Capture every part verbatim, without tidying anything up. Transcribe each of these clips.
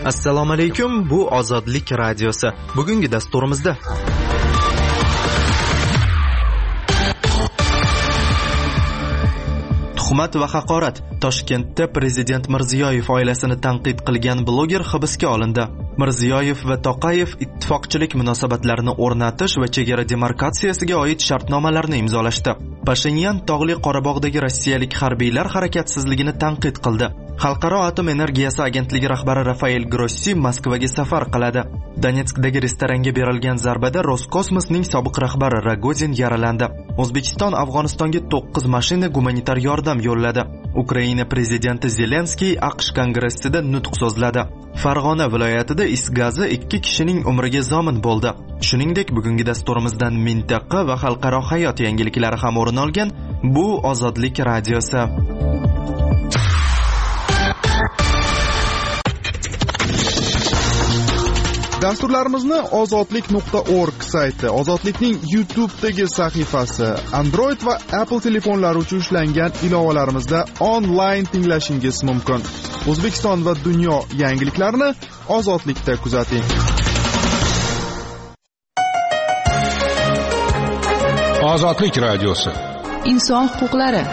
Assalomu alaykum, bu Ozodlik radiosi. Bugungi dasturimizda tuhmat va haqorat. Toshkentda prezident Mirziyoyev oilasini tanqid qilgan bloger hibsga olindi. Mirziyoyev va Toqayev ittifoqchilik munosabatlarini o'rnatish va chegara demarkatsiyasiga oid shartnomalarni imzolashdi. Pashinyan Tog'li Qorabog'dagi rossiyalik harbiylar harakatsizligini tanqid qildi. Xalqaro atom energiyasi agentligi rahbari Rafael Grossi Moskvaga safar qiladi. Donetskdagi restoranga berilgan zarbada Roskosmosning sobiq rahbari Rogozin yaralandi. O'zbekiston Afg'onistonga to'qqiz mashina gumanitar yordam yo'lladi. Ukraina prezidenti Zelenskiy AQSh kongressida nutq so'zladi. Farg'ona viloyatida is gazi ikki kishining umriga zomin bo'ldi. Shuningdek, bugungi dasturimizdan mintaqa va xalqaro hayot yangiliklari ham o'rin olgan. Bu Ozodlik radiosi. Dasturlarimizni ozodlik nuqta org sayti, Ozodlikning YouTube'dagi sahifasi, Android va Apple telefonlari uchun ishlangan ilovalarimizda onlayn tinglashingiz mumkin. O'zbekiston va dunyo yangiliklarini Ozodlikda kuzating. Ozodlik radiosi. Inson huquqlari.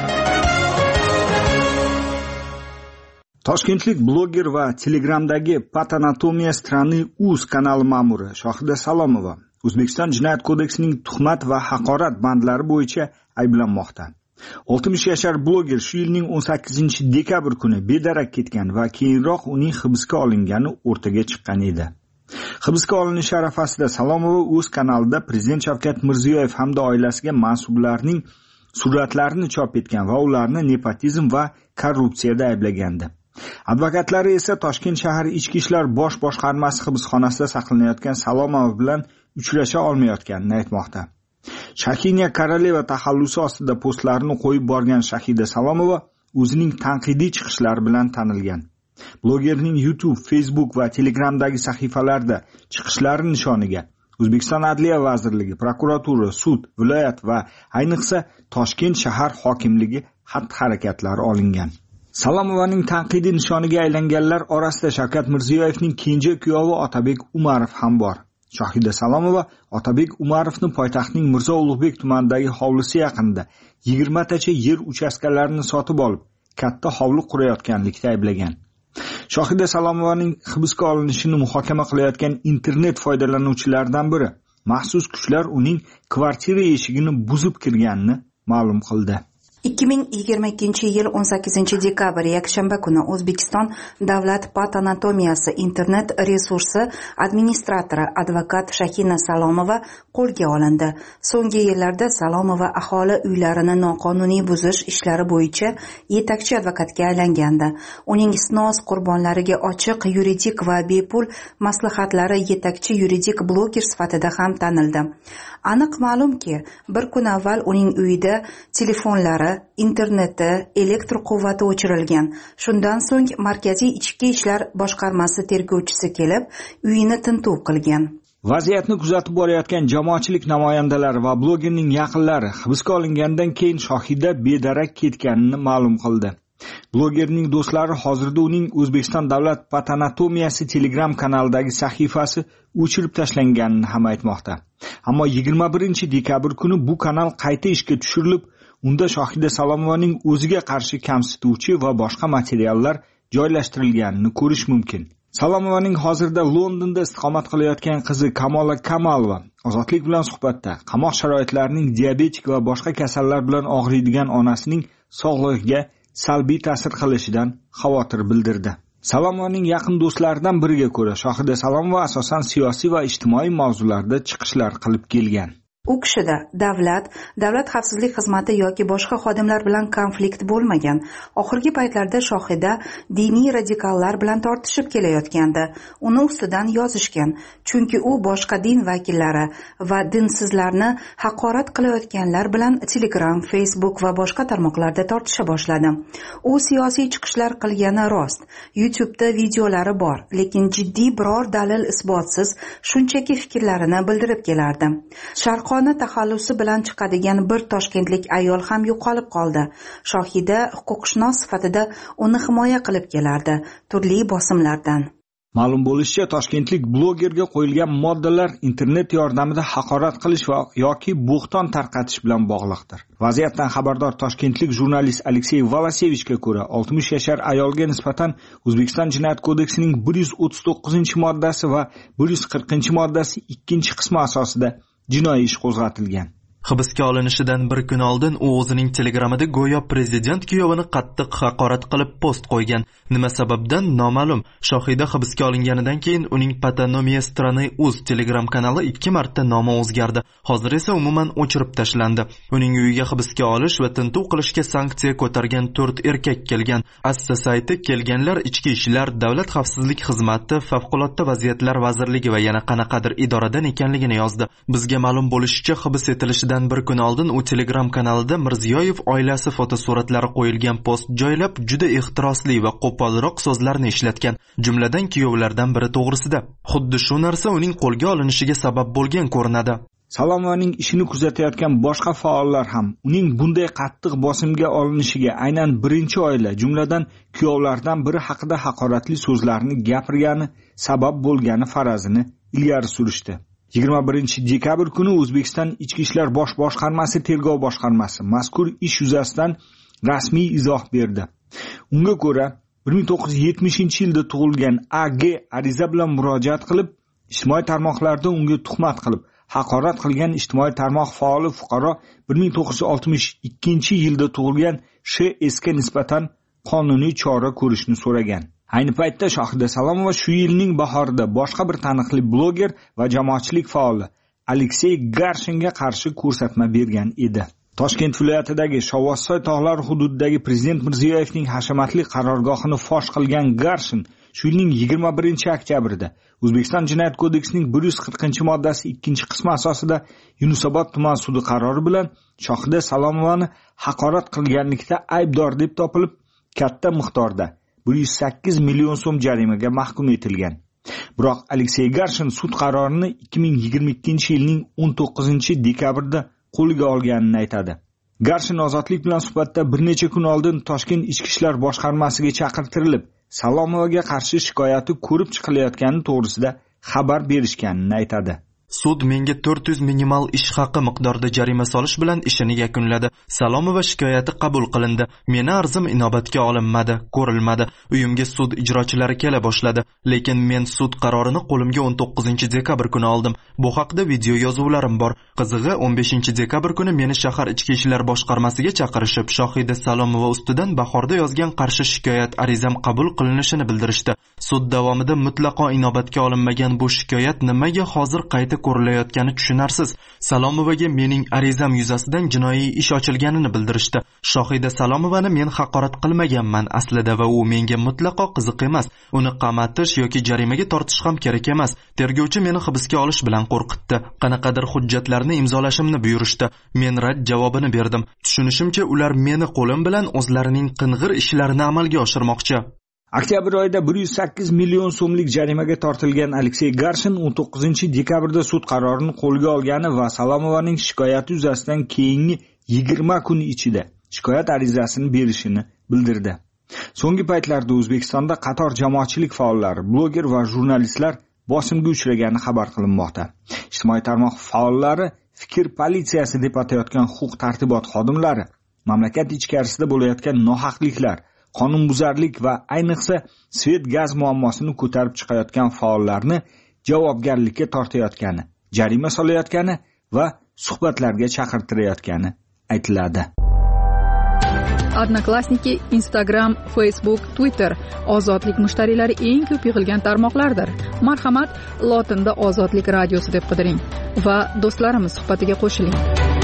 Toshkentlik bloger va Telegramdagi Patanatomiya strani uz kanali ma'muri Shohida Salomova O'zbekiston Jinoyat kodeksining tuhmat va haqorat bandlari bo'yicha ayblanmoqda. oltmish yashar bloger shu yilning o'n sakkizinchi dekabr kuni bedarak ketgan va keyinroq uning hibsga olingani o'rtaga chiqqan edi. Hibsga olinishi arafasida Salomova o'z kanalida Prezident Shavkat Mirziyoyev hamda oilasiga mansublarning suratlarini chop etgan va ularni nepotizm va korrupsiyada ayblagandi. Advokatlari esa Toshkent shahar Ichki ishlar bosh boshqarmasi hibsxonasida saqlanayotgan Salomova bilan uchrasha olmayotganini aytmoqda. Shakiniya Koroleva taxallusi ostida postlarini qo'yib borgan Shahida Salomova o'zining tanqidiy chiqishlari bilan tanilgan. Blogerning YouTube, Facebook va Telegramdagi sahifalarida chiqishlari nishoniga O'zbekiston Adliya vazirligi, prokuratura, sud, viloyat va ayniqsa Toshkent shahar hokimligi xatti-harakatlari olingan. Salomovaning tanqidiy nishoniga aylanganlar orasida Shavkat Mirziyoyevning kenja kuyovi Otabek Umarov ham bor. Shohida Salomova Otabek Umarovni poytaxtning Mirzo Ulug'bek tumanidagi hovlisi yaqinida yigirma tacha yer uchastkalarini sotib olib, katta hovli qurayotganlikda ayblagan. Shohida Salomovaning hibsga olinishini muhokama qilayotgan internet foydalanuvchilaridan biri maxsus kuchlar uning kvartira eshigini buzib kirganini ma'lum qildi. ikki ming yigirma ikkinchi yil o'n sakkizinchi dekabr yakshanba kuni O'zbekiston Davlat patanatomiyasi internet resursi administratori advokat Shakina Salomova qo'lga olindi. So'nggi yillarda Salomova aholi uylarini noqonuniy buzish ishlari bo'yicha yetakchi advokatga aylangandi. Uning snos qurbonlariga ochiq yuridik va bepul maslahatlari yetakchi yuridik bloger sifatida ham tanildi. Aniq ma'lumki, bir kun avval uning uyida telefonlari, interneti, elektr quvvati o'chirilgan. Shundan so'ng Markaziy ichki ishlar boshqarmasi tergovchisi kelib, uyini tintuv qilgan. Vaziyatni kuzatib borayotgan jamoatchilik namoyandalari va blogerning yaqinlari hibsga olingandan keyin Shohida bedarak ketganini ma'lum qildi. Blogerning do'stlari hozirda uning O'zbekiston Davlat patanatomiyasi Telegram kanalidagi sahifasi o'chirib tashlanganini ham aytmoqda. Ammo yigirma birinchi dekabr kuni bu kanal qayta ishga tushirilib, unda Shohida Salomovaning o'ziga qarshi kamsituvchi va boshqa materiallar joylashtirilganini ko'rish mumkin. Salomovaning hozirda Londonda istiqomat qilayotgan qizi Kamola Kamalova Ozodlik bilan suhbatda qamoq sharoitlarining diabetik va boshqa kasallar bilan og'riydigan onasining sog'lig'iga salbiy ta'sir qilishidan xavotir bildirdi. Salomovaning yaqin do'stlaridan biriga ko'ra, Shohida Salomova asosan siyosiy va ijtimoiy mavzularda chiqishlar qilib kelgan. U kishida davlat, davlat xavfsizlik xizmati yoki boshqa xodimlar bilan konflikt bo'lmagan. Oxirgi paytlarda Shohida diniy radikallar bilan tortishib kelayotgandi. Uni ustidan yozishgan, chunki u boshqa din vakillari va dinsizlarni haqorat qilayotganlar bilan Telegram, Facebook va boshqa tarmoqlarda tortisha boshladi. U siyosiy chiqishlar qilgani rost. YouTube'da videolari bor, lekin jiddiy biror dalil isbotsiz shunchaki fikrlarini bildirib kelardi. Sharq Qona taxallusi bilan chiqadigan bir toshkentlik ayol ham yo'qolib qoldi. Shohida huquqshunos sifatida uni himoya qilib kelardi turli bosimlardan. Ma'lum bo'lishicha, toshkentlik blogerga qo'yilgan moddalar internet yordamida haqorat qilish va yoki bo'xton tarqatish bilan bog'liqdir. Vaziyatdan xabardor toshkentlik jurnalist Aleksey Volosevichga ko'ra, oltmish yashar ayolga nisbatan O'zbekiston Jinoyat kodeksining bir yuz o'ttiz to'qqizinchi moddasi va bir yuz qirqinchi moddasi ikkinchi qismi asosida jinoiy ish qo'zg'atilgan. Hibsga olinishidan bir kun oldin u o'zining Telegramida go'yo prezident kuyovini qattiq haqorat qilib post qo'ygan. Nima sababdan noma'lum. Shohida hibsga olinganidan keyin uning Patanomiya Strany Uz Telegram kanali ikki marta nomi o'zgardi. Hozir esa umuman o'chirib tashlandi. Uning uyiga hibsga olish va tintuv qilishga sanksiya ko'targan to'rt erkak kelgan. Assa sayti kelganlar ichki ishlar, davlat xavfsizlik xizmati, favqulodda vaziyatlar vazirligi va yana qanaqadir idoradan ekanligini yozdi. Bizga ma'lum bo'lishicha, hibs etilishi bir kun oldin u Telegram kanalida Mirziyoyev oilasi fotosuratlari qo'yilgan post joylab, juda ehtirosli va qo'polroq so'zlarni ishlatgan, jumladan kuyovlardan biri to'g'risida. Xuddi shu narsa uning qo'lga olinishiga sabab bo'lgan ko'rinadi. Salomovaning ishini kuzatayotgan boshqa faollar ham uning bunday qattiq bosimga olinishiga aynan birinchi oila, jumladan kuyovlardan biri haqida haqoratli so'zlarni gapirgani sabab bo'lgani farazini ilgari surishdi. yigirma birinchi dekabr kuni O'zbekiston Ichki ishlar bosh boshqarmasi tergov boshqarmasi mazkur ish yuzasidan rasmiy izoh berdi. Unga ko'ra, bir ming to'qqiz yuz yetmishinchi yilda tug'ilgan A G ariza bilan murojaat qilib, ijtimoiy tarmoqlarda unga tuhmat qilib, haqorat qilgan ijtimoiy tarmoq faoli fuqaro bir ming to'qqiz yuz oltmish ikkinchi yilda tug'ilgan Sh S ga nisbatan qonuniy chora ko'rishni so'ragan. Ayni paytda Shohida Salomova shu yilning bahorida boshqa bir taniqli bloger va jamoatchilik faoli Aleksey Garshinga qarshi ko'rsatma bergan edi. Toshkent viloyatidagi Shovvozsoy tog'lari hududidagi prezident Mirziyoyevning hashamatli qarorgohini fosh qilgan Garshin shu yilning yigirma birinchi oktyabrida O'zbekiston Jinoyat kodeksining bir yuz qirqinchi moddasi ikkinchi qismi asosida Yunusobod tuman sudi qarori bilan Shohida Salomovani haqorat qilganlikda aybdor deb topilib, katta miqdorda bir yuz sakkiz million so'm jarimaga mahkum etilgan. Biroq Aleksey Garshin sud qarorini ikki ming yigirma ikkinchi yilning o'n to'qqizinchi dekabrida qo'lga olganini aytadi. Garshin ozodlik bilan suhbatda bir necha kun oldin Toshkent ichki ishlar boshqarmasiga chaqirtirilib, Salomovaga qarshi shikoyati ko'rib chiqilayotgani to'g'risida xabar berishganini aytadi. Sud menga to'rt yuz minimal ish haqi miqdorida jarima solish bilan ishini yakunladi. Salomova shikoyati qabul qilindi. Meni arzim inobatga olinmadi, ko'rilmadi. Uyimga sud ijrochilari kela boshladi, lekin men sud qarorini qo'limga o'n to'qqizinchi dekabr kuni oldim. Bu haqda video yozuvlarim bor. Qizig'i o'n beshinchi dekabr kuni meni shahar ichki ishlar boshqarmasiga chaqirishib, Shohida Salomova ustidan bahorda yozgan qarshi shikoyat arizam qabul qilinishini bildirishdi. Sud davomida mutlaqo inobatga olinmagan bu shikoyat nimaga hozir qayta ko'rilayotgani tushunarsiz. Salomovaga mening arizam yuzasidan jinoiy ish ochilganini bildirishdi. Shohida Salomovani men haqorat qilmaganman aslida va u menga mutlaqo qiziq emas. Uni qamatish yoki jarimaga tortish ham kerak emas. Tergovchi meni hibsga olish bilan qo'rqitdi. Qanaqadir hujjatlarni imzolashimni buyurishdi. Men rad javobini berdim. Tushunishimcha, ular meni qo'lim bilan o'zlarining qing'ir ishlarini amalga oshirmoqchi. Oktyabr oyida bir yuz sakkiz million so'mlik jarimaga tortilgan Aleksey Garshin o'n to'qqizinchi dekabrda sud qarorini qo'lga olgani va Salomovaning shikoyati yuzasidan keyingi yigirma kun ichida shikoyat arizasini berishini bildirdi. So'nggi paytlarda O'zbekistonda qator jamoatchilik faollari, bloger va jurnalistlar bosimga uchragani xabar qilinmoqda. Ijtimoiy tarmoq faollari fikr politsiyasi deb atayotgan huquq-tartibot xodimlari mamlakat ichkarisida bo'layotgan nohaqliklar, qonunbuzarlik va ayniqsa svet gaz muammosini ko'tarib chiqayotgan faollarni javobgarlikka tortayotgani, jarima solayotgani va suhbatlarga chaqirtirayotgani aytiladi. Odnoklassniki, Instagram, Facebook, Twitter ozodlik mushtariylari eng ko'p yig'ilgan tarmoqlardir. Marhamat, lotinda Ozodlik radiosi deb qidiring va do'stlarimiz suhbatiga qo'shiling.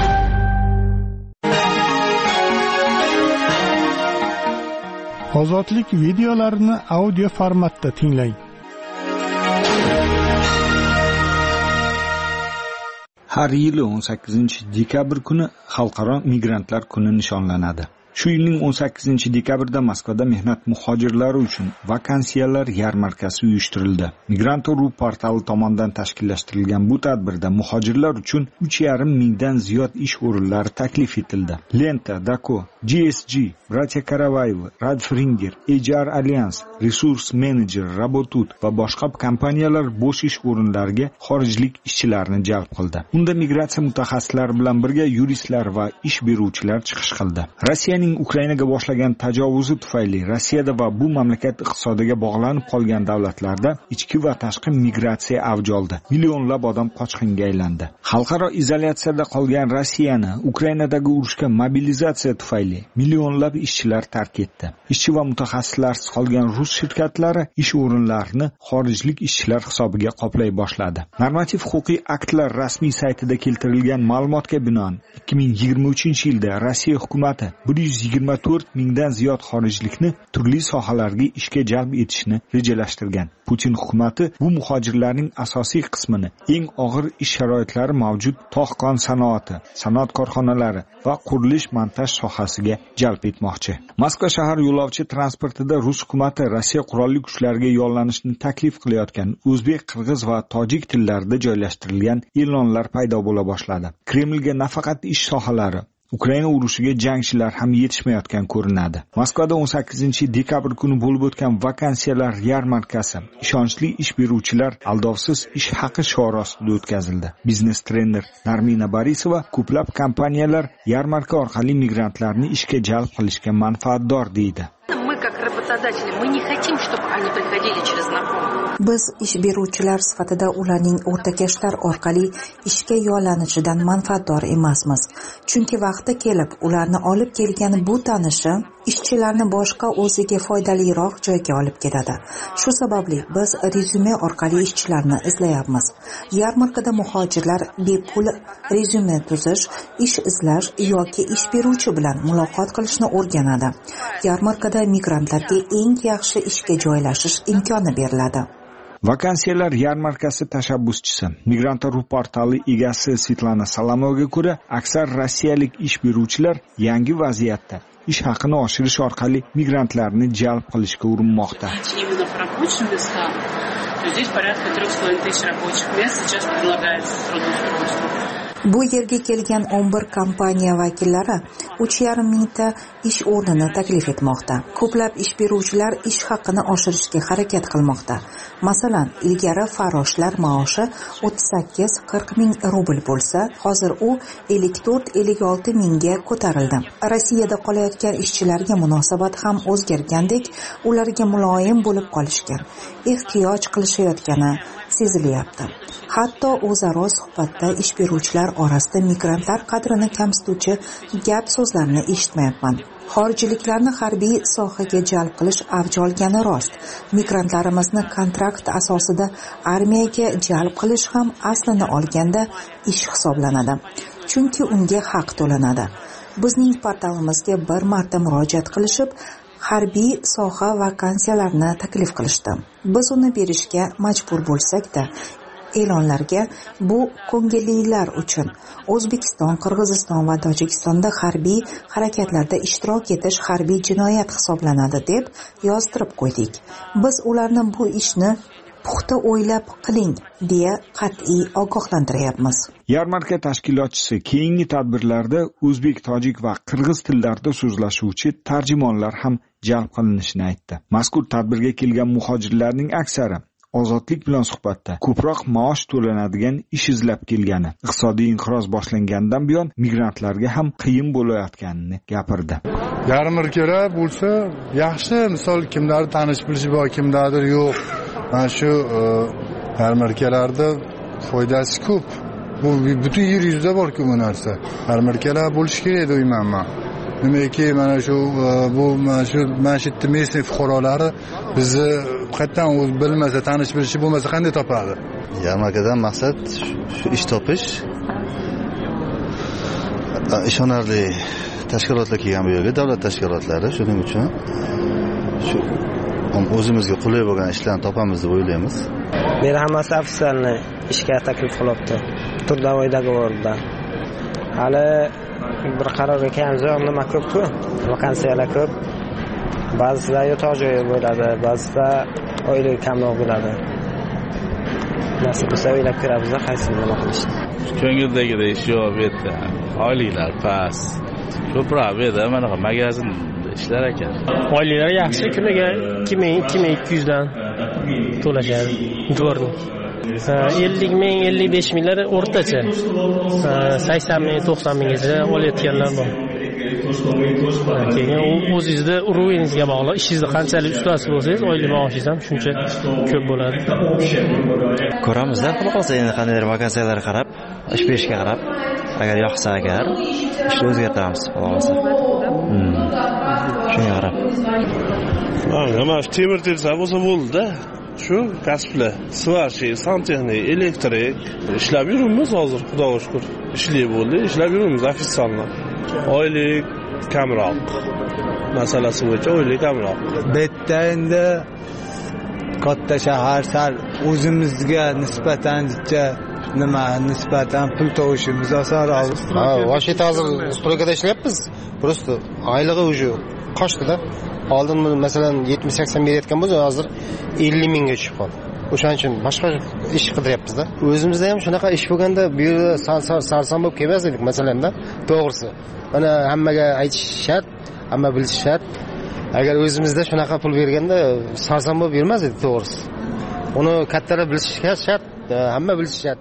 Ozodlik videolarini audio formatda tinglang. Har yili o'n sakkizinchi dekabr kuni Xalqaro migrantlar kuni nishonlanadi. Shu yilning o'n sakkizinchi dekabrda Moskvada mehnat muhojirlari uchun vakansiyalar yarmarkasi uyushtirildi. Migrant.ru portali tomonidan tashkillashtirilgan bu tadbirda muhojirlar uchun uch yarim mingdan ziyod ish o'rinlari taklif etildi. Lenta, Dako, G S G, Bratya Karavayev, Radfringer, H R Alliance, Resource Manager, Rabotut va boshqa kompaniyalar bo'sh ish o'rinlariga xorijlik ishchilarni jalb qildi. Unda migratsiya mutaxassislari bilan birga yuristlar va ish beruvchilar chiqish qildi. Rossiyaning Ukrainaga boshlagan tajovuzi tufayli Rossiyada va bu mamlakat iqtisodiga bog'lanib qolgan davlatlarda ichki va tashqi migratsiya avj oldi. Millionlab odam qochqinga aylandi. Xalqaro izolyatsiyada qolgan Rossiyani Ukrainadagi urushga mobilizatsiya tufayli millionlab ishchilar tark etdi. Ishchi va mutaxassislarsiz qolgan rus shirkatlari ish o'rinlarini xorijlik ishchilar hisobiga qoplay boshladi. Normativ-huquqiy aktlar rasmiy saytida keltirilgan ma'lumotga binoan ikki ming yigirma uchinchi yilda Rossiya hukumati bir yuz yigirma to'rt mingdan ziyod xorijlikni turli sohalarga ishga jalb etishni rejalashtirgan. Putin hukumati bu muhojirlarning asosiy qismini eng og'ir ish sharoitlari mavjud tog'-qon sanoati, sanoat korxonalari va qurilish-montaj sohasiga jalb etmoqchi. Moskva shahar yo'lovchi transportida rus hukumati Rossiya qurolli kuchlariga yollanishni taklif qilayotgan o'zbek, qirg'iz va tojik tillarida joylashtirilgan e'lonlar paydo bo'la boshladi. Kremlga nafaqat ish sohalari, Ukraina urushiga jangchilar ham yetishmayotgan ko'rinadi. Moskvada o'n sakkizinchi dekabr kuni bo'lib o'tgan vakansiyalar yarmarkasi ishonchli ish beruvchilar aldovsiz ish haqi shiori ostida o'tkazildi. Biznes trener Narmina Borisova ko'plab kompaniyalar yarmarka orqali migrantlarni ishga jalb qilishga manfaatdor deydi. Biz ish beruvchilar sifatida ularning o'rtakashlar orqali ishga yollanishidan manfaatdor emasmiz. Chunki vaqti kelib ularni olib kelgan bu tanishi ishchilarni boshqa o'ziga foydaliroq joyga olib ketadi. Shu sababli biz rezyume orqali ishchilarni izlayapmiz. Yarmarkada muhojirlar bepul rezyume tuzish, ish izlash yoki ish beruvchi bilan muloqot qilishni o'rganadi. Yarmarkada migrantlarga eng yaxshi ishga joylashish imkoni beriladi. Vakansiyalar yarmarkasi tashabbuschisi, Migrant.ru portali egasi Svetlana Salamovaga ko'ra, aksar rossiyalik ish beruvchilar yangi vaziyatda ish haqini oshirish orqali migrantlarni jalb qilishga urinmoqda. Bu yerga kelgan o'n bir kompaniya vakillari uch yarim mingta ish o'rnini taklif etmoqda. Ko'plab ish beruvchilar ish haqini oshirishga harakat qilmoqda. Masalan, ilgari farroshlar maoshi o'ttiz sakkiz qirq ming rubl bo'lsa, hozir u ellik to'rt ellik olti mingga ko'tarildi. Rossiyada qolayotgan ishchilarga munosabat ham o'zgargandek, ularga muloyim bo'lib qolishgan, ehtiyoj qilishayotgani sezilyapti. Hatto o'zaro suhbatda ish beruvchilar orasida migrantlar qadrini kamsituvchi gap so'zlarni eshitmayapman. Xorijliklarni harbiy sohaga jalb qilish avj olgani rost. Migrantlarimizni kontrakt asosida armiyaga jalb qilish ham aslini olganda ish hisoblanadi. Chunki unga haq to'lanadi. Bizning portalimizga bir marta murojaat qilishib, harbiy soha vakansiyalarini taklif qilishdi. Biz uni berishga majbur bo'lsak-da, e'lonlarga bu ko'ngillilar uchun O'zbekiston, Qirg'iziston va Tojikistonda harbiy harakatlarda ishtirok etish harbiy jinoyat hisoblanadi deb yozdirib qo'ydik. Biz ularni bu ishni puxta o'ylab qiling deya qat'iy ogohlantiryapmiz. Yarmarka tashkilotchisi keyingi tadbirlarda o'zbek, tojik va qirg'iz tillarida so'zlashuvchi tarjimonlar ham jalb qilinishini aytdi. Mazkur tadbirga kelgan muhojirlarning aksari ozodlik bilan suhbatda ko'proq maosh to'lanadigan ish izlab kelgani, iqtisodiy inqiroz boshlangandan buyon migrantlarga ham qiyin bo'layotganini gapirdi. Yarmarkalar bo'lsa, yaxshi, misol kimlar tanish bilishi bor, kimlardir yo'q. Mana shu yarmarkalarda foydasi ko'p. Bu butun yer yuzida bor-ku bu narsa. Yarmarkalar bo'lishi kerak deyman men. Nimaki mana shu bu mana shu mashitni mesni fuqarolari bizni qayerdan o'z bilmasa, tanish bilishi bo'lmasa qanday topadi? Yarmarkadan maqsad shu ish topish. Ishonarli tashkilotlar kelgan bu yerga, davlat tashkilotlari, shuning uchun shu o'zimizga qulay bo'lgan ishlarni topamiz deb o'ylaymiz. Meni hammasi ofitsialni ishga taklif qilyapti. Turdovoy dogovorda. Hali bir qarorga kelamiz, nima ko'p-ku, vakansiyalar ko'p. Ba'zida yotoq joyi bo'ladi, ba'zida oylik kamroq bo'ladi. Nasib bo'lsa o'ylab ko'ramiz-da, qaysi nima qilishni. Ko'ngildagidek ish yo'q bu yerda. Oyliklar past. Ko'proq bu yerda mana magazin ishlar ekan. Oyliklar yaxshi, kuniga ikki ming ikki ming ikki yuz dan to'lashadi. Dvornik. ellik ming ellik besh minglar o'rtacha. sakson ming to'qson minggacha olayotganlar bor. Keyin o'zingizda urovingizga bog'liq, ishingizda qanchalik ustasi bo'lsangiz, oylik maoshingiz ham shuncha ko'p bo'ladi. Ko'ramizda, xudo qolsa endi qandaydir vakansiyalarga qarab, ish berishga qarab, agar yoqsa agar ishni o'zgartiramiz, xudo qolsa. Shunga qarab. Ha, nima temir tersa bo'lsa bo'ldi-da. Shu kasblar, svарщик, santexnik, elektrik ishlab yuribmiz hozir, xudoga shukr. Ishli bo'ldi, ishlab yuribmiz ofitsialno. Oylik kamroq. Masalasi bo'yicha oylik kamroq. Bu yerda endi katta shahar sal o'zimizga nisbatan nima nisbatan pul to'lashimiz osonroq. Ha, vashita hozir stroykada ishlayapmiz. Просто oylig'i уже qochdi-da. Oldin masalan yetmish sakson berayotgan bo'lsa, hozir ellik mingga tushib qoldi. O'shaning uchun boshqa ish qidiryapmiz-da. O'zimizda ham shunaqa ish bo'lganda bu yerda sarson bo'lib kelmas edik masalanda. To'g'risi. Mana hammaga aytish shart, hamma bilishi shart. Agar o'zimizda shunaqa pul berganda sarson bo'lib bermas edi to'g'risi. Uni kattalar bilishi shart, hamma bilishi shart.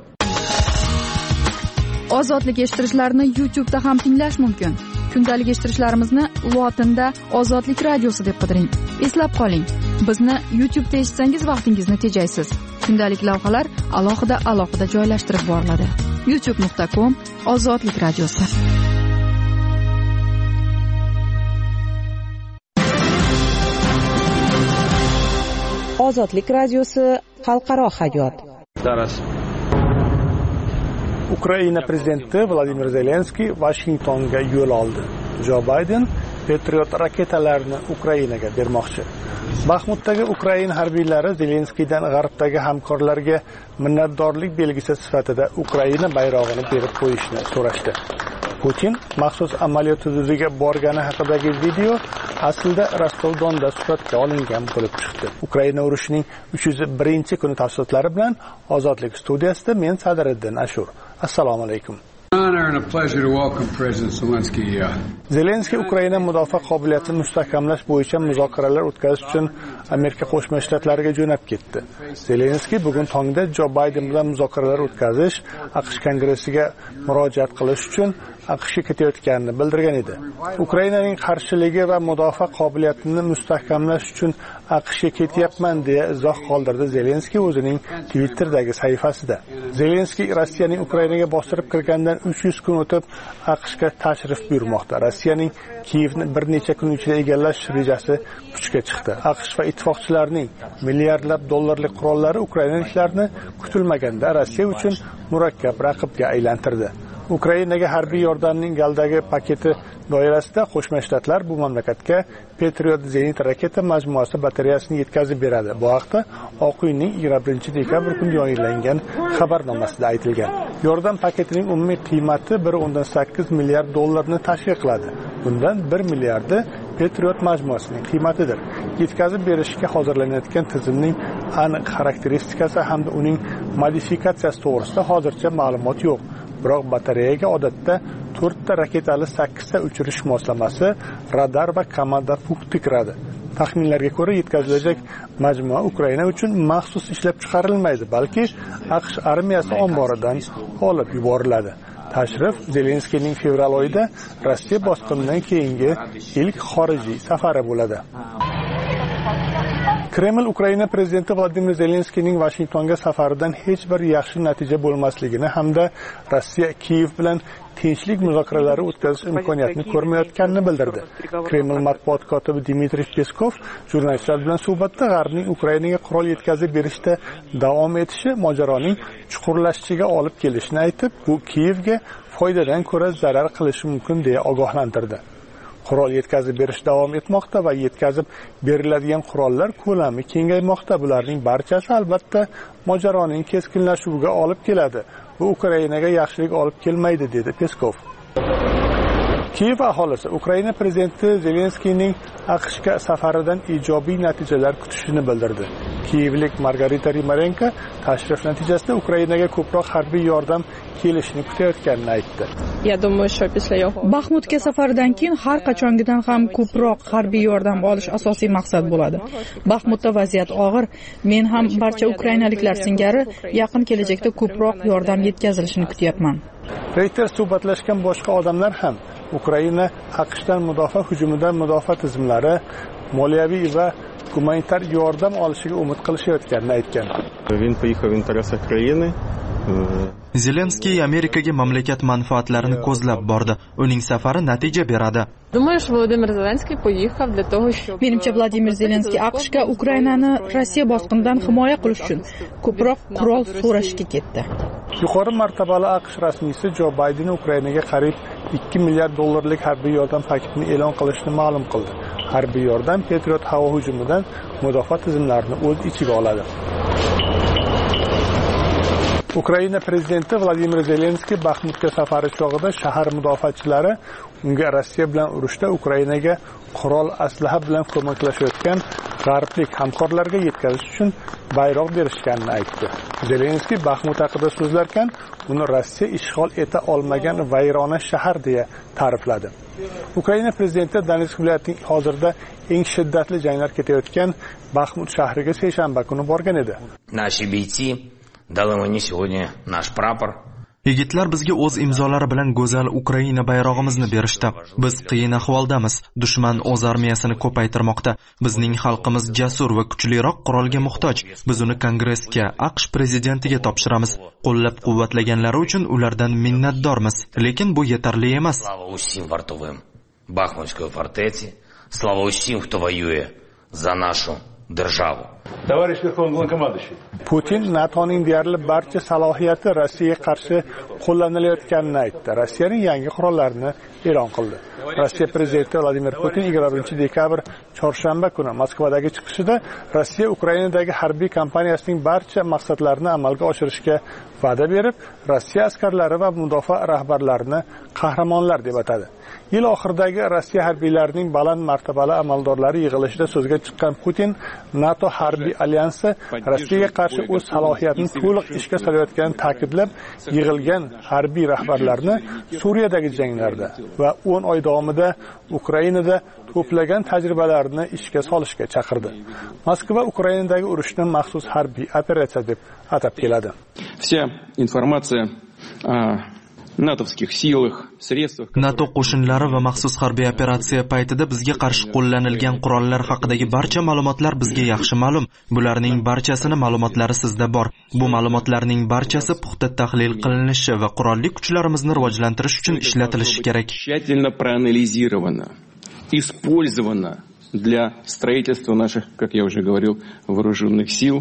Ozodlik eshittirishlarni YouTube da ham tinglash mumkin. Kundalik eshittirishlarimizni lotinda Ozodlik radiosi deb qidiring. Eslab qoling, bizni YouTube da eshitsangiz vaqtingizni tejaysiz. Kundalik lavhalar alohida-alohida joylashtirib boriladi. youtube nuqta com Ozodlik radiosi. Ozodlik radiosi xalqaro hayot. Daras. Ukraina prezidenti Vladimir Zelenskiy Vashingtonga yo'l oldi. Jo Bayden Patriot raketalarini Ukrainaga bermoqchi. Baxmutdagi Ukraina harbiylari Zelenskiydan g'arbdagi hamkorlarga minnatdorlik belgisi sifatida Ukraina bayrog'ini berib qo'yishni so'rashdi. Putin maxsus amaliyot hududiga borgani haqidagi video aslida Rostov-Donda suratga olingan bo'lib chiqdi. Ukraina urushining uch yuz birinchi kuni tafsilotlari bilan Ozodlik studiyasida men Sadriddin Ashur. Assalomu alaykum. Zelenskiy Ukraina mudofaa qobiliyatini mustahkamlash bo'yicha muzokaralar o'tkazish uchun Amerika Qo'shma Shtatlariga jo'nab ketdi. Zelenskiy bugun tongda Jo Bayden bilan muzokaralar o'tkazish, AQSh kongressiga murojaat qilish uchun AQShga ketayotganini bildirgan edi. Ukrainaning qarshiligi va mudofaa qobiliyatini mustahkamlash uchun AQShga ketyapman deya izoh qoldirdi Zelenskiy o'zining Twitter'dagi sahifasida. Zelenskiy Rossiyaning Ukrainaga bostirib kirgandan uch yuz kun o'tib AQShga tashrif buyurmoqda. Rossiyaning Kiyevni bir necha kun ichida egallash rejasi kuchga chiqdi. AQSh va ittifoqchilarining milliardlab dollarlik qurollari ukrainaliklarni kutilmaganda Rossiya uchun murakkab raqibga aylantirdi. Ukrainaga harbiy yordamning galdagi paketi doirasida Qo'shma Shtatlar bu mamlakatga Patriot zenit raketa majmuasi batareyasini yetkazib beradi. Bu haqda Oq uyning yigirma birinchi dekabr kunida yayınlangan xabarnomasida aytilgan. Yordam paketining umumiy qiymati bir o'ndan sakkiz milliard dollarni tashkil qiladi. Bundan bir milliardi Patriot majmuasining qiymatidir. Yetkazib berishga hozirlanayotgan tizimning aniq xarakteristikasi hamda uning modifikatsiyasi to'g'risida hozircha ma'lumot yo'q. Biroq batareyaga odatda to'rtta raketali sakkizta uchirish moslamasi, radar va komanda punkti kiradi. Taxminlarga ko'ra yetkazilajak majmua Ukraina uchun maxsus ishlab chiqarilmaydi, balki AQSh armiyasi omboridan olib yuboriladi. Tashrif Zelenskiyning fevral oyida Rossiya bosqinidan keyingi ilk xorijiy safari bo'ladi. Kreml Ukraina prezidenti Vladimir Zelenskiyning Vashingtonga safaridan hech bir yaxshi natija bo'lmasligini hamda Rossiya Kiyev bilan tinchlik muzokaralari o'tkazish imkoniyatini ko'rmayotganini bildirdi. Kreml matbuot kotibi Dmitriy Peskov jurnalistlar bilan suhbatda G'arbning Ukrainaga qurol yetkazib berishda davom etishi mojaroning chuqurlashishiga olib kelishini aytib, bu Kiyevga foydadan ko'ra zarar qilishi mumkin deya ogohlantirdi. Qurol yetkazib berish davom etmoqda va yetkazib beriladigan qurollar ko'lami kengaymoqda. Bularning barchasi albatta mojaroning keskinlashuviga olib keladi. Bu Ukrainaga yaxshilik olib kelmaydi, dedi Peskov. Kiyev aholisi Ukraina prezidenti Zelenskiyning AQShga safaridan ijobiy natijalar kutishini bildirdi. Kiyevlik Margarita Rimarenko tashrif natijasida Ukrainaga ko'proq harbiy yordam kelishini kutayotganini aytdi. Baxmutga safaridan keyin har qachongidan ham ko'proq harbiy yordam olish asosiy maqsad bo'ladi. Baxmutda vaziyat og'ir. Men ham barcha ukrainaliklar singari yaqin kelajakda ko'proq yordam yetkazilishini kutyapman. Reuters suhbatlashgan boshqa odamlar ham Ukraina AQShdan mudofaa hujumidan mudofaa tizimlari, moliyaviy va gumanitar yordam olishiga umid qilishayotganini aytgan. Zelenskiy Amerikaga mamlakat manfaatlarini ko'zlab bordi. Uning safari natija beradi. Menimcha Vladimir Zelenskiy AQShga Ukrainani Rossiya bosqinidan himoya qilish uchun ko'proq qurol so'rashga ketdi. Yuqori martabali AQSh rasmiysi Jo Bayden Ukrainaga qariyb ikki milliard dollarlik harbiy yordam paketini e'lon qilishni ma'lum qildi. Harbiy yordam Patriot havo hujumidan mudofaa tizimlarini o'z ichiga oladi. Ukraina prezidenti Vladimir Zelenskiy Baxmutga safari chog'ida shahar mudofaachilari unga Rossiya bilan urushda Ukrainaga qurol aslaha bilan ko'maklashayotgan g'arblik hamkorlarga yetkazish uchun bayroq berishganini aytdi. Zelenskiy Baxmut haqida so'zlarkan, uni Rossiya ishg'ol eta olmagan vayrona shahar deya ta'rifladi. Ukraina prezidenti Donetsk viloyatining hozirda eng shiddatli janglar ketayotgan Baxmut shahriga seshanba kuni borgan edi. Наши бойцы дали мне сегодня наш прапор. Yigitlar bizga o'z imzolari bilan go'zal Ukraina bayrog'imizni berishdi. Biz qiyin ahvoldamiz. Dushman o'z armiyasini ko'paytirmoqda. Bizning xalqimiz jasur va kuchliroq qurolga muhtoj. Biz uni Kongressga, AQSh prezidentiga topshiramiz. Qo'llab-quvvatlaganlari uchun ulardan minnatdormiz. Lekin bu yetarli emas. Слава усім вартовим Бахмутської фортеці. Слава усім, хто воює за нашу державу. Товарищ Верховный Главнокомандующий. Putin NATOning deyarli barcha salohiyati Rossiyaga qarshi qo'llanilayotganini aytdi. Rossiyaning yangi qurollarini e'lon qildi. Rossiya prezidenti Vladimir Putin yigirma birinchi dekabr chorshanba kuni Moskvadagi chiqishida Rossiya Ukrainadagi harbiy kampaniyasining barcha maqsadlarini amalga oshirishga va'da berib, Rossiya askarlari va mudofaa rahbarlarini qahramonlar deb atadi. Yil oxiridagi Rossiya harbiylarining baland martabali amaldorlari yig'ilishida so'zga chiqqan Putin NATO harbiy alyansi Rossiyaga qarshi o'z salohiyatini to'liq ishga solayotganini ta'kidlab, yig'ilgan harbiy rahbarlarni Suriyadagi janglarda va o'n oy davomida Ukrainada to'plagan tajribalarini ishga solishga chaqirdi. Moskva Ukrainadagi urushni maxsus harbiy operatsiya deb atab keladi. Вся информация о натовских силах, средствах. NATO qo'shinlari va maxsus harbiy operatsiya paytida bizga qarshi qo'llanilgan qurollar haqidagi barcha ma'lumotlar bizga yaxshi ma'lum. Bularning barchasini ma'lumotlari sizda bor. Bu ma'lumotlarning barchasi puxta tahlil qilinishi va qurolli kuchlarimizni rivojlantirish uchun ishlatilishi kerak. Тщательно проанализировано, использовано для строительства наших, как я уже говорил, вооруженных сил.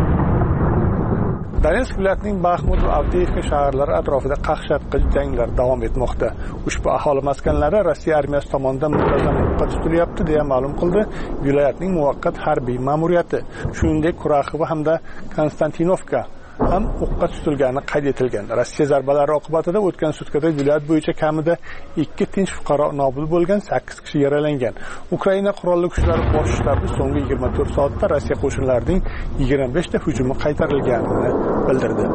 Donetsk viloyatining Baxmut va Avdiivka shaharlari atrofida qaqshatqich janglar davom etmoqda. Ushbu aholi maskanlari Rossiya armiyasi tomonidan muntazam o'qqa tutilyapti deya ma'lum qildi viloyatning muvaqqat harbiy ma'muriyati. Shuningdek, Kuraxova hamda Konstantinovka ham o'qqa tutilgani qayd etilgan. Rossiya zarbalari oqibatida o'tgan sutkada viloyat bo'yicha kamida ikki tinch fuqaro nobud bo'lgan, sakkiz kishi yaralangan. Ukraina qurolli kuchlari bosh shtabi so'nggi yigirma to'rt soatda Rossiya qo'shinlarining yigirma besh ta hujumi qaytarilganini bildirdi.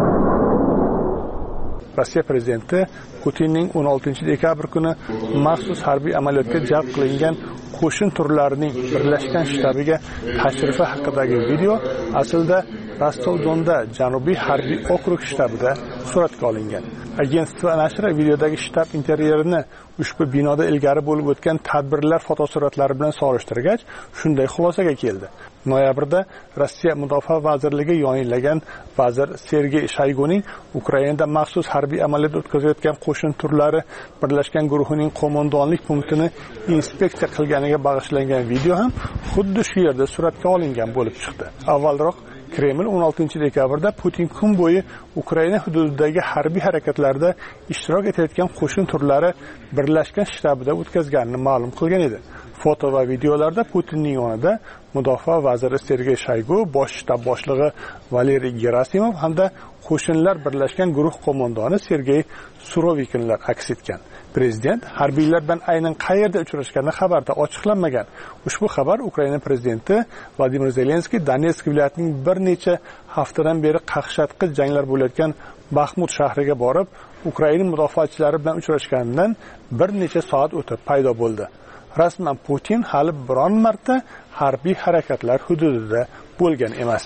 Rossiya prezidenti Putinning o'n oltinchi dekabr kuni maxsus harbiy amaliyotga jalb qilingan qo'shin turlarining birlashgan shtabiga tashrifi haqidagi video aslida Rostov-Donda Janubiy harbiy okrug shtabida suratga olingan. Agentство nashri videodagi shtab interyerini ushbu binoda ilgari bo'lib o'tgan tadbirlar fotosuratlari bilan solishtirgach, shunday xulosaga keldi. Noyabrda Rossiya Mudofaa vazirligi yonilagan vazir Sergey Shayguning Ukrainada maxsus harbiy amaliyot o'tkazayotgan qo'shin turlari birlashgan guruhining qo'mondonlik punktini inspeksiya qilganiga bag'ishlangan video ham xuddi shu yerda suratga olingan bo'lib chiqdi. Avvalroq Kreml o'n oltinchi dekabrda Putin kun bo'yi Ukraina hududidagi harbiy harakatlarda ishtirok etayotgan qo'shin turlari birlashgan shtabida o'tkazganini ma'lum qilgan edi. Foto va videolarda Putinning yonida mudofaa vaziri Sergey Shaygu, bosh shtab boshlig'i Valeriy Gerasimov hamda qo'shinlar birlashgan guruh qo'mondoni Sergey Surovikinlar aks etgan. Prezident harbiylar bilan aynan qayerda uchrashgani xabarda ochiqlanmagan. Ushbu xabar Ukraina prezidenti Vladimir Zelenskiy Donetsk viloyatining bir necha haftadan beri qaqshatqich janglar bo'layotgan Baxmut shahriga borib, Ukraina mudofaachilar bilan uchrashganidan bir necha soat o'tib paydo bo'ldi. Rasman Putin hali biron marta harbiy harakatlar hududida bo'lgan emas.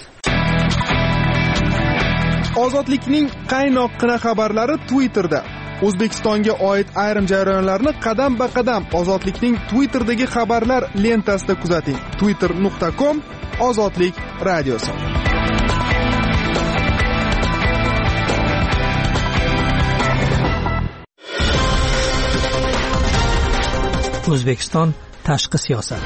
Ozodlikning qaynoqqina xabarlari Twitterda. O'zbekistonga oid ayrim jarayonlarni qadam-ba-qadam Ozodlikning Twitter'dagi xabarlar lentasida kuzating. twitter nuqta com Ozodlik radiosi. O'zbekiston tashqi siyosat.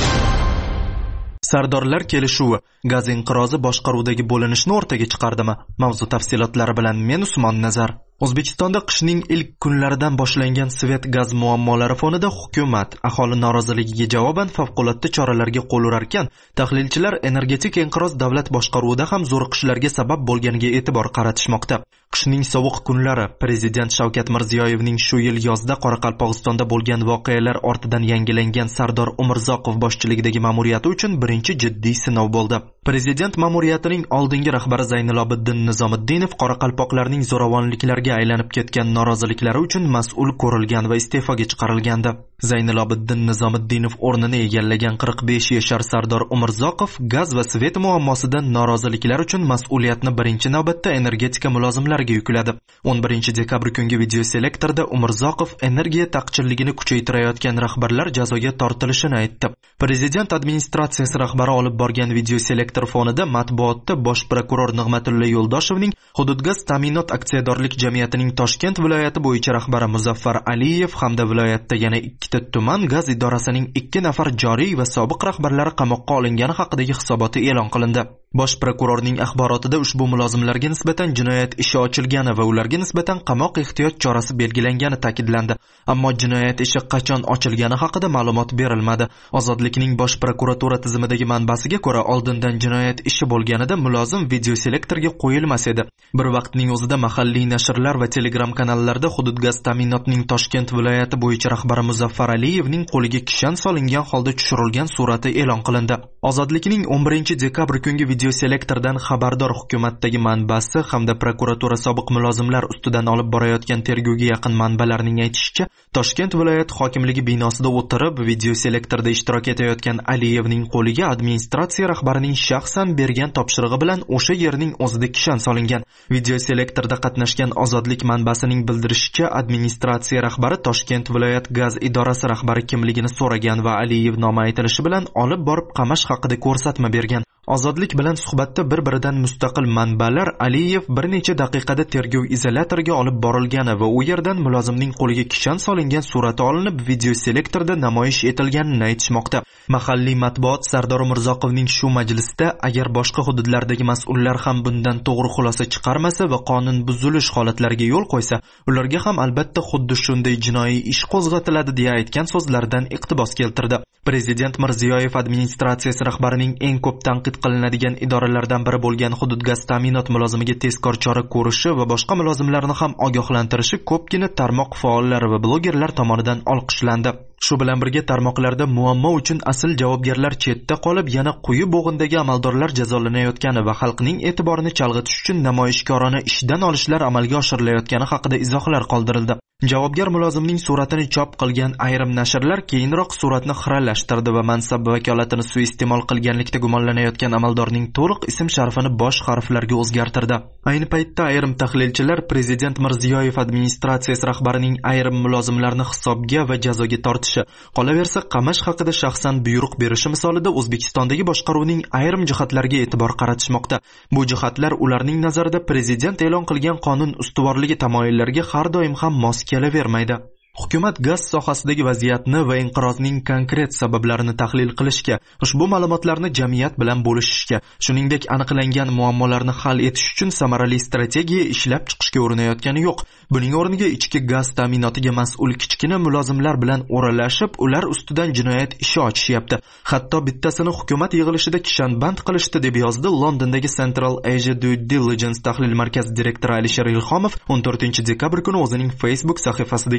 Sardorlar kelishuvi gaz inqirozi boshqaruvdagi bo'linishni o'rtaga chiqardimi? Mavzu tafsilotlari bilan men Usmon Nazar. O'zbekistonda qishning ilk kunlaridan boshlangan svet gaz muammolari fonida hukumat aholi noroziligiga javoban favqulodda choralarga qo'l urarkan, tahlilchilar energetik inqiroz davlat boshqaruvida ham zo'riqishlarga sabab bo'lganiga e'tibor qaratishmoqda. Qishning sovuq kunlari prezident Shavkat Mirziyoyevning shu yil yozda Qoraqalpog'istonda bo'lgan voqealar ortidan yangilangan Sardor Umurzoqov boshchiligidagi ma'muriyati uchun birinchi jiddiy sinov bo'ldi. Prezident ma'muriyatining oldingi rahbari Zaynilobiddin Nizomiddinov Qoraqalpoqlarning zo'ravonliklarga aylanib ketgan noroziliklari uchun mas'ul ko'rilgan va iste'foga chiqarilgandi. Zaynilobiddin Nizomiddinov o'rnini egallagan qirq besh yashar Sardor Umurzoqov gaz va svet muammosidan noroziliklar uchun mas'uliyatni birinchi navbatda energetika mulozimlariga yukladi. o'n birinchi dekabr kungi videoselektorda Umurzoqov energiya taqchilligini kuchaytirayotgan rahbarlar jazoga tortilishini aytdi. Prezident administratsiyasi rahbari olib borgan videoselektor fonida matbuotda bosh prokuror Nig'matilla Yo'ldoshevning Hududgaz ta'minot aksiyadorlik jamiyatining Toshkent viloyati bo'yicha rahbari Muzaffar Aliyev hamda viloyatda yana ikkita tuman gaz idorasining ikki nafar joriy va sobiq rahbarlari qamoqqa olingani haqidagi hisoboti e'lon qilindi. Bosh prokurorning axborotida ushbu mulozimlarga nisbatan jinoyat ishi ochilgani va ularga nisbatan qamoq ehtiyot chorasi belgilangani ta'kidlandi. Ammo jinoyat ishi qachon ochilgani haqida ma'lumot berilmadi. Ozodlikning bosh prokuratura tizimidagi manbasiga ko'ra, oldindan jinoyat ishi bo'lganida mulozim videoselektorga qo'yilmas edi. Bir vaqtning o'zida mahalliy nashrlar va Telegram kanallarda Hududgaz ta'minotning Toshkent viloyati bo'yicha rahbari Muzaffar Aliyevning qo'liga kishan solingan holda tushirilgan surati e'lon qilindi. Ozodlikning o'n birinchi dekabr kungi videoselektordan xabardor hukumatdagi manbasi hamda prokuratura sobiq mulozimlar ustidan olib borayotgan tergovga yaqin manbalarning aytishicha, Toshkent viloyat hokimligi binosida o'tirib videoselektorda ishtirok etayotgan Aliyevning qo'liga administratsiya rahbarining shaxsan bergan topshirig'i bilan o'sha yerning o'zida kishan solingan. Videoselektorda qatnashgan Ozodlik manbasining bildirishicha, administratsiya rahbari Toshkent viloyat gaz idorasi rahbari kimligini so'ragan va Aliyev nomi aytilishi bilan olib borib qamash haqida ko'rsatma bergan. Ozodlik bilan suhbatda bir-biridan mustaqil manbalar Aliyev bir necha daqiqada tergov izolyatoriga olib borilgani va u yerdan mulozimning qo'liga kishan solingan surati olinib videoselektorda namoyish etilganini aytishmoqda. Mahalliy matbuot Sardor Umurzoqovning shu majlisda agar boshqa hududlardagi mas'ullar ham bundan to'g'ri xulosa chiqarmasa va qonun buzilish holatlariga yo'l qo'ysa, ularga ham albatta xuddi shunday jinoiy ish qo'zg'atiladi deya aytgan so'zlaridan iqtibos keltirdi. Prezident Mirziyoyev administratsiyasi rahbarining eng ko'p tanqid qilinadigan idoralardan biri bo'lgan Hududgaz ta'minot mulozimiga tezkor chora ko'rishi va boshqa mulozimlarni ham ogohlantirishi ko'pgina tarmoq faollari va blogerlar tomonidan olqishlandi. Shu bilan birga tarmoqlarda muammo uchun asl javobgarlar chetda qolib, yana quyi bo'g'indagi amaldorlar jazolanayotgani va xalqning e'tiborini chalg'itish uchun namoyishkorona ishdan olishlar amalga oshirilayotgani haqida izohlar qoldirildi. Javobgar mulozimning suratini chop qilgan ayrim nashrlar keyinroq suratni xiralashtirdi va mansab vakolatini suiiste'mol qilganlikda gumonlanayotgan amaldorning to'liq ism sharifini bosh harflarga o'zgartirdi. Ayni paytda ayrim tahlilchilar prezident Mirziyoyev administratsiyasi rahbarining ayrim mulozimlarni hisobga va jazoga tortishi, qolaversa qamash haqida shaxsan buyruq berishi misolida O'zbekistondagi boshqaruvning ayrim jihatlariga e'tibor qaratishmoqda. Bu jihatlar ularning nazarida prezident e'lon qilgan qonun ustuvorligi tamoyillariga har doim ham mos kelavermaydi. Hukumat gaz sohasidagi vaziyatni va inqirozning konkret sabablarini tahlil qilishga, ushbu ma'lumotlarni jamiyat bilan bo'lishishga, shuningdek aniqlangan muammolarni hal etish uchun samarali strategiya ishlab chiqishga urinayotgani yo'q. Buning o'rniga ichki gaz ta'minotiga mas'ul kichkina mulozimlar bilan o'ralashib, ular ustidan jinoyat ishi ochishyapti. Hatto bittasini hukumat yig'ilishida kishanband qilishdi, deb yozdi Londondagi Central Asia Due Diligence tahlil markazi direktori Alisher Ilhomov o'n to'rtinchi dekabr kuni o'zining Facebook sahifasidagi postida.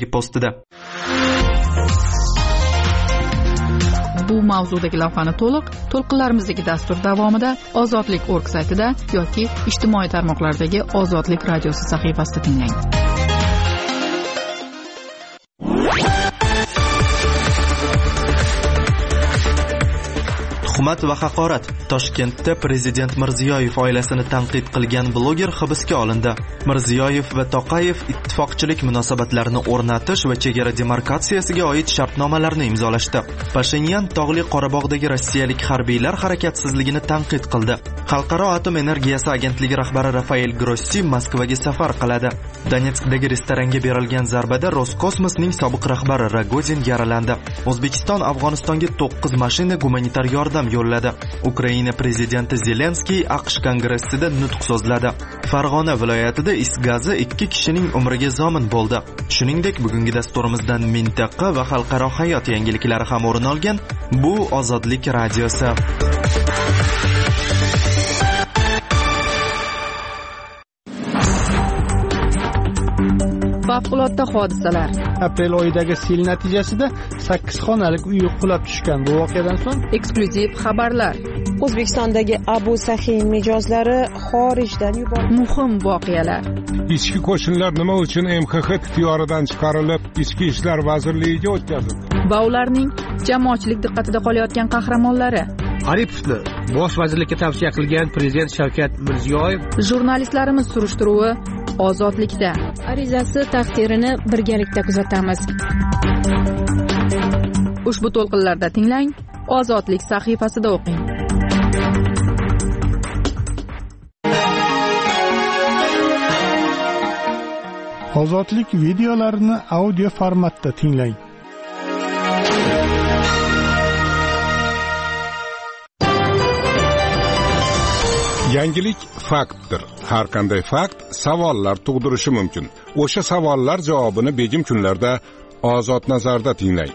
etdi. Bu mavzudagi lavhani to'liq to'lqinlarimizdagi dastur davomida ozodlik org saytida yoki ijtimoiy tarmoqlardagi Ozodlik radiosi sahifasida tinglang. Tuhmat va haqorat. Toshkentda Prezident Mirziyoyev oilasini tanqid qilgan bloger hibsga olindi. Mirziyoyev va Toqayev ittifoqchilik munosabatlarini o'rnatish va chegara demarkatsiyasiga oid shartnomalarni imzolashdi. Pashinyan Tog'li Qorabog'dagi rossiyalik harbiylar harakatsizligini tanqid qildi. Xalqaro atom energiyasi agentligi rahbari Rafael Grossi Moskvaga safar qiladi. Donetskdagi restoranga berilgan zarbada Roskosmosning sobiq rahbari Rogozin yaralandi. O'zbekiston Afg'onistonga to'qqiz mashina gumanitar yordam yo'lladi. Ukraina prezidenti Zelenskiy AQSh kongressida nutq so'zladi. Farg'ona viloyatida is gazi ikki kishining umriga zomin bo'ldi. Shuningdek, bugungi dasturimizdan mintaqa va xalqaro hayot yangiliklari ham o'rin olgan. Bu Ozodlik radiosi. Favqulodda hodisalar. Aprel oyidagi sel natijasida sakkiz xonalik uy qulab tushgan. Bu voqeadan so'ng eksklyuziv xabarlar. O'zbekistondagi Abu Sahiy mijozlari xorijdan yuborildi. Muhim voqealar. Ichki qo'shinlar nima uchun M X X ixtiyoridan chiqarilib, Ichki ishlar vazirligiga o'tkazildi? Va ularning jamoatchilik diqqatida qolayotgan qahramonlari. Aripovni bosh vazirlikka tavsiya qilgan prezident Shavkat Mirziyoyev. Jurnalistlarimiz surishtiruvi Ozodlikda. Arizasi taqdirini birgalikda kuzatamiz. Ushbu to'lqinlarda tinglang, Ozodlik sahifasida o'qing. Ozodlik videolarini audio formatda tinglang. Yangilik faktdir. Har qanday fakt savollar tug'dirishi mumkin. O'sha savollar javobini begim kunlarda Ozod nazarda tinglang.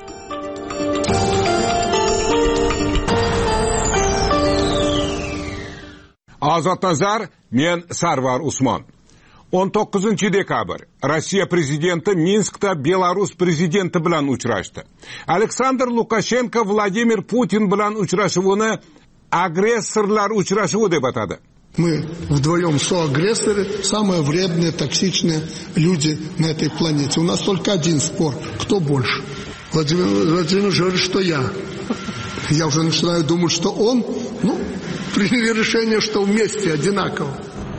Ozod nazar, men Sarvar Usmon. o'n to'qqizinchi dekabr Rossiya prezidenti Minskda Belarus prezidenti bilan uchrashdi. Aleksandr Lukashenko Vladimir Putin bilan uchrashuvini agressorlar uchrashuvi deb atadi. Мы вдвоем соагрессоры, самые вредные, токсичные люди на этой планете. У нас только один спор. Кто больше? Владимир Владимирович говорит, что я. Я уже начинаю думать, что он. Ну, приняли решение, что вместе одинаково.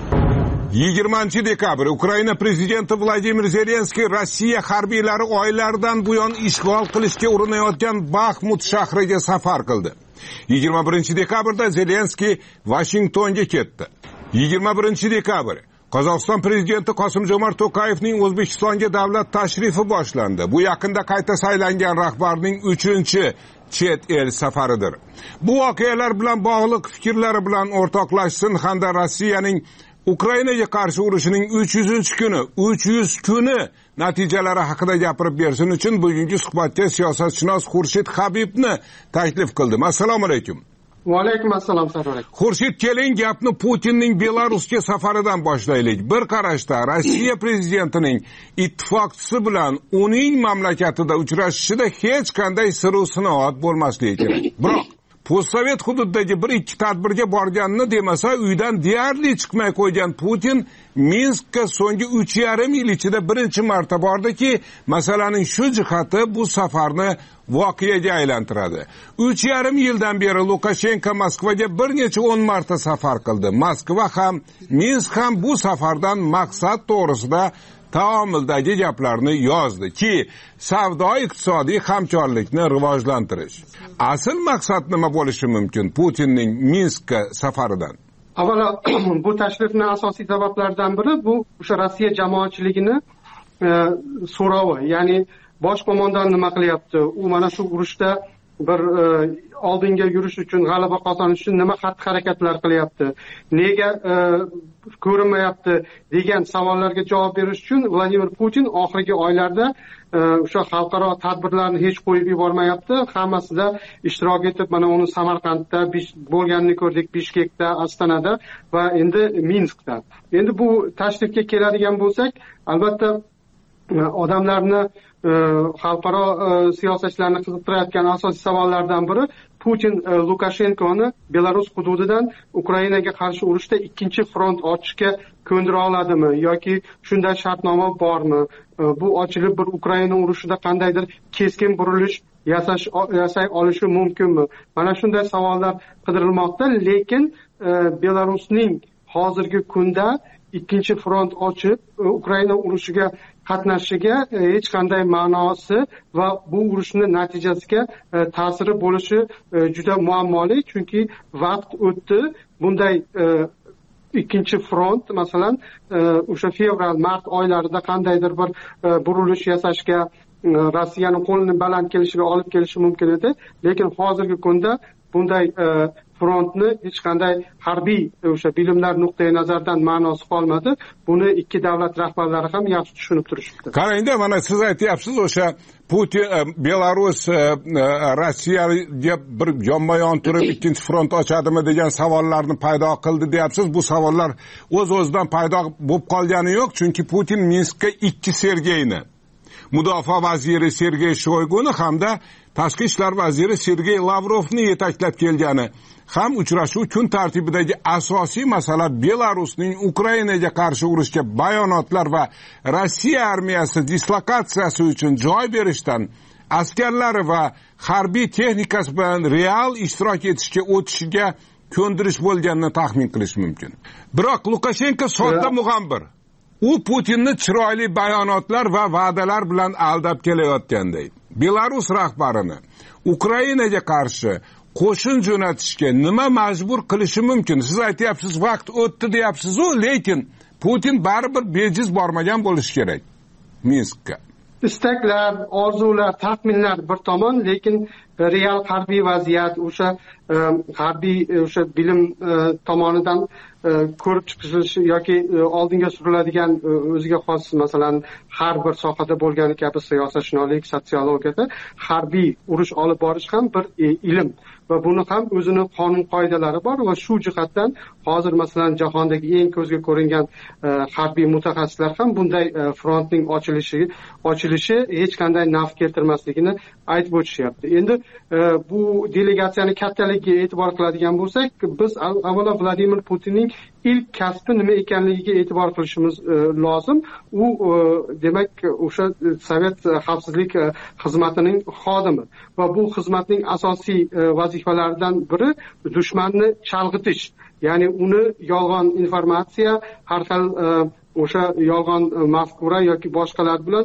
yigirmanchi dekabr Ukraina prezidenti Vladimir Zelenskiy Rossiya harbiylari oylardan buyon ishg'ol qilishga urinayotgan Baxmut shahriga safar qildi. yigirma birinchi dekabrda Zelenskiy Vashingtonga ketdi. yigirma birinchi dekabr Qozog'iston prezidenti Qosim-Jomart To'qayevning O'zbekistonga davlat tashrifi boshlandi. Bu yaqinda qayta saylangan rahbarning uchinchi chet el safaridir. Bu voqealar bilan bog'liq fikrlari bilan o'rtoqlashsin hamda Rossiyaning Ukrainaga qarshi urushining uch yuzinchi kuni, uch yuz kuni natijalari haqida gapirib bersin uchun bugungi suhbatga siyosatshunos Xurshid Habibni taklif qildim. Assalomu alaykum. Va alaykum assalom. Xurshid, keling gapni Putinning Belarusga safaridan boshlaylik. Bir qarashda Rossiya prezidentining ittifoqchisi bilan uning mamlakatida uchrashishida hech qanday sir-u sinoat bo'lmasligi kerak. Biroq postsovet hududdagi bir ikki tadbirga borganini demasa, uydan deyarli chiqmay qo'ygan Putin Minskka so'nggi uch yarim yil ichida birinchi marta bordiki, masalaning shu jihati bu safarni voqeaga aylantiradi. uch yarim yildan beri Lukashenko Moskvaga bir necha o'n marta safar qildi. Moskva ham, Minsk ham bu safardan maqsad to'g'risida taomildagi gaplarni yozdi ki, savdo-iqtisodiy hamkorlikni rivojlantirish. Asl maqsad nima bo'lishi mumkin Putinning Minskka safaridan? Avvalo, bu tashrifning asosiy sabablaridan biri bu o'sha Rossiya jamoatchiligini e, so'rovi, ya'ni bosh qo'mondon nima qilyapti, u mana shu urushda bir e, oldinga yurish uchun, g'alaba qozonish uchun nima xatti-harakatlar qilyapti, nega e, ko'rinmayapti degan savollarga javob berish uchun Vladimir Putin oxirgi oylarda o'sha xalqaro tadbirlarni hech qo'yib yubormayapti. Hammasida ishtirok etib, mana uni Samarqandda bo'lganini ko'rdik, Bishkekda, Ostonada va endi Minskda. Endi bu tashrifga keladigan bo'lsak, albatta odamlarni xalqaro siyosatchilarni qiziqtirayotgan asosiy savollardan biri Putin Lukashenkoni Belarus hududidan Ukrainaga qarshi urushda ikkinchi front ochishga ko'ndira oladimi yoki shunday shartnoma bormi? Bu ochilib bir Ukraina urushida qandaydir keskin burilish yasash yasay olishi mumkinmi? Mana shunday savollar qidirilmoqda, lekin Belarusning hozirgi kunda ikkinchi front ochib Ukraina urushiga qatnashishiga hech qanday ma'nosi va bu urushni natijasiga ta'siri bo'lishi juda muammoli, chunki vaqt o'tdi. Bunday ikkinchi front masalan o'sha fevral mart oylarida qandaydir bir burilish yasashga Rossiyani qo'lini baland kelishiga olib kelishi mumkin edi, lekin hozirgi kunda bunday frontni hech qanday harbiy o'sha bilimlar nuqtai nazaridan ma'nosi qolmadi. Buni ikki davlat rahbarlari ham yaxshi tushunib turishibdi. Qarangda, mana siz aytyapsiz, o'sha Putin Belarus Rossiyaga bir yonma-yon turib ikkinchi front ochadimi degan savollarni paydo qildi deyapsiz. Bu savollar o'z-o'zidan paydo bo'lib qolgani yo'q, chunki Putin Minskka ikki Sergeyni, Mudofaa vaziri Sergey Shoyguni hamda tashqi ishlar vaziri Sergey Lavrovni yetaklab kelgani ham uchrashuv kun tartibidagi asosiy masala Belarusning Ukrainaga qarshi urushga bayonotlar va Rossiya armiyasi dislokatsiyasi uchun joy berishdan, askarlari va harbiy texnikasi bilan real ishtirok etishga o'tishiga ko'ndirish bo'lganini taxmin qilish mumkin. Biroq Lukashenko sodda mug'ambir. U Putinni chiroyli bayonotlar va va'dalar bilan aldab kelayotganday. Belarus rahbarini Ukrainaga qarshi qo'shin jo'natishga nima majbur qilishi mumkin? Siz aytyapsiz, vaqt o'tdi deyapsiz-ku, lekin Putin baribir bejiz bormagan bo'lishi kerak Minskka. Istaklar, orzular, taxminlar bir tomon, lekin real harbiy vaziyat o'sha harbiy o'sha bilim tomonidan ko'rib chiqilishi yoki oldinga suriladigan o'ziga xos masalan har bir sohada bo'lgani kabi siyosatshunoslik, sotsiologiyada harbiy urush olib borish ham bir ilm va buni ham o'zini qonun qoidalari bor va shu jihatdan hozir masalan jahondagi eng ko'zga ko'ringan harbiy mutaxassislar ham bunday frontning ochilishi ochilishi hech qanday naf keltirmasligini aytib o'tishyapti. Endi bu delegatsiyani kattaligiga e'tibor qiladigan bo'lsak, biz avvalo Vladimir Putinning ilk kasbi nima ekanligiga e'tibor qilishimiz lozim. U demak o'sha Sovet xavfsizlik xizmatining xodimi va bu xizmatning asosiy vazifalaridan biri dushmanni chalg'itish, ya'ni uni yolg'on informatsiya, har xil o'sha yolg'on mafkura yoki boshqalar bilan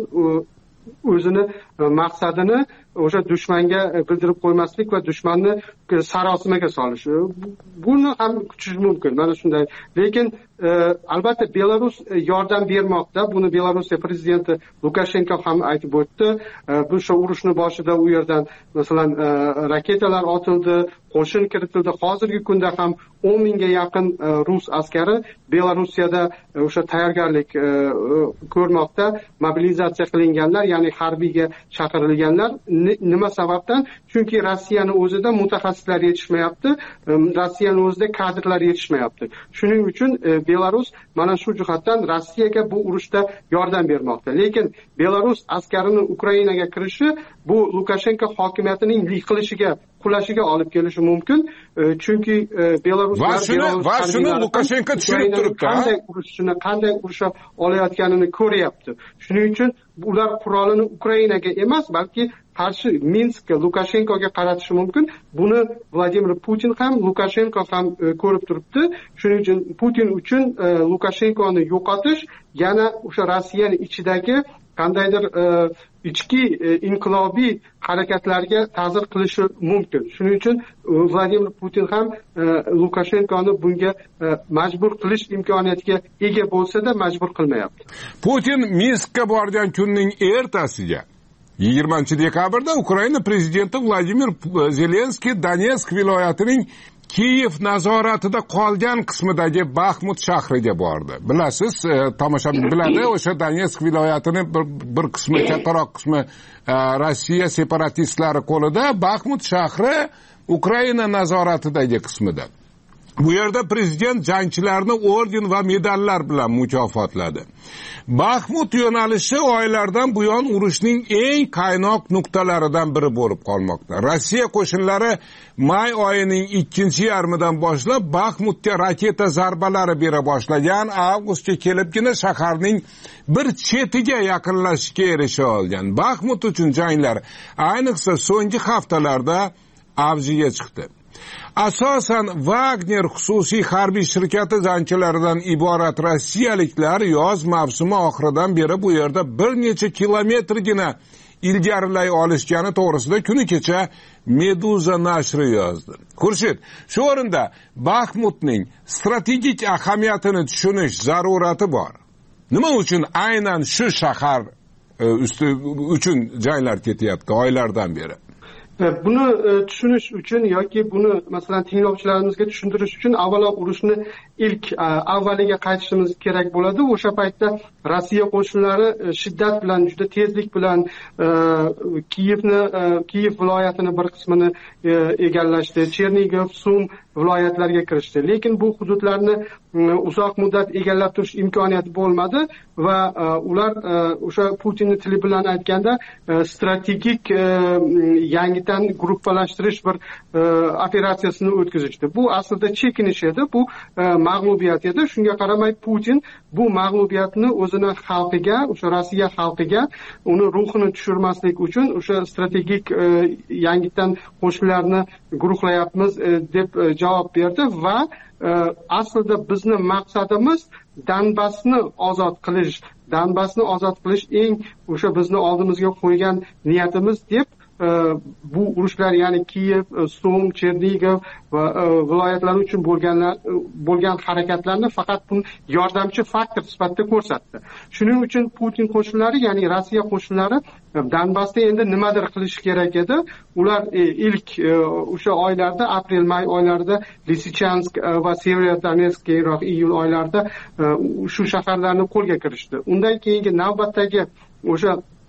o'zini maqsadini o'sha dushmanga bildirib qo'ymaslik va dushmanni sarosimaga solish. Buni ham kutish mumkin. Mana shunday. Lekin albatta Belarus yordam bermoqda. Buni Belorussiya prezidenti Lukashenko ham aytib o'tdi. Bu shu urushni boshida u yerdan masalan raketalar otildi, qo'shin kiritildi. Hozirgi kunda ham o'n mingga yaqin rus askari Belarusiyada o'sha tayyorgarlik ko'rmoqda. Mobilizatsiya qilinganlar, ya'ni harbiyga chaqirilganlar. Nima sababdan? Chunki Rossiyani o'zida mutaxassislar yetishmayapti, Rossiyani o'zida kadrlar yetishmayapti. Shuning uchun Belarus mana shu jihatdan Rossiyaga bu urushda yordam bermoqda. Lekin Belarus askarini Ukrainaga kirishi bu Lukashenko hokimiyatining yiqilishiga, qulashiga olib kelishi mumkin. Chunki Belaruslar va shuni va shuni Lukashenko tushunib turibdi. Qanday urushni, qanday urusha olayotganini ko'ryapti. Shuning uchun ular qurolini Ukrainaga emas, balki qarshi Minskka, Lukashenkoga qaratishi mumkin. Buni Vladimir Putin ham, Lukashenko ham ko'rib turibdi. Shuning uchun Putin uchun Lukashenkoni yo'qotish yana o'sha Rossiyaning ichidagi qandaydir ichki inqilobiy harakatlarga ta'sir qilishi mumkin. Shuning uchun Vladimir Putin ham Lukashenkoni bunga majbur qilish imkoniyatiga ega bo'lsa-da majbur qilmayapti. Putin Minskka borgan kunning ertasiga yigirmanchi dekabrda Ukraina prezidenti Vladimir Zelenskiy Donetsk viloyatining Kiyev nazoratida qolgan qismidagi Baxmut shahriga bordi. Bilasiz, tomoshabin biladi, o'sha Donetsk viloyatini bir, bir qismi, kattaroq qismi Rossiya separatistlari qo'lida, Baxmut shahri Ukraina nazoratidagi qismida. Bu yerda prezident jangchilarni orden va medallar bilan mukofotladi. Baxmut yo'nalishi oylardan buyon urushning eng qaynoq nuqtalaridan biri bo'lib qolmoqda. Rossiya qo'shinlari may oyining ikkinchi yarmidan boshlab Baxmutga raketa zarbalari bera boshlagan, avgustga kelibgina shaharning bir chetiga yaqinlashishga erisha olgan. Baxmut uchun janglar ayniqsa so'nggi haftalarda avjiga chiqdi. Asosan Wagner xususiy harbiy shirkati jangchilaridan iborat rossiyaliklar yoz mavsumi oxiridan beri bu yerda bir necha kilometrgina ilgarilay olishgani to'g'risida kuni kecha Meduza nashri yozdi. Xurshid, shu o'rinda Baxmutning strategik ahamiyatini tushunish zarurati bor. Nima uchun aynan shu shahar usti uchun janglar ketyapti oylardan beri? Buni tushunish uchun yoki buni masalan tinglovchilarimizga tushuntirish uchun avvalo urushni ilk avvaliga qaytishimiz kerak bo'ladi. O'sha paytda Rossiya qo'shinlari shiddat bilan, juda tezlik bilan Kiyevni, Kiyev viloyatini bir qismini egallashdi. Chernigov, Sum viloyatlariga kirishdi. Lekin bu hududlarni uzoq muddat egallab turish imkoniyati bo'lmadi va ular o'sha Putinning tili bilan aytganda strategik yangidan gruppalashtirish bir operatsiyasini o'tkazishdi. Bu aslida chekinish edi, bu mag'lubiyat edi. Shunga qaramay Putin bu mag'lubiyatni o'zini xalqiga, o'sha Rossiya xalqiga uni ruhini tushirmaslik uchun o'sha strategik yangidan qo'shinlarni guruhlayapmiz deb javob berdi va aslida bizni maqsadimiz Donbassni ozod qilish, Donbassni ozod qilish eng o'sha bizni oldimizga qo'ygan niyatimiz deb bu urushlar, ya'ni Kiyev, Sum, Chernigov va viloyatlari uchun bo'lgan bo'lgan harakatlarni faqat bu yordamchi faktor sifatida ko'rsatdi. Shuning uchun Putin qo'shinlari, ya'ni Rossiya qo'shinlari Donbassda endi nimadir qilish kerak edi. Ular ilk o'sha oylarda, aprel-may oylarida Lysychansk va Severodonetsk, keyinroq iyul oylarida shu shaharlarni qo'lga kirishdi. Undan keyingi navbatdagi o'sha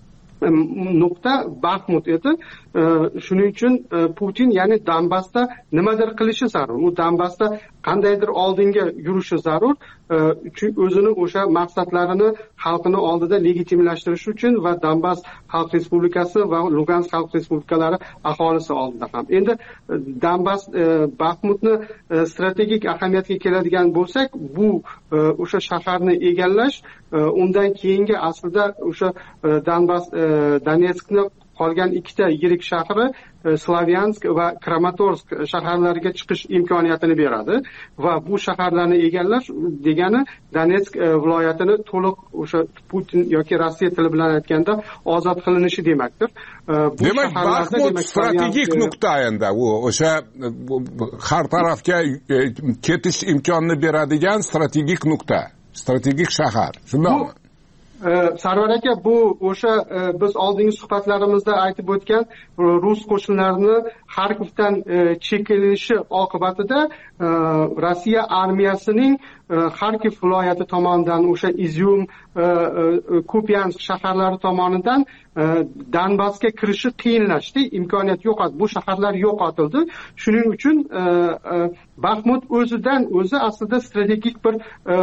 nuqta Baxmut edi. Shuning uchun Putin ya'ni Donbassda nimadir qilishi zarur. U Donbassda qandaydir oldinga yurishi zarur. Chunki o'zini o'sha maqsadlarini xalqini oldida legitimlashtirish uchun va Donbass Xalq Respublikasi va Lugansk Xalq Respublikalari aholisi oldida ham. Endi Donbass Baxmutni strategik ahamiyatga keladigan bo'lsak, bu o'sha shaharni egallash, undan keyingi aslida o'sha Donbass Donetskni qolgan ikkita yirik shahri Slavyansk va Kramatorsk shaharlariga chiqish imkoniyatini beradi va bu shaharlarni egallash degani Donetsk viloyatini to'liq o'sha Putin yoki Rossiya tili bilan aytganda ozod qilinishi demakdir. Demak, Baxmut strategik nuqta endi u o'sha har tarafga ketish imkonini beradigan strategik nuqta, strategik shahar. Shundaymi? Sarvar aka, bu o'sha biz oldingi suhbatlarimizda aytib o'tgan rus qo'shinlarini Xarkovdan chekinishi oqibatida Rossiya armiyasining Xarkov viloyati tomonidan o'sha Izyum, Kupyansk shaharlari tomonidan Donbassga kirishi qiyinlashdi, imkoniyat yo'qoldi. Bu shaharlar yo'qotildi. Shuning uchun Baxmut o'zidan o'zi aslida strategik bir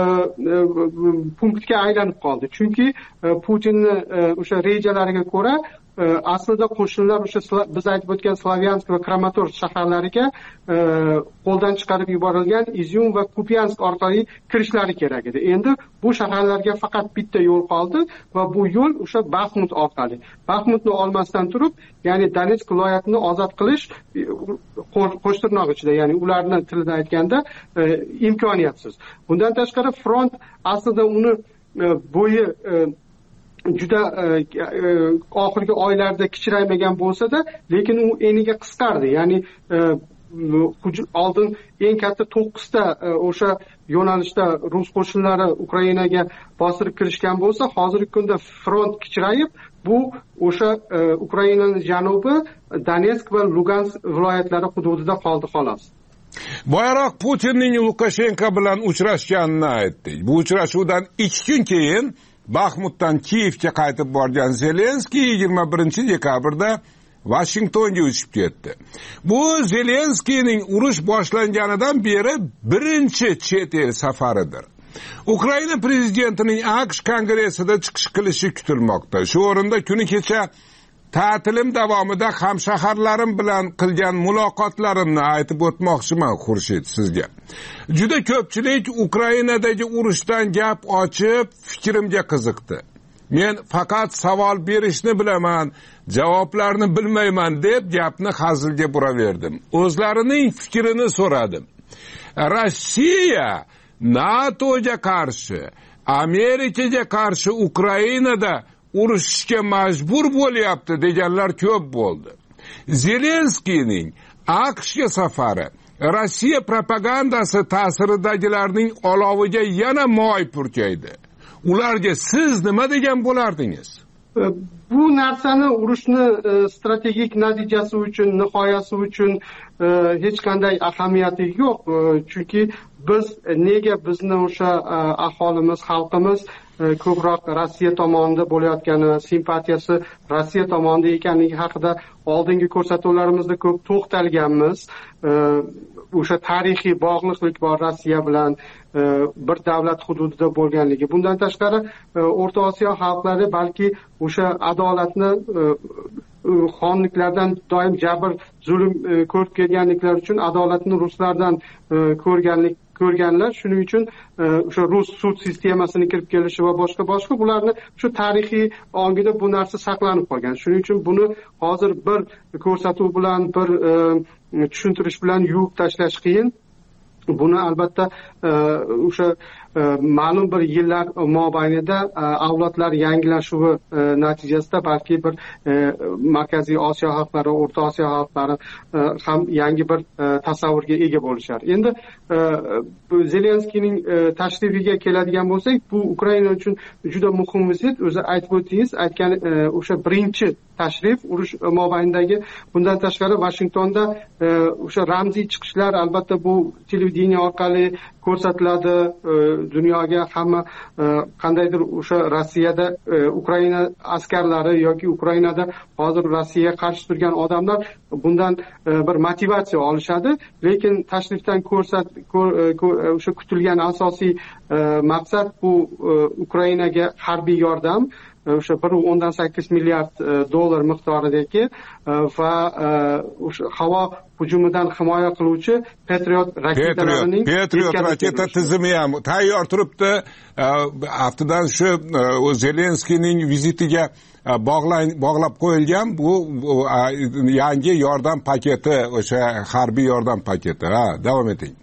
punktga aylanib qoldi. Chunki Putinning o'sha rejalariga ko'ra aslida qo'shinlar o'sha biz aytib o'tgan Slavyansk va Kramatorsk shaharlariga qo'ldan chiqarib yuborilgan Izyum va Kupyansk orqali kirishlari kerak edi. Endi bu shaharlarga faqat bitta yo'l qoldi va bu yo'l o'sha Baxmut orqali. Baxmutni olmasdan turib, ya'ni Donetsk viloyatini ozod qilish qo'shtirnoq ichida, ya'ni ularning tilida aytganda imkoniyatsiz. Bundan tashqari front aslida uni bo'yi juda oxirgi oylarda kichraymagan bo'lsa-da, lekin u eniga qisqardi. Ya'ni oldin eng katta to'qqizta o'sha yo'nalishda rus qo'shinlari Ukrainaga bostirib kirishgan bo'lsa, hozirgi kunda front kichrayib, bu o'sha Ukrainaning janubi Donetsk va Lugansk viloyatlari hududida qoldi xolos. Boyaroq Putinning Lukashenko bilan uchrashganini aytdik. Bu uchrashuvdan ikki kun keyin Baxmutdan Kiyevga qaytib borgan Zelenskiy yigirma birinchi dekabrda Vashingtonga uchib ketdi. Bu Zelenskiyning urush boshlanganidan beri birinchi chet el safaridir. Ukraina prezidentining AQSh kongressida chiqish qilishi kutilmoqda. Shu o'rinda kuni kecha ta'tilim davomida hamshaharlarim bilan qilgan muloqotlarimni aytib o'tmoqchiman Xurshid sizga. Juda ko'pchilik Ukrainadagi urushdan gap ochib, fikrimga qiziqdi. Men faqat savol berishni bilaman, javoblarni bilmayman deb gapni hazilga buraverdim. O'zlarining fikrini so'radim. Rossiya NATOga qarshi, Amerikaga qarshi Ukrainada urushishga majbur bo'lyapti deganlar ko'p bo'ldi. Zelenskiyning AQShga safari Rossiya propagandasi ta'siridagilarning oloviga yana moy purkaydi. Ularga siz nima degan bo'lardingiz? Bu narsani urushni strategik natijasi uchun, nihoyasi uchun hech qanday ahamiyati yo'q. Chunki biz nega bizni o'sha aholimiz, xalqimiz ko'proq Rossiya tomonida bo'layotgani, simpatiyasi Rossiya tomonida ekanligi haqida oldingi ko'rsatuvlarimizda ko'p to'xtalganmiz. O'sha tarixiy bog'liqlik bor Rossiya bilan, bir davlat hududida bo'lganligi. Bundan tashqari O'rta Osiyo xalqlari balki o'sha adolatni xonliklardan doim jabr, zulm ko'rib kelganliklari uchun adolatni ruslardan ko'rganlik ko'rganlar. Shuning uchun o'sha rus sud sistemasini kirib kelishi va boshqa boshqa bularni shu tarixiy ongida bu narsa saqlanib qolgan. Shuning uchun buni hozir bir ko'rsatuv bilan, bir tushuntirish bilan yuvib tashlash qiyin. Buni albatta o'sha ma'lum bir yillar mobaynida avlodlar yangilashuvi natijasida balki bir Markaziy Osiyo xalqlari, O'rta Osiyo xalqlari ham yangi bir tasavvurga ega bo'lishar. Endi Zelenskiyning tashrifiga keladigan bo'lsak, bu Ukraina uchun juda muhim vizit. O'zi aytib o'tdingiz, aytgan o'sha birinchi tashrif urush mobaynidagi. Bundan tashqari Vashingtonda o'sha ramziy chiqishlar albatta bu televideniya orqali ko'rsatiladi dunyoga. Hamma qandaydir o'sha Rossiyada Ukraina askarlari yoki Ukrainada hozir Rossiyaga qarshi turgan odamlar bundan bir motivatsiya olishadi. Lekin tashrifdan ko'rsat o'sha kutilgan asosiy maqsad bu Ukrainaga harbiy yordam. O'sha bir o'ndan sakkiz milliard dollar miqdoridagi va o'sha havo hujumidan himoya qiluvchi Patriot raketalarining Patriot raketa tizimi ham tayyor turibdi. Haftadan shu Zelenskiyning vizitiga bog'lab qo'yilgan bu yangi yordam paketi, o'sha harbiy yordam paketi. Ha, davom eting.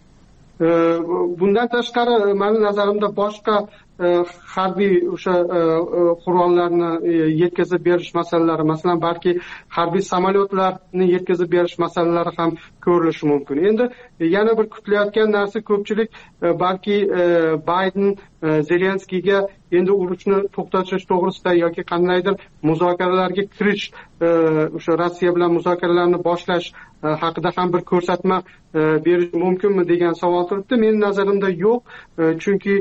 Bundan tashqari meni nazarimda boshqa harbiy o'sha qurollarni yetkazib berish masalalari, masalan balki harbiy samolyotlarni yetkazib berish masalalari ham ko'rilishi mumkin. Endi yana bir kutilayotgan narsa, ko'pchilik balki Bayden Zelenskiyga endi urushni to'xtatish to'g'risida yoki qandaydir muzokaralarga kirish, o'sha Rossiya bilan muzokaralarni boshlash haqida ham bir ko'rsatma berish mumkinmi degan savol turibdi. Mening nazarimda yo'q. Chunki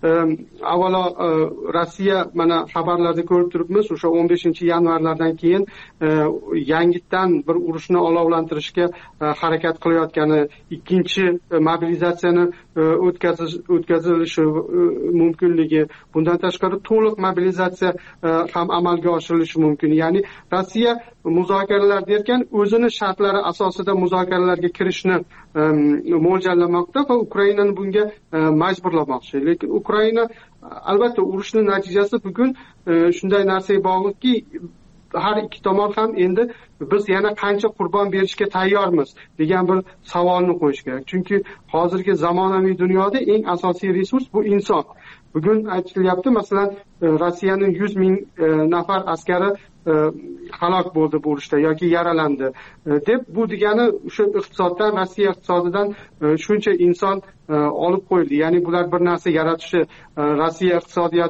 avvalo Rossiya, mana xabarlarda ko'rib turibmiz, o'sha o'n beshinchi yanvarlardan keyin yangitdan bir urushni olovlantirishga harakat qilayotgani, ikkinchi mobilizatsiyani o'tkazish o'tkazilishi mumkinligi, bundan tashqari to'liq mobilizatsiya ham amalga oshirilishi mumkin. Ya'ni Rossiya muzokaralar derkan o'zini shartlari asosida muzokaralarga kirishni mo'ljallamoqda va Ukrainani bunga majburlamoqchi. Lekin Ukraina albatta urushning natijasi bugun shunday narsaga bog'liqki, har ikki tomon ham endi biz yana qancha qurbon berishga tayyormiz degan bir savolni qo'yish kerak. Chunki hozirgi zamonaviy dunyoda eng asosiy resurs bu inson. Bugun aytilyapti, masalan, Rossiyaning yuz ming nafar askari halok bo'ldi bu urushda yoki yaralandi deb, bu degani o'sha iqtisoddan, Rossiya iqtisodidan shuncha inson olib qo'yildi. Ya'ni bular bir narsa yaratishi, Rossiya iqtisodiyotiga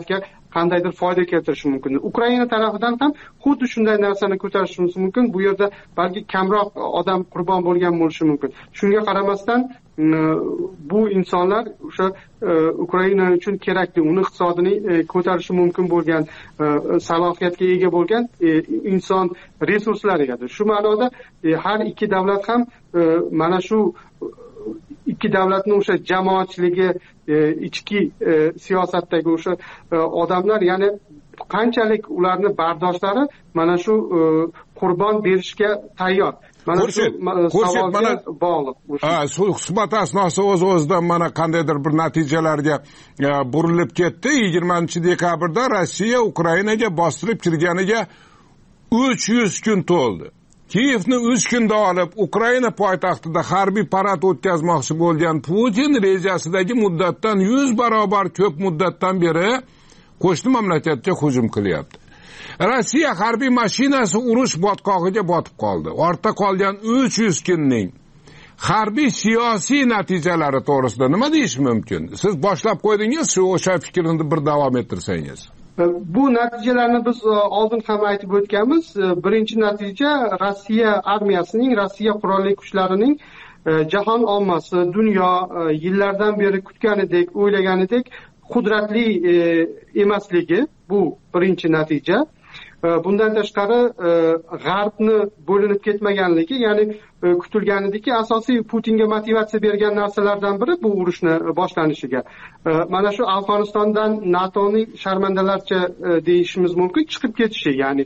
qandaydir foyda keltirishi mumkin. Ukraina tarafidan ham xuddi shunday narsani ko'tarishimiz mumkin. Bu yerda balki kamroq odam qurbon bo'lgan bo'lishi mumkin. Shunga qaramasdan bu insonlar o'sha Ukraina uchun kerakli, uni iqtisodini ko'tarishi mumkin bo'lgan, salohiyatga ega bo'lgan inson resurslari edi. Shu ma'noda har ikki davlat ham mana shu ikki davlatning o'sha jamoatchiligi, ichki siyosatdagi o'sha odamlar, ya'ni qanchalik ularni bardoshlari mana shu qurbon berishga tayyor. Mana shu savolga bog'liq. Ha, suhbat asnosi o'z-o'zidan mana qandaydir bir natijalarga burilib ketdi. yigirmanchi dekabrda Rossiya Ukrainaga bostirib kirganiga uch yuz kun to'ldi. Kiyevni uch kunda olib, Ukraina poytaxtida harbiy parad o'tkazmoqchi bo'lgan Putin rejasidagi muddatdan yuz barobar ko'p muddatdan beri qo'shni mamlakatga hujum qilyapti. Rossiya harbiy mashinasi urush botqog'iga botib qoldi. Ortda qolgan uch yuz kunning harbiy siyosiy natijalari to'g'risida nima deyish mumkin? Siz boshlab qo'ydingiz, shu o'sha fikrni bir davom ettirsangiz. Bu natijalarni biz oldin ham aytib o'tganmiz. Birinchi natija Rossiya armiyasining, Rossiya qurolli kuchlarining jahon ommasi, dunyo yillardan beri kutganidek, o'ylaganidek qudratli emasligi. Bu birinchi natija. Bundan tashqari g'arbni bo'linib ketmaganligi, ya'ni kutilganidiki asosiy Putinga motivatsiya bergan narsalardan biri bu urushni boshlanishiga. Mana shu Afg'onistondan NATOning sharmandalarcha deyishimiz mumkin chiqib ketishi, ya'ni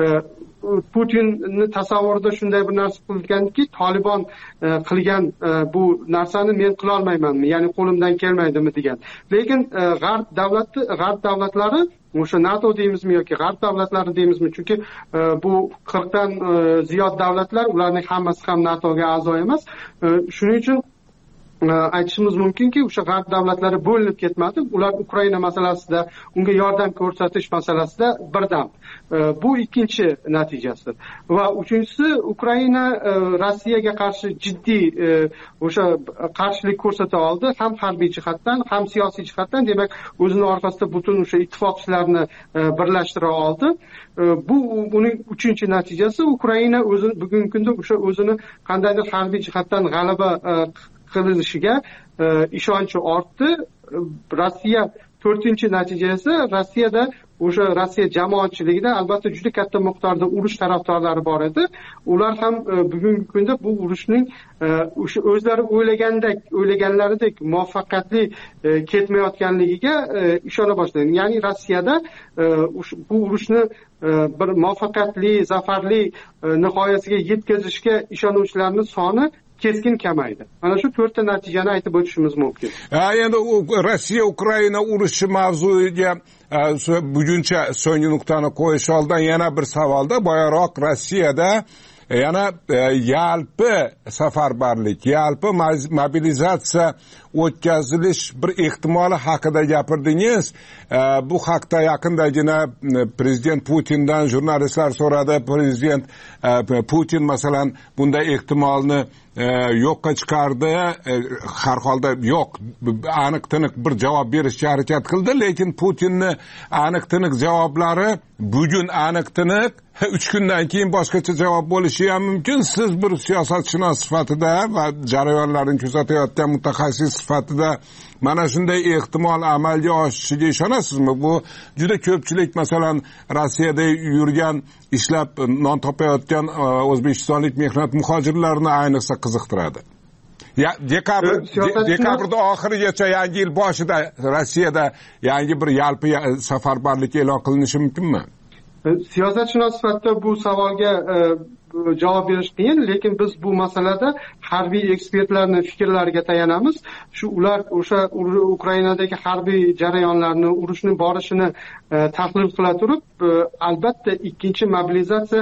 Putinni tasavvurida shunday bir narsa qilinganki, Taliban qilgan bu narsani men qila olmaymanmi, ya'ni qo'limdan kelmaydimi degan. Lekin g'arb davlati, g'arb davlatlari, o'sha NATO deymizmi yoki g'arb davlatlari deymizmi, chunki bu qirqdan ziyod davlatlar, ularning hammasi ham NATOga a'zo emas. Shuning uchun aytishimiz mumkinki, o'sha g'arb davlatlari bo'linib ketmadi. Ular Ukraina masalasida, unga yordam ko'rsatish masalasida birdam. Bu ikkinchi natijasi. Va uchinchisi, Ukraina Rossiyaga qarshi jiddiy o'sha qarshilik ko'rsata oldi, ham harbiy jihatdan, ham siyosiy jihatdan. Demak, o'zini orqasida butun o'sha ittifoqchilarni birlashtira oldi. Bu uning uchinchi natijasi. Ukraina o'zi bugungi kunda o'sha o'zini qandaydir harbiy jihatdan g'alaba qilinishiga ishonchi ortdi. Rossiya to'rtinchi natija esa Rossiyada o'sha Rossiya jamoatchiligida albatta juda katta miqdorda urush tarafdorlari bor edi. Ular ham bugungi kunda bu urushning o'sha o'zlari o'ylagandek, o'ylaganlaridek muvaffaqiyatli ketmayotganligiga ishona boshladi. Ya'ni Rossiyada bu urushni bir muvaffaqiyatli, zafarli nihoyasiga yetkazishga ishonuvchilarning soni keskin kamaydi. Mana shu to'rtta natijani aytib o'tishimiz mumkin. Ha, endi Rossiya Ukraina urushi mavzuiga buguncha so'nggi nuqtani qo'yish oldidan yana bir savolda, boyaroq Rossiyada yana yalpi safarbarlik, yalpi mobilizatsiya o'tkazilish bir ehtimoli haqida gapirdingiz. Bu haqda yaqindagina prezident Putindan jurnalistlar so'radi. Prezident Putin masalan bunday ehtimolni yo'qqa chiqardi. Har holda yo'q, aniq-tiniq bir javob berishga harakat qildi, lekin Putinni aniq-tiniq javoblari bugun aniq-tiniq, uch kundan keyin boshqacha javob bo'lishi ham mumkin. Siz bir siyosatshunos sifatida va jarayonlarni kuzatayotgan mutaxassis sifatida mana shunday ehtimol amalga oshishiga ishonasizmi? Bu juda ko'pchilik masalan Rossiyada yurgan, ishlab non topayotgan o'zbekistonlik mehnat muhojirlarini ayniqsa qiziqtiradi. Ya dekabr dekabrda oxirigacha, yangi yil boshida Rossiyada yangi bir yalpi safarbarlik e'lon qilinishi mumkinmi? Siyosatshunos sifatida bu savolga javob berish qiyin, lekin biz bu masalada harbiy ekspertlarning fikrlariga tayanamiz. Shu ular o'sha Ukrainadagi harbiy jarayonlarni, urushning borishini tahlil qila turib, albatta ikkinchi mobilizatsiya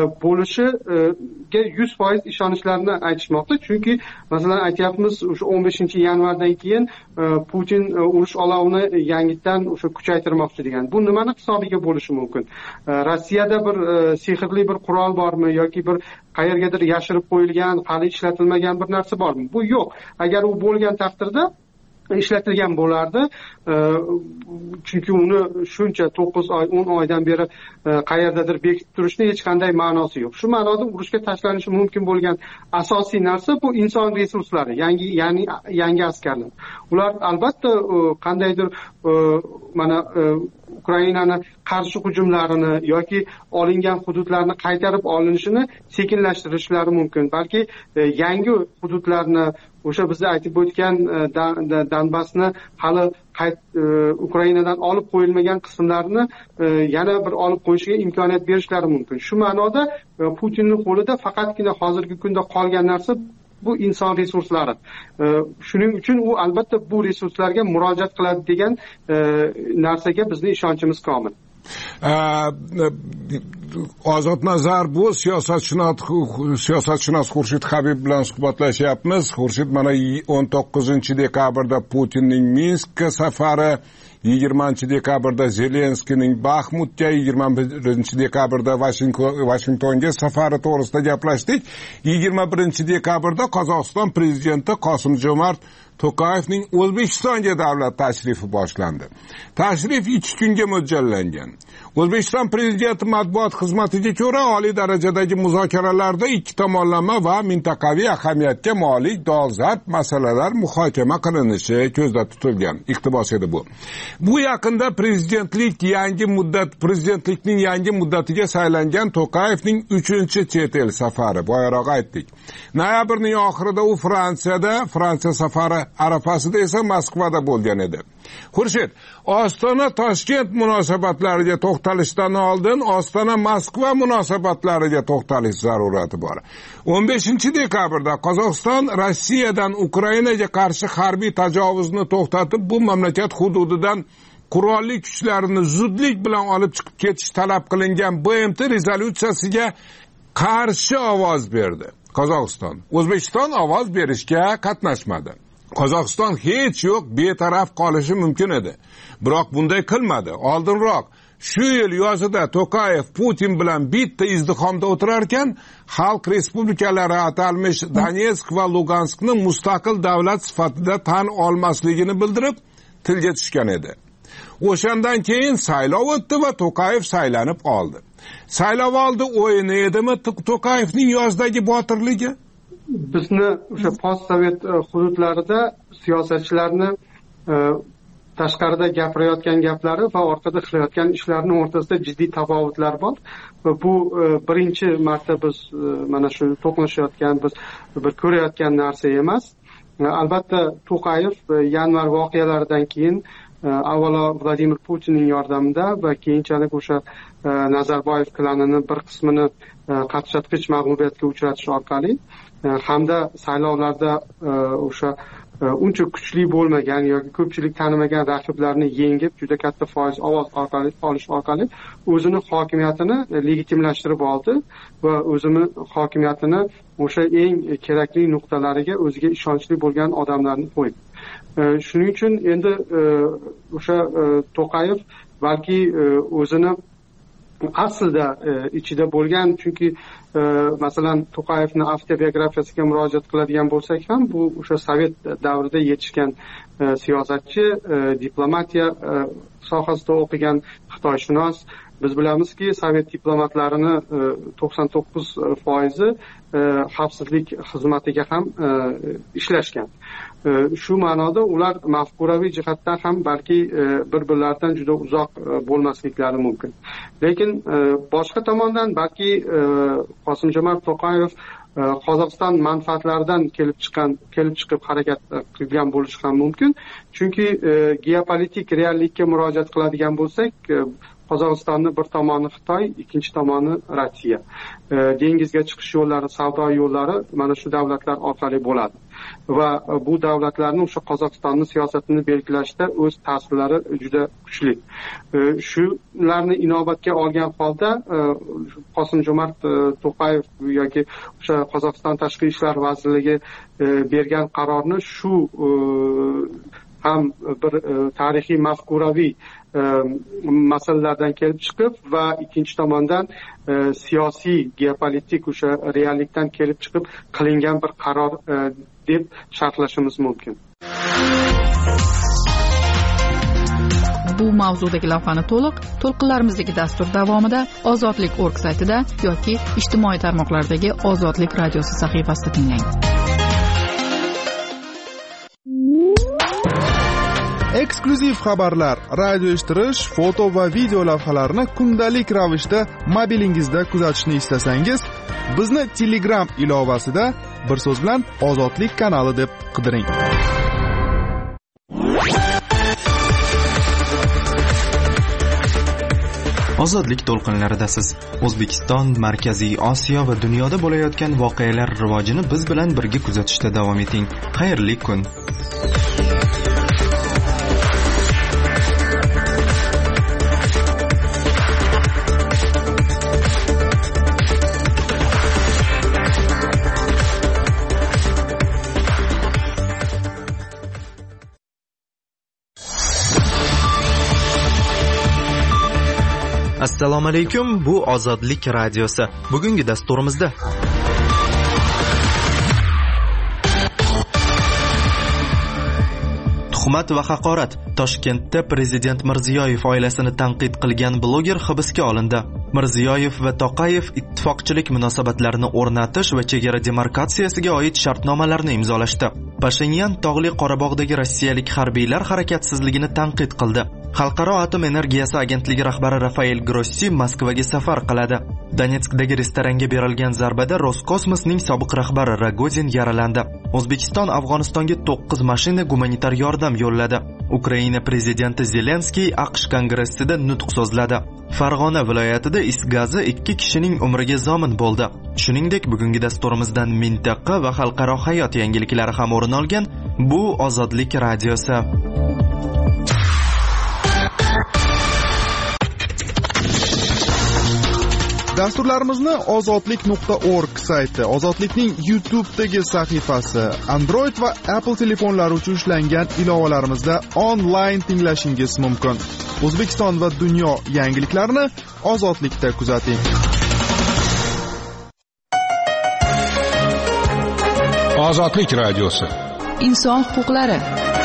bo'lishiga yuz foiz ishonishlarini aytishmoqda. Chunki masalan aytyapmiz, o'sha o'n beshinchi yanvardan keyin Putin urush olovini yangitdan o'sha kuchaytirmoqchi degan. Bu nimani hisobiga bo'lishi mumkin? Rossiyada bir sehrli bir qurol bormi yoki bir qayergadir yashirib qo'yilgan, hali ishlatilmagan bir narsa bormi? Bu yo'q. Agar u bo'lgan taqdirda ishlatilgan bo'lardi, chunki uni shuncha to'qqiz oy o'n oydan beri qayerdadir bekitib turishni hech qanday ma'nosi yo'q. Shu ma'noda urushga tashlanishi mumkin bo'lgan asosiy narsa bu inson resurslari, yangi ya'ni yangi askarlar. Ular albatta qandaydir mana Ukrainani qarshi hujumlarini yoki olingan hududlarni qaytarib olinishini sekinlashtirishlari mumkin. Balki yangi hududlarni, o'sha biz aytib o'tgan Donbassni hali Ukrainadan olib qo'yilmagan qismlarini yana bir olib qo'yishga imkoniyat berishlari mumkin. Shu ma'noda Putinning qo'lida faqatgina hozirgi kunda qolgan narsa bu inson resurslari. Shuning uchun u albatta bu resurslarga murojaat qiladi degan narsaga bizning ishonchimiz komil. Ozodnazar, bu siyosatshunos siyosatshunos Xurshid Habib bilan suhbatlashyapmiz. Xurshid, mana o'n to'qqizinchi dekabrda Putinning Minskka safari, yigirmanchi dekabrda Zelenskiyning Baxmutga, yigirma birinchi dekabrda Vashingtonga safari to'g'risida gaplashdik. yigirma birinchi dekabrda Qozog'iston prezidenti Qosim-Jo'mart To'qayevning O'zbekistonga davlat tashrifi boshlandi. Tashrif ikki kunga mo'ljallangan. O'zbekiston prezidenti matbuot xizmatiga ko'ra, oliy darajadagi muzokaralarda ikki tomonlama va mintaqaviy ahamiyatga molik dolzarb masalalar muhokama qilinishi ko'zda tutilgan. Iqtibos edi bu. Bu yaqinda prezidentlik yangi muddat prezidentlikning yangi muddatiga saylangan To'qayevning uchinchi chet el safari. Boyaroq aytdik. Noyabrning oxirida u Fransiyada, Fransiya safari arafasida esa Moskvada bo'lgan edi. Xurshid, Ostona-Toshkent munosabatlariga to'xtalishdan oldin Ostona-Moskva munosabatlariga to'xtalish zarurati bor. o'n beshinchi dekabrda Qozog'iston Rossiyadan Ukrainaga qarshi harbiy tajovuzni to'xtatib, bu mamlakat hududidan qurolli kuchlarini zudlik bilan olib chiqib ketish talab qilingan B M T rezolyutsiyasiga qarshi ovoz berdi. Qozog'iston, O'zbekiston ovoz berishga qatnashmadi. Qozog'iston hech yo'q betaraf qolishi mumkin edi. Biroq bunday qilmadi. Oldinroq shu yil yozida To'qayev Putin bilan bitta izdihomda o'tirar ekan, xalq respublikalari atalmish Donetsk va Luganskni mustaqil davlat sifatida tan olmasligini bildirib tilga tushgan edi. O'shandan keyin saylov o'tdi va To'qayev saylanib oldi. Saylov oldi o'yini edimi To'qayevning yozdagi botirligi? Bizni o'sha post-sovet hududlarida siyosatchilarni tashqarida gapirayotgan gaplari va orqada qilayotgan ishlarini o'rtasida jiddiy tafovutlar bor. Bu birinchi marta biz mana shu to'qnashayotgan, biz bir ko'rayotgan narsa emas. Albatta To'qayev yanvar voqealaridan keyin avvalo Vladimir Putinning yordamida va keyinchalik o'sha Nazarboyev klanining bir qismini qattiqlatgich mag'lubiyatga uchratish orqali hamda saylovlarda o'sha uncha kuchli bo'lmagan yoki ko'pchilik tanimagan raqiblarni yengib juda katta foiz ovoz orqali olish orqali o'zini hokimiyatini legitimlashtirib oldi va o'zini hokimiyatini o'sha eng kerakli nuqtalariga o'ziga ishonchli bo'lgan odamlarni qo'ydi. Shuning uchun endi o'sha To'qayev balki o'zini aslida ichida bo'lgan, chunki masalan To'qayevni avtobiografiyasiga murojaat qiladigan bo'lsak ham, bu o'sha sovet davrida yetishgan siyosatchi, diplomatiya sohasida o'qigan xitoyshunos. Biz bilamizki, sovet diplomatlarini to'qson to'qqiz foizi xavfsizlik xizmatiga ham ishlashgan. Shu ma'noda ular mafkuraviy jihatdan ham balki bir-birlaridan juda uzoq bo'lmasliklari mumkin. Lekin boshqa tomondan balki Qosim-Jo'mart To'qayev Qozog'iston manfaatlaridan kelib chiqqan, kelib chiqib harakat qilgan bo'lishi ham mumkin. Chunki geopolitik reallikka murojaat qiladigan bo'lsak, Qozog'istonning bir tomoni Xitoy, ikkinchi tomoni Rossiya. Dengizga chiqish yo'llari, savdo yo'llari mana shu davlatlar orqali bo'ladi. Va bu davlatlarning o'sha Qozog'istonning siyosatini belgilashda o'z ta'sirlari juda kuchli. Shularni inobatga olgan holda Qosim-Jo'mart To'qayev yoki o'sha Qozog'iston tashqi ishlar vazirligi bergan qarorni shu ham bir tarixiy mafkuraviy masalalardan kelib chiqib va ikkinchi tomondan siyosiy geopolitik o'sha reallikdan kelib chiqib qilingan bir qaror deb sharhlashimiz mumkin. bu mavzudagi lavhani to'liq to'lqinlarimizdagi dastur davomida ozodlik nokta org saytida yoki ijtimoiy tarmoqlardagi Ozodlik radiosi sahifasida tinglang. Eksklyuziv xabarlar, radio eshittirish, foto va video lavhalarni kundalik ravishda mobilingizda kuzatishni istasangiz, bizni Telegram ilovasida bir so'z bilan Ozodlik kanali deb qidiring. Ozodlik to'lqinlaridasiz. O'zbekiston, Markaziy Osiyo va dunyoda bo'layotgan voqealar rivojini biz bilan birga kuzatishda davom eting. Xayrli kun. Assalomu alaykum, bu Ozodlik radiosi. Bugungi dasturimizda tuhmat va haqorat. Toshkentda prezident Mirziyoyev oilasini tanqid qilgan bloger hibsga olindi. Mirziyoyev va Toqayev ittifoqchilik munosabatlarini o'rnatish va chegara demarkatsiyasiga oid shartnomalarni imzolashdi. Pashinyan Tog'li Qorabog'dagi rossiyalik harbiylar harakatsizligini tanqid qildi. Xalqaro atom energiyasi agentligi rahbari Rafael Grossi Moskvaga safar qiladi. Donetskdagi restoranga berilgan zarbada Roskosmosning sobiq rahbari Rogozin yaralandi. O'zbekiston Afg'onistonga to'qqiz mashina gumanitar yordam yo'lladi. Ukraina prezidenti Zelenskiy AQSh kongressida nutq so'zladi. Farg'ona viloyatida is gazi ikki kishining umriga zomin bo'ldi. Shuningdek, bugungi dasturimizdan mintaqa va xalqaro hayot yangiliklari ham o'rin olgan. Bu Ozodlik radiosi. Dasturlarimizni ozodlik nokta org sayti, Ozodlikning YouTube'dagi sahifasi, Android va Apple telefonlari uchun ishlangan ilovalarimizda onlayn tinglashingiz mumkin. O'zbekiston va dunyo yangiliklarini Ozodlikda kuzating. Ozodlik radiosi. Inson huquqlari.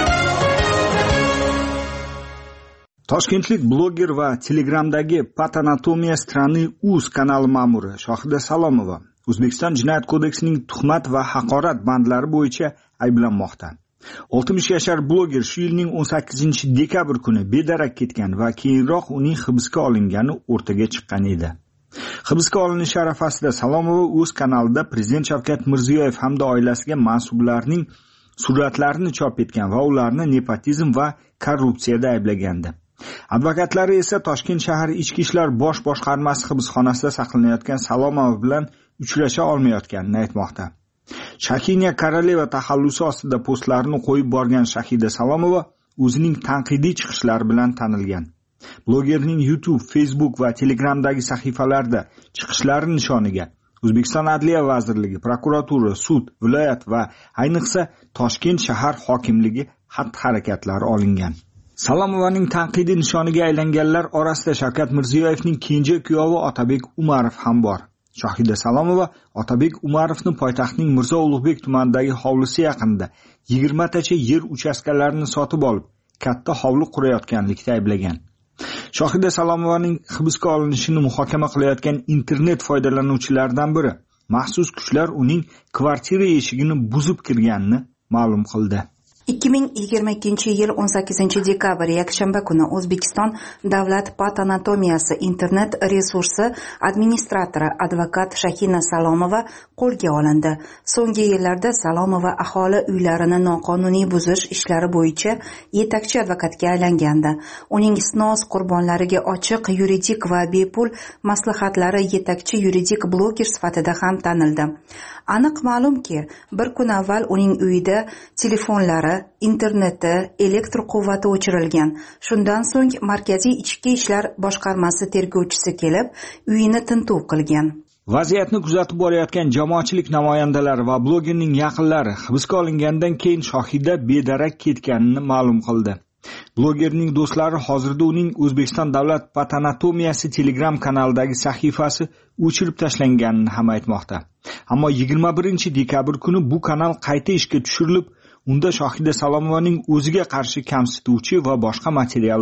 Toshkentlik bloger va Telegramdagi Patanatomiya strani uz kanali ma'muri Shohida Salomova O'zbekiston Jinoyat kodeksining tuhmat va haqorat bandlari bo'yicha ayblanmoqda. oltmish yashar bloger shu yilning o'n sakkizinchi dekabr kuni bedarak ketgan va keyinroq uning hibsga olingani o'rtaga chiqqan edi. Hibsga olinishi arafasida Salomova o'z kanalida Prezident Shavkat Mirziyoyev hamda oilasiga mansublarning suratlarini chop etgan va ularni nepotizm va korrupsiyada ayblagandi. Advokatlari esa Toshkent shahar Ichki ishlar bosh boshqarmasi hibsxonasida saqlanayotgan Salomova bilan uchrasha olmayotganini aytmoqda. Shakiniya Koroleva taxallusi ostida postlarini qo'yib borgan Shahida Salomova o'zining tanqidiy chiqishlari bilan tanilgan. Blogerning YouTube, Facebook va Telegramdagi sahifalarida chiqishlari nishoniga O'zbekiston Adliya vazirligi, prokuratura, sud, viloyat va ayniqsa Toshkent shahar hokimligi xatti-harakatlari olingan. Salomovaning tanqidiy nishoniga aylanganlar orasida Shavkat Mirziyoyevning kenja kuyovi Otabek Umarov ham bor. Shohida Salomova Otabek Umarovni poytaxtning Mirzo Ulug'bek tumanidagi hovlisi yaqinida yigirma tacha yer uchastkalarini sotib olib, katta hovli qurayotganlikda ayblagan. Shohida Salomovaning hibsga olinishini muhokama qilayotgan internet foydalanuvchilaridan biri maxsus kuchlar uning kvartira eshigini buzib kirganini ma'lum qildi. ikki ming yigirma ikkinchi yil o'n sakkizinchi dekabr yakshanba kuni O'zbekiston Davlat patanatomiyasi internet resursi administratori advokat Shakina Salomova qo'lga olindi. So'nggi yillarda Salomova aholi uylarini noqonuniy buzish ishlari bo'yicha yetakchi advokatga aylangandi. Uning snos qurbonlariga ochiq yuridik va bepul maslahatlari yetakchi yuridik bloger sifatida ham tanildi. Aniq ma'lumki, bir kun avval uning uyida telefonlari, interneti, elektr quvvati o'chirilgan. Shundan so'ng Markaziy ichki ishlar boshqarmasi tergovchisi kelib, uyini tintuv qilgan. Vaziyatni kuzatib borayotgan jamoatchilik namoyandalari va blogerning yaqinlari hibsga olingandan keyin Shohida bedarak ketganini ma'lum qildi. Blogerning do'stlari hozirda uning O'zbekiston Davlat patanatomiyasi Telegram kanalidagi sahifasi o'chirib tashlanganini ham aytmoqda. Ammo yigirma birinchi dekabr kuni bu kanal qayta ishga tushirilib, unda Shohida Salomovaning o'ziga qarshi kamsituvchi va boshqa materiallar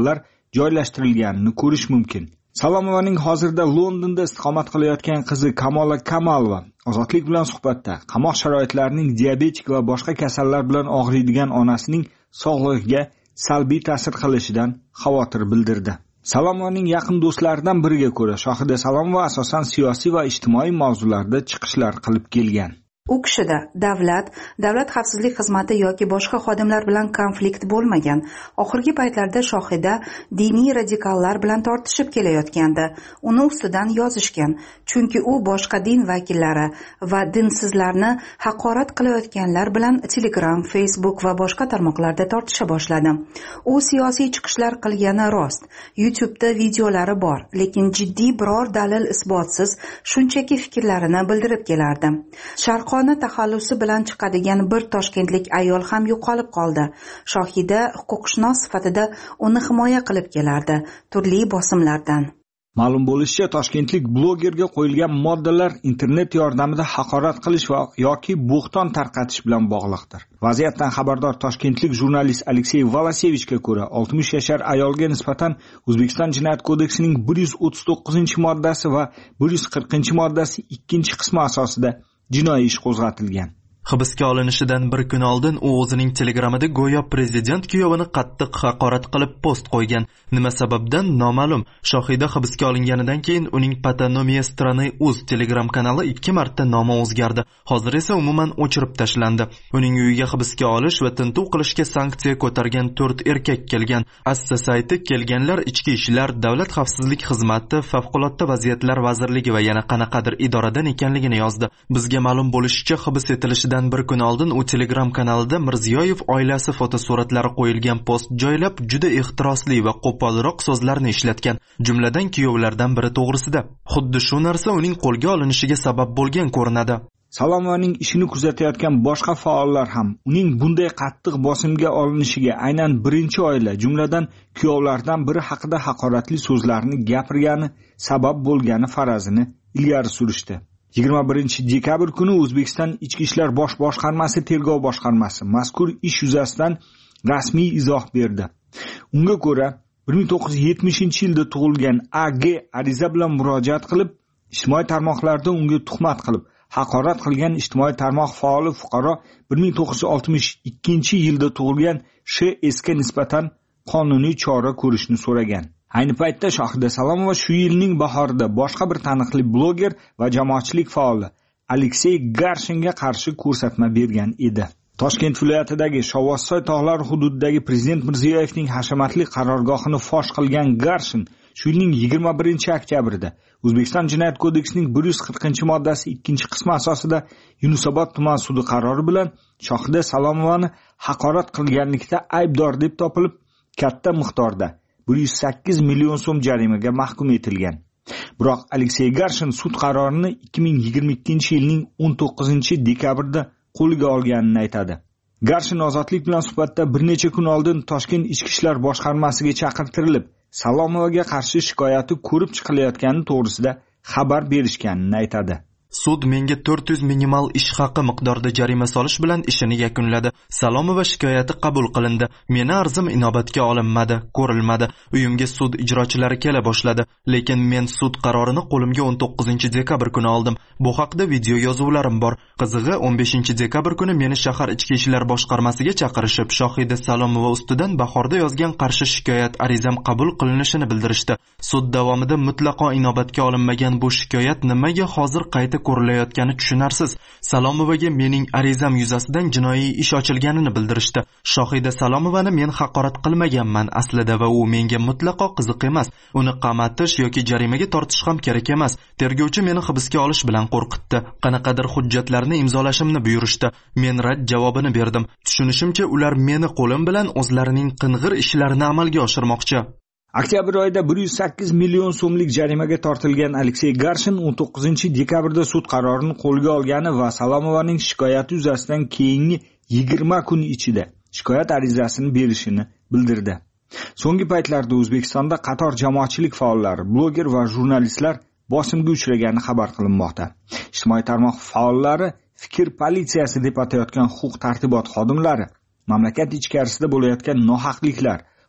joylashtirilganini ko'rish mumkin. Salomovaning hozirda Londonda istiqomat qilayotgan qizi Kamola Kamalova Ozodlik bilan suhbatda qamoq sharoitlarining diabetik va boshqa kasallar bilan og'riydigan onasining sog'lig'iga salbiy ta'sir qilishidan xavotir bildirdi. Salomovaning yaqin do'stlaridan biriga ko'ra, Shohida Salomova asosan siyosiy va ijtimoiy mavzularda chiqishlar qilib kelgan. U kishida davlat, davlat xavfsizlik xizmati yoki boshqa xodimlar bilan konflikt bo'lmagan. Oxirgi paytlarda Shohida diniy radikallar bilan tortishib kelayotgandi. Uni ustidan yozishgan, chunki u boshqa din vakillari va dinsizlarni haqorat qilayotganlar bilan Telegram, Facebook va boshqa tarmoqlarda tortisha boshladi. U siyosiy chiqishlar qilgani rost. YouTube'da videolari bor, lekin jiddiy biror dalil isbotsiz shunchaki fikrlarini bildirib kelardi. Sharqona taxallusi bilan chiqadigan bir toshkentlik ayol ham yo'qolib qoldi. Shohida huquqshunos sifatida uni himoya qilib kelardi turli bosimlardan. Ma'lum bo'lishicha, toshkentlik blogerga qo'yilgan moddalar internet yordamida haqorat qilish va yoki bo'xton tarqatish bilan bog'liqdir. Vaziyatdan xabardor toshkentlik jurnalist Aleksey Volosevichga ko'ra, oltmish yashar ayolga nisbatan O'zbekiston Jinoyat kodeksining bir yuz o'ttiz to'qqizinchi moddasi va bir yuz qirqinchi moddasi ikkinchi qismi asosida jinoiy ish qo'zg'atilgan. Hibsga olinishidan bir kun oldin u o'zining Telegramida go'yo prezident kuyovini qattiq haqorat qilib post qo'ygan. Nima sababdan noma'lum. Shohida hibsga olinganidan keyin uning Patanomiya strani uz Telegram kanali ikki marta nomi o'zgardi. Hozir esa umuman o'chirib tashlandi. Uning uyiga hibsga olish va tintuv qilishga sanksiya ko'targan to'rt erkak kelgan. Assa sayti kelganlar ichki ishlar, davlat xavfsizlik xizmati, favqulodda vaziyatlar vazirligi va yana qanaqadir idoradan ekanligini yozdi. Bizga ma'lum bo'lishicha, hibs etilishi bir kun oldin u Telegram kanalida Mirziyoyev oilasi fotosuratlari qo'yilgan post joylab juda ehtirosli va qo'polroq so'zlarni ishlatgan, jumladan kuyovlardan biri to'g'risida. Xuddi shu narsa uning qo'lga olinishiga sabab bo'lgan ko'rinadi. Salomovaning ishini kuzatayotgan boshqa faollar ham uning bunday qattiq bosimga olinishiga aynan birinchi oila, jumladan kuyovlardan biri haqida haqoratli so'zlarni gapirgani sabab bo'lgani farazini ilgari surishdi. yigirma birinchi dekabr kuni O'zbekiston Ichki ishlar bosh boshqarmasi tergov boshqarmasi mazkur ish yuzasidan rasmiy izoh berdi. Unga ko'ra, bir ming to'qqiz yuz yetmishinchi yilda tug'ilgan A G ariza bilan murojaat qilib, ijtimoiy tarmoqlarda unga tuhmat qilib, haqorat qilgan ijtimoiy tarmoq faoli fuqaro bir ming to'qqiz yuz oltmish ikkinchi yilda tug'ilgan Sh S ga nisbatan qonuniy chora ko'rishni so'ragan. Ayni paytda Shohida Salomova shu yilning bahorida boshqa bir taniqli bloger va jamoatchilik faoli Aleksey Garshinga qarshi ko'rsatma bergan edi. Toshkent viloyatidagi Shovvozsoy tog'lari hududidagi prezident Mirziyoyevning hashamatli qarorgohini fosh qilgan Garshin shu yilning yigirma birinchi oktyabrida O'zbekiston Jinoyat kodeksining bir yuz qirqinchi moddasi ikkinchi qismi asosida Yunusobod tuman sudi qarori bilan Shohida Salomovani haqorat qilganlikda aybdor deb topilib, katta miqdorda bir yuz sakkiz million so'm jarimaga mahkum etilgan. Biroq Aleksey Garshin sud qarorini ikki ming yigirma ikkinchi yilning o'n to'qqizinchi dekabrida qo'lga olganini aytadi. Garshin Ozodlik bilan suhbatda bir necha kun oldin Toshkent Ichki ishlar boshqarmasiga chaqirtirilib, Salomovaga qarshi shikoyati ko'rib chiqilayotgani to'g'risida xabar berishganini aytadi. Sud menga to'rt yuz minimal ish haqi miqdorida jarima solish bilan ishini yakunladi. Salomova shikoyati qabul qilindi. Meni arzim inobatga olinmadi, ko'rilmadi. Uyimga sud ijrochilari kela boshladi, lekin men sud qarorini qo'limga o'n to'qqizinchi dekabr kuni oldim. Bu haqda video yozuvlarim bor. Qizig'i o'n beshinchi dekabr kuni meni shahar ichki ishlar boshqarmasiga chaqirishib, Shohida Salomova ustidan bahorda yozgan qarshi shikoyat arizam qabul qilinishini bildirishdi. Sud davomida mutlaqo inobatga olinmagan bu shikoyat nimaga hozir qayta ko'rilayotgani tushunarsiz. Salomovaga mening arizam yuzasidan jinoiy ish ochilganini bildirishdi. Shohida Salomovani men haqorat qilmaganman aslida va u menga mutlaqo qiziq emas. Uni qamatish yoki jarimaga tortish ham kerak emas. Tergovchi meni hibsga olish bilan qo'rqitdi. Qanaqadir hujjatlarni imzolashimni buyurishdi. Men rad javobini berdim. Tushunishimcha, ular meni qo'lim bilan o'zlarining qing'ir ishlarini amalga oshirmoqchi. Oktyabr oyida bir yuz sakkiz million so'mlik jarimaga tortilgan Aleksey Garshin o'n to'qqizinchi dekabrda sud qarorini qo'lga olgani va Salomovaning shikoyati yuzasidan keyingi yigirma kun ichida shikoyat arizasini berishini bildirdi. So'nggi paytlarda O'zbekistonda qator jamoatchilik faollari, bloger va jurnalistlar bosimga uchragani xabar qilinmoqda. Ijtimoiy tarmoq faollari fikr politsiyasi deb atayotgan huquq tartibot xodimlari mamlakat ichkarisida bo'layotgan nohaqliklar,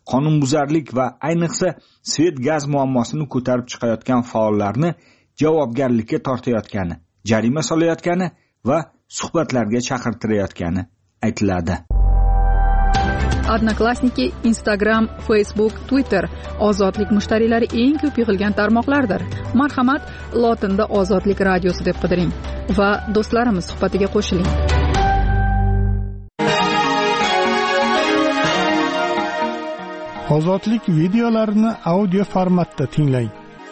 qonunbuzarlik va ayniqsa svet gaz muammosini ko'tarib chiqayotgan faollarni javobgarlikka tortayotgani, jarima solayotgani va suhbatlarga chaqirtirayotgani aytiladi. Odnoklassniki, Instagram, Facebook, Twitter ozodlik mushtariylari eng ko'p yig'ilgan tarmoqlardir. Marhamat, lotinda Ozodlik radiosi deb qidiring va do'stlarimiz suhbatiga qo'shiling. Ozodlik videolarini audio formatda tinglang.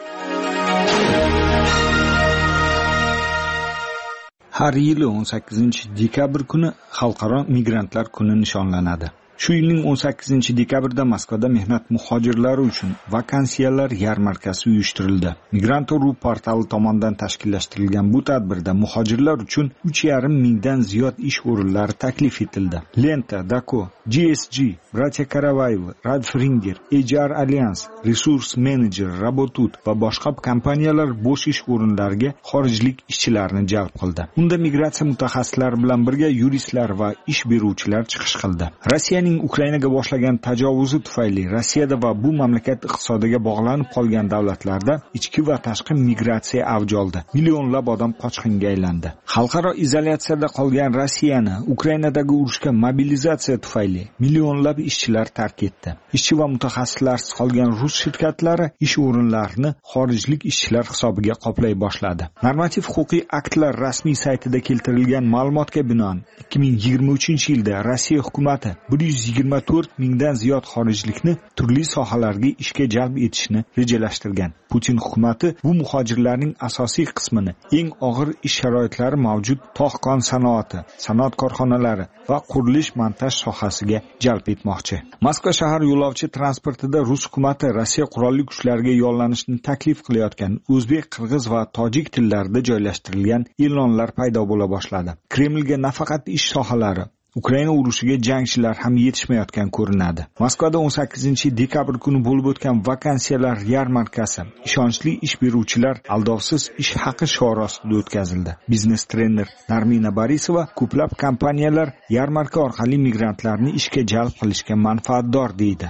Har yili o'n sakkizinchi dekabr kuni Xalqaro migrantlar kuni nishonlanadi. Shu yilning o'n sakkizinchi dekabrda Moskvada mehnat muhojirlari uchun vakansiyalar yarmarkasi uyushtirildi. Migrant.ru portali tomonidan tashkillashtirilgan bu tadbirda muhojirlar uchun uch yarim mingdan ziyod ish o'rinlari taklif etildi. Lenta, Dako, G S G, Bratya Karavayev, Radfringer, H R Alliance, Resource Manager, Rabotut va boshqa kompaniyalar bo'sh ish o'rinlariga xorijlik ishchilarni jalb qildi. Unda migratsiya mutaxassislari bilan birga yuristlar va ish beruvchilar chiqish qildi. Rossiyaning Ukrainaga boshlagan tajovuzi tufayli Rossiyada va bu mamlakat iqtisodiga bog'lanib qolgan davlatlarda ichki va tashqi migratsiya avj oldi. Millionlab odam qochqinga aylandi. Xalqaro izolyatsiyada qolgan Rossiyani Ukrainadagi urushga mobilizatsiya tufayli millionlab ishchilar tark etdi. Ishchi va mutaxassislarsiz qolgan rus shirkatlari ish o'rinlarini xorijlik ishchilar hisobiga qoplay boshladi. Normativ-huquqiy aktlar rasmiy saytida keltirilgan ma'lumotga binoan ikki ming yigirma uchinchi yilda Rossiya hukumati bir yuz yigirma to'rt mingdan ziyod xorijlikni turli sohalarga ishga jalb etishni rejalashtirgan. Putin hukumati bu muhojirlarning asosiy qismini eng og'ir ish sharoitlari mavjud tog'-kon sanoati, sanoat korxonalari va qurilish-montaj sohasiga jalb etmoqchi. Moskva shahar yo'lovchi transportida Rus hukumati Rossiya qurolli kuchlariga yollanishni taklif qilayotgan o'zbek, qirg'iz va tojik tillarida joylashtirilgan e'lonlar paydo bo'la boshladi. Kremlga nafaqat ish sohalari, Ukraina urushiga jangchilar ham yetishmayotgan ko'rinadi. Moskvada o'n sakkizinchi dekabr kuni bo'lib o'tgan vakansiyalar yarmarkasi ishonchli ish beruvchilar aldovsiz ish haqi shiori ostida o'tkazildi. Biznes trener Narmina Borisova ko'plab kompaniyalar yarmarka orqali migrantlarni ishga jalb qilishga manfaatdor deydi.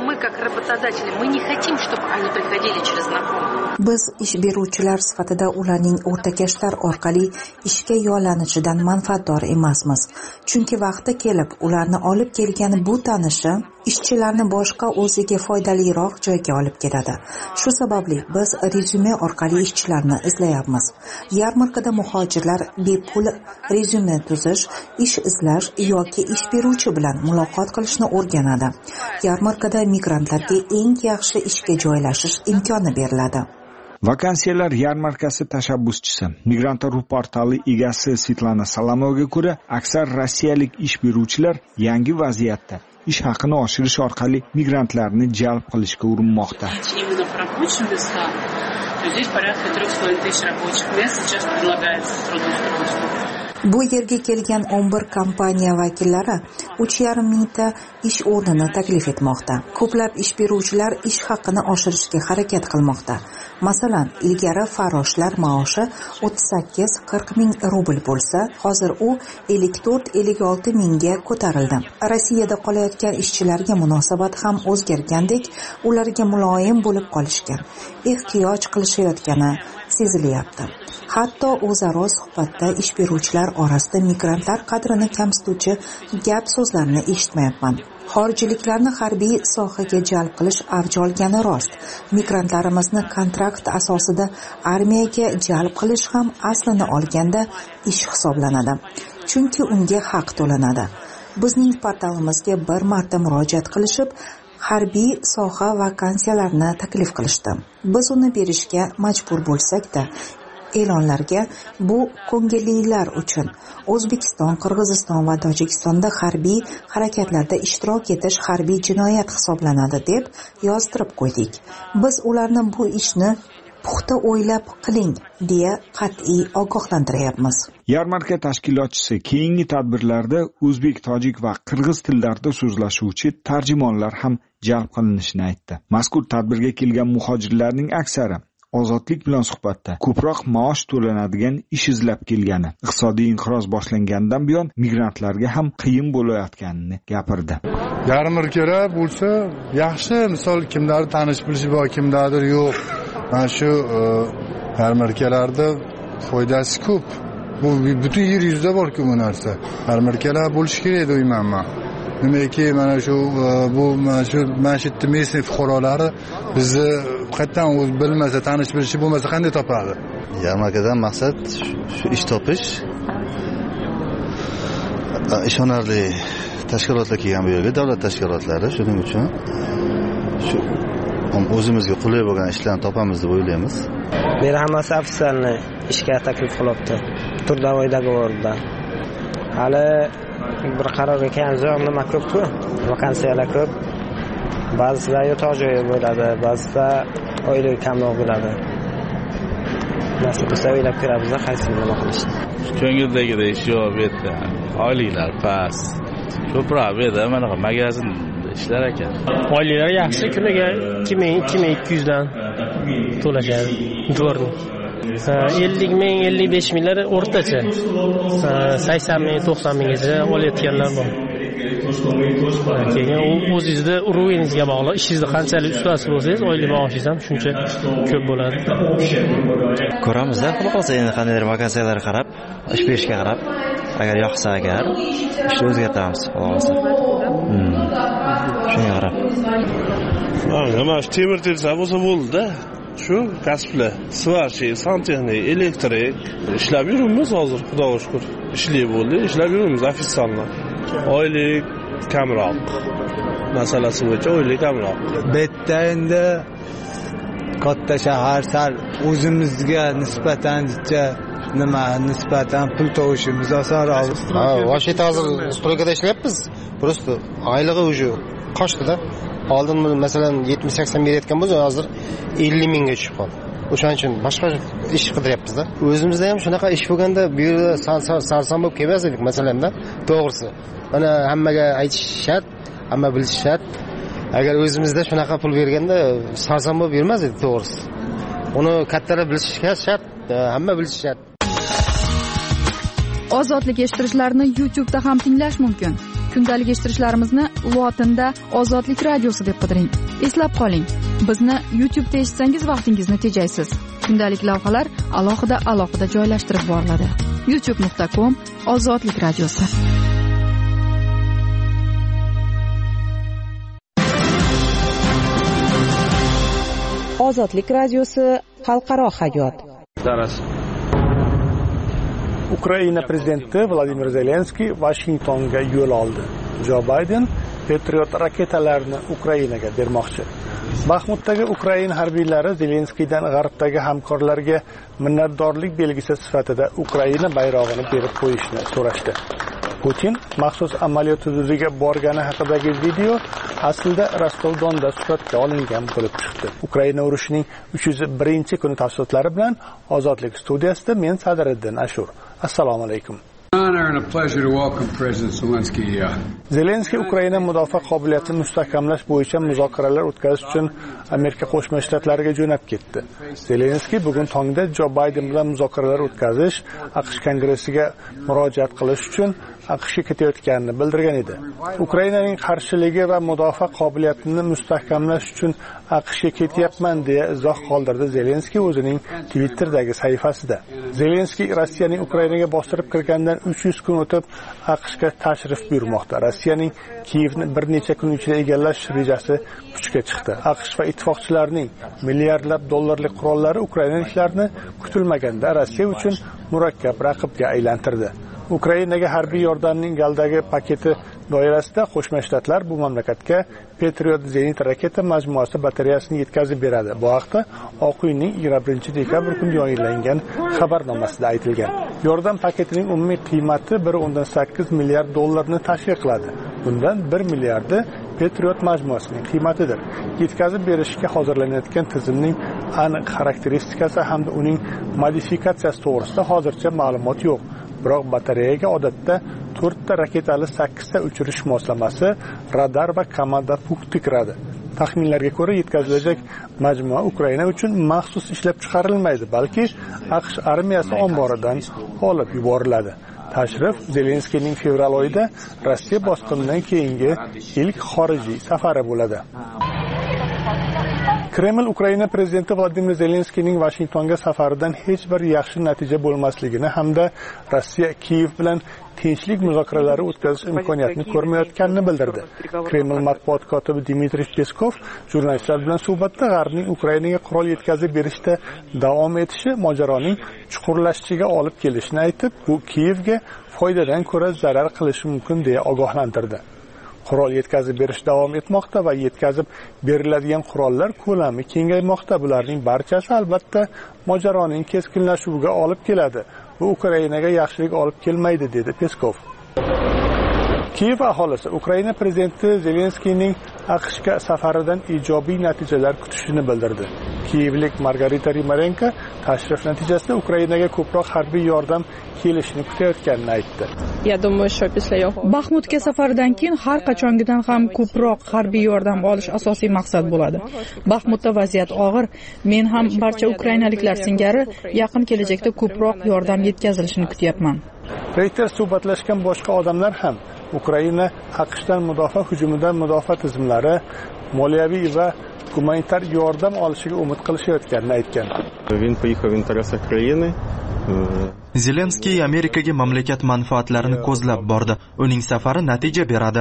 Biz ish beruvchilar sifatida ularning o'rtakashlar orqali ishga yollanishidan manfaatdor emasmiz. Chunki vaqti kelib ularni olib kelgan bu tanishi ishchilarni boshqa o'ziga foydaliroq joyga olib ketadi. Shu sababli biz rezyume orqali ishchilarni izlayapmiz. Yarmarkada muhojirlar bepul rezyume tuzish, ish izlash yoki ish beruvchi bilan muloqot qilishni o'rganadi. Yarmarkada migrantlarga eng yaxshi ishga joylashish imkoni beriladi. Vakansiyalar yarmarkasi tashabbuschisi, Migrant.ru portali egasi Svetlana Salamovaga ko'ra, aksar rossiyalik ish beruvchilar yangi vaziyatda ish haqini oshirish orqali migrantlarni jalb qilishga urinmoqda. Bu yerga kelgan o'n bir kompaniya vakillari uch yarim mingta ish o'rnini taklif etmoqda. Ko'plab ish beruvchilar ish haqini oshirishga harakat qilmoqda. Masalan, ilgari farroshlar maoshi o'ttiz sakkiz qirq ming rubl bo'lsa, hozir u ellik to'rt ellik olti mingga ko'tarildi. Rossiyada qolayotgan ishchilarga munosabat ham o'zgargandek, ularga muloyim bo'lib qolishgan, ehtiyoj qilishayotgani sezilyapti. Hatto o'zaro suhbatda ish beruvchilar orasida migrantlar qadrini kamsituvchi gap so'zlarni eshitmayapman. Xorijliklarni harbiy sohaga jalb qilish avj olgani rost. Migrantlarimizni kontrakt asosida armiyaga jalb qilish ham aslini olganda ish hisoblanadi. Chunki unga haq to'lanadi. Bizning portalimizga bir marta murojaat qilishib, harbiy soha vakansiyalarini taklif qilishdi. Biz uni berishga majbur bo'lsak-da, e'lonlarga bu ko'ngillilar uchun O'zbekiston, Qirg'iziston va Tojikistonda harbiy harakatlarda ishtirok etish harbiy jinoyat hisoblanadi deb yozdirib qo'ydik. Biz ularni bu ishni puxta o'ylab qiling deya qat'iy ogohlantiryapmiz. Yarmarka tashkilotchisi keyingi tadbirlarda o'zbek, tojik va qirg'iz tillarida so'zlashuvchi tarjimonlar ham jalb qilinishini aytdi. Mazkur tadbirga kelgan muhojirlarning aksari ozodlik bilan suhbatda ko'proq maosh to'lanadigan ish izlab kelgani, iqtisodiy inqiroz boshlangandan buyon migrantlarga ham qiyin bo'layotganini gapirdi. yarmarkalar bo'lsa yaxshi, misol kimlarni tanish bilishi bor, kimlardir yo'q. Mana shu yarmarkalarda foydasi ko'p. Bu butun yer yuzida bor-ku bu narsa. Yarmarkalar bo'lishi kerak deyman men. Nimaki mana shu bu mana shu mashitni mesni fuqarolari bizni qayerdan o'z bilmasa, tanish bilishi bo'lmasa qanday topadi? Yarmarkadan maqsad shu ish topish. Ishonarli tashkilotlar kelgan bu yerga, davlat tashkilotlari, shuning uchun shu o'zimizga qulay bo'lgan ishlarni topamiz deb o'ylaymiz. Meni hammasi ofitserni ishga taklif qilibdi. Turdovoy dogovorda. Hali bir qarorga kelgan nima ko'p-ku, vakansiyalar ko'p. Ba'zida yotoq joyi bo'ladi, ba'zida oylik kamroq bo'ladi. Nasib bo'lsa o'ylab ko'ramiz, qaysi nima qilishni. Ko'ngildagidek ish yo'q bu yerda. Oyliklar past. Ko'proq bu yerda mana magazin ishlar ekan. Oyliklar yaxshi, kuniga ikki ming ikki ming ikki yuz dan to'lashadi. Dvornik. ellik ming ellik besh minglar o'rtacha. sakson ming to'qson minggacha olayotganlar bor. Keyin o'zingizda urovingizga bog'liq, ishingizda qanchalik ustasi bo'lsangiz, oylik maoshingiz ham shuncha ko'p bo'ladi. Ko'ramiz-da, xudo qolsa endi qandaydir vakansiyalarga qarab, ish berishga qarab, agar yoqsa agar ishni o'zgartiramiz, xudo qolsa. Shunga qarab. Ha, nima temir tersa bo'lsa bo'ldi-da. Shu kasblar, svarchi, santexnik, elektrik ishlab yuribmiz hozir, xudoga shukr. Ishli bo'ldi, ishlab yuribmiz ofitsiallar. Oylik kamroq. Masalasi bo'yicha oylik kamroq. Bu yerda endi katta shahar sal o'zimizga nisbatan nima nisbatan pul to'lashimiz osonroq. Ha, vashita hozir stroykada ishlayapmiz. Просто oylig'i уже qochdi-da. Oldin masalan yetmish sakson berayotgan bo'lsa, hozir ellik mingga tushib qoldi. O'shaning uchun boshqa ish qidiryapmiz-da. O'zimizda ham shunaqa ish bo'lganda bu yerda sarson bo'lib kelmas edik, masalanda. To'g'risi. Mana hammaga aytish shart, hamma bilishi shart. Agar o'zimizda shunaqa pul berganda sarson bo'lib yurmas edi, to'g'risi. Uni kattalar bilishi shart, hamma bilishi shart. Ozodlik eshittirishlarni YouTube da ham tinglash mumkin. Kundalik eshittirishlarimizni lotinda Ozodlik radiosi deb qidiring. Eslab qoling, bizni YouTube da eshitsangiz vaqtingizni tejaysiz. Kundalik lavhalar alohida alohida joylashtirib boriladi. youtube nuqta com Ozodlik radiosi. Ozodlik radiosi xalqaro hayot. Daras. Ukraina prezidenti Vladimir Zelenskiy Vashingtonga yo'l oldi. Jo Bayden Patriot raketalarini Ukrainaga bermoqchi. Baxmutdagi Ukraina harbiylari Zelenskiydan g'arbdagi hamkorlarga minnatdorlik belgisi sifatida Ukraina bayrog'ini berib qo'yishni so'rashdi. Putin maxsus amaliyot hududiga borgani haqidagi video aslida Rostov-Donda suratga olingan bo'lib chiqdi. Ukraina urushining uch yuz birinchi kuni tafsilotlari bilan Ozodlik studiyasida men Sadriddin Ashur. Assalomu alaykum. Zelenskiy Ukraina mudofaa qobiliyatini mustahkamlash bo'yicha muzokaralar o'tkazish uchun Amerika Qo'shma Shtatlariga jo'nab ketdi. Zelenskiy bugun tongda Jo Bayden bilan muzokaralar o'tkazish, AQSh kongressiga murojaat qilish uchun AQShga ketayotganini bildirgan edi. Ukrainaning qarshiligi va mudofaa qobiliyatini mustahkamlash uchun AQShga ketyapman deya izoh qoldirdi Zelenskiy o'zining Twitter'dagi sahifasida. Zelenskiy Rossiyaning Ukrainaga bostirib kirgandan uch yuz kun o'tib AQShga tashrif buyurmoqda. Rossiyaning Kiyevni bir necha kun ichida egallash rejasi kuchga chiqdi. AQSh va ittifoqchilarining milliardlab dollarlik qurollari ukrainaliklarni kutilmaganda Rossiya uchun murakkab raqibga aylantirdi. Ukrainaga harbiy yordamning galdagi paketi doirasida Qo'shma Shtatlar bu mamlakatga Patriot zenit raketa majmuasi batareyasini yetkazib beradi. Bu haqda Oq uyning yigirma birinchi dekabr kunida yayınlangan xabarnomasida aytilgan. Yordam paketining umumiy qiymati bir o'ndan sakkiz milliard dollarni tashkil qiladi. Bundan bir milliardi Patriot majmuasining qiymatidir. Yetkazib berishga hozirlanayotgan tizimning aniq xarakteristikasi hamda uning modifikatsiyasi to'g'risida hozircha ma'lumot yo'q. Biroq batareyaga odatda to'rtta raketali sakkizta uchirish moslamasi, radar va komanda punkti kiradi. Taxminlarga ko'ra yetkazilajak majmua Ukraina uchun maxsus ishlab chiqarilmaydi, balki AQSh armiyasi omboridan olib yuboriladi. Tashrif Zelenskiyning fevral oyida Rossiya bosqinidan keyingi ilk xorijiy safari bo'ladi. Kreml Ukraina prezidenti Vladimir Zelenskiyning Washingtonga safaridan hech bir yaxshi natija bo'lmasligini hamda Rossiya Kiyev bilan tinchlik muzokaralari o'tkazish imkoniyatini ko'rmayotganini bildirdi. Kreml matbuot kotibi Dmitriy Peskov jurnalistlar bilan suhbatda G'arbning Ukrainaga qurol yetkazib berishda davom etishi mojaroning chuqurlashishiga olib kelishini aytib, bu Kiyevga foydadan ko'ra zarar qilishi mumkin deya ogohlantirdi. Qurol yetkazib berish davom etmoqda va yetkazib beriladigan qurollar ko'lami kengaymoqda. Bularning barchasi albatta mojaroning keskinlashuviga olib keladi. Bu Ukrainaga yaxshilik olib kelmaydi, dedi Peskov. Kiyev aholisi Ukraina prezidenti Zelenskiyning AQShga safaridan ijobiy natijalar kutishini bildirdi. Kiyevlik Margarita Rimarenko tashrif natijasida Ukrainaga ko'proq harbiy yordam kelishini kutayotganini aytdi. Baxmutga safaridan keyin har qachongidan ham ko'proq harbiy yordam olish asosiy maqsad bo'ladi. Baxmutda vaziyat og'ir. Men ham barcha ukrainaliklar singari yaqin kelajakda ko'proq yordam yetkazilishini kutyapman. Reuters suhbatlashgan boshqa odamlar ham Ukraina AQShdan mudofaa hujumidan mudofaa tizimlari, moliyaviy va gumanitar yordam olishiga umid qilishayotganini aytgan. Zelenskiy Amerikaga mamlakat manfaatlarini ko'zlab bordi. Uning safari natija beradi.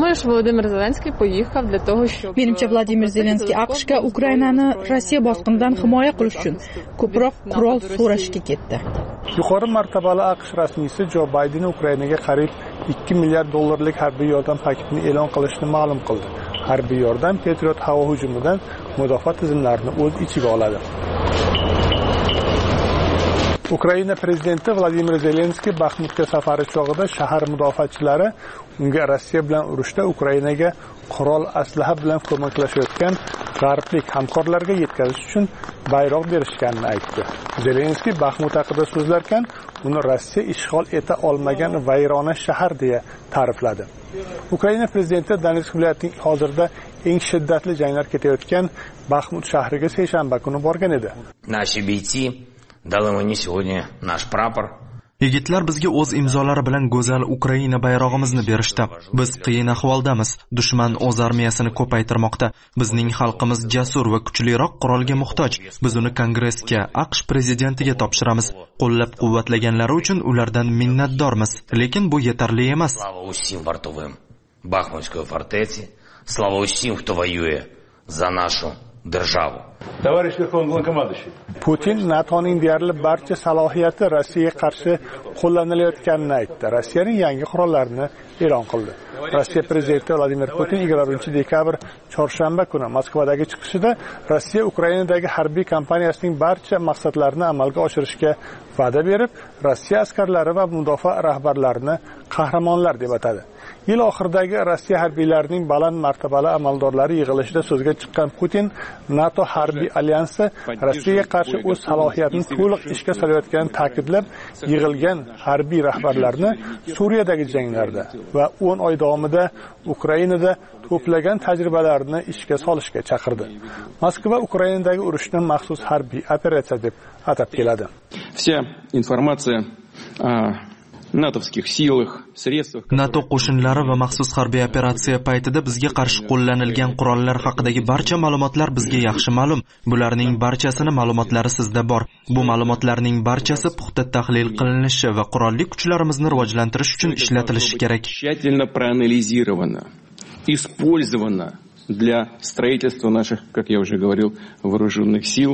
Menimcha Vladimir Zelenskiy AQShga Ukrainani Rossiya bosqinidan himoya qilish uchun ko'proq qurol so'rashga ketdi. Yuqori martabali AQSh rasmiysi Jo Bayden Ukrainaga qariyb ikki milliard dollarlik harbiy yordam paketini e'lon qilishini ma'lum qildi. Harbiy yordam Patriot havo hujumidan mudofaa tizimlarini o'z ichiga oladi. Ukraina prezidenti Vladimir Zelenskiy Baxmutga safari chog'ida shahar mudofaachilari unga Rossiya bilan urushda Ukrainaga qurol aslaha bilan ko'maklashayotgan g'arblik hamkorlarga yetkazish uchun bayroq berishganini aytdi. Zelenskiy Baxmut haqida so'zlarkan, uni Rossiya ishg'ol eta olmagan vayrona shahar deya ta'rifladi. Ukraina prezidenti Donetsk viloyatining hozirda eng shiddatli janglar ketayotgan Baxmut shahriga seshanba kuni borgan edi. Наши бойцы дали мне сегодня наш прапор. Yigitlar bizga o'z imzolari bilan go'zal Ukraina bayrog'imizni berishdi. Biz qiyin ahvoldamiz. Dushman o'z armiyasini ko'paytirmoqda. Bizning xalqimiz jasur va kuchliroq qurolga muhtoj. Biz uni Kongressga, AQSh prezidentiga topshiramiz. Qo'llab-quvvatlaganlari uchun ulardan minnatdormiz. Lekin bu yetarli emas. Слава усім вартовим Бахмутської фортеці. Слава усім, хто воює за нашу державу. Товарищ Верховный Главнокомандующий. Putin NATOning deyarli barcha salohiyati Rossiyaga qarshi qo'llanilayotganini aytdi. Rossiyaning yangi qurollarini e'lon qildi. Rossiya prezidenti Vladimir Putin yigirma birinchi dekabr chorshanba kuni Moskvadagi chiqishida Rossiya Ukrainadagi harbiy kampaniyasining barcha maqsadlarini amalga oshirishga va'da berib, Rossiya askarlari va mudofaa rahbarlarini qahramonlar deb atadi. Yil oxiridagi Rossiya harbiylarining baland martabali amaldorlari yig'ilishida so'zga chiqqan Putin NATO harbiy alyansi Rossiyaga qarshi o'z salohiyatini to'liq ishga solayotganini ta'kidlab, yig'ilgan harbiy rahbarlarni Suriyadagi janglarda va o'n oy davomida Ukrainada to'plagan tajribalarini ishga solishga chaqirdi. Moskva Ukrainadagi urushni maxsus harbiy operatsiya deb atab keladi. Вся информация о натовских силах, средствах. NATO qo'shinlari va maxsus harbiy operatsiya paytida bizga qarshi qo'llanilgan qurollar haqidagi barcha ma'lumotlar bizga yaxshi ma'lum. Bularning barchasini ma'lumotlari sizda bor. Bu ma'lumotlarning barchasi puxta tahlil qilinishi va qurolli kuchlarimizni rivojlantirish uchun ishlatilishi kerak. Тщательно проанализировано, использовано для строительства наших, как я уже говорил, вооруженных сил.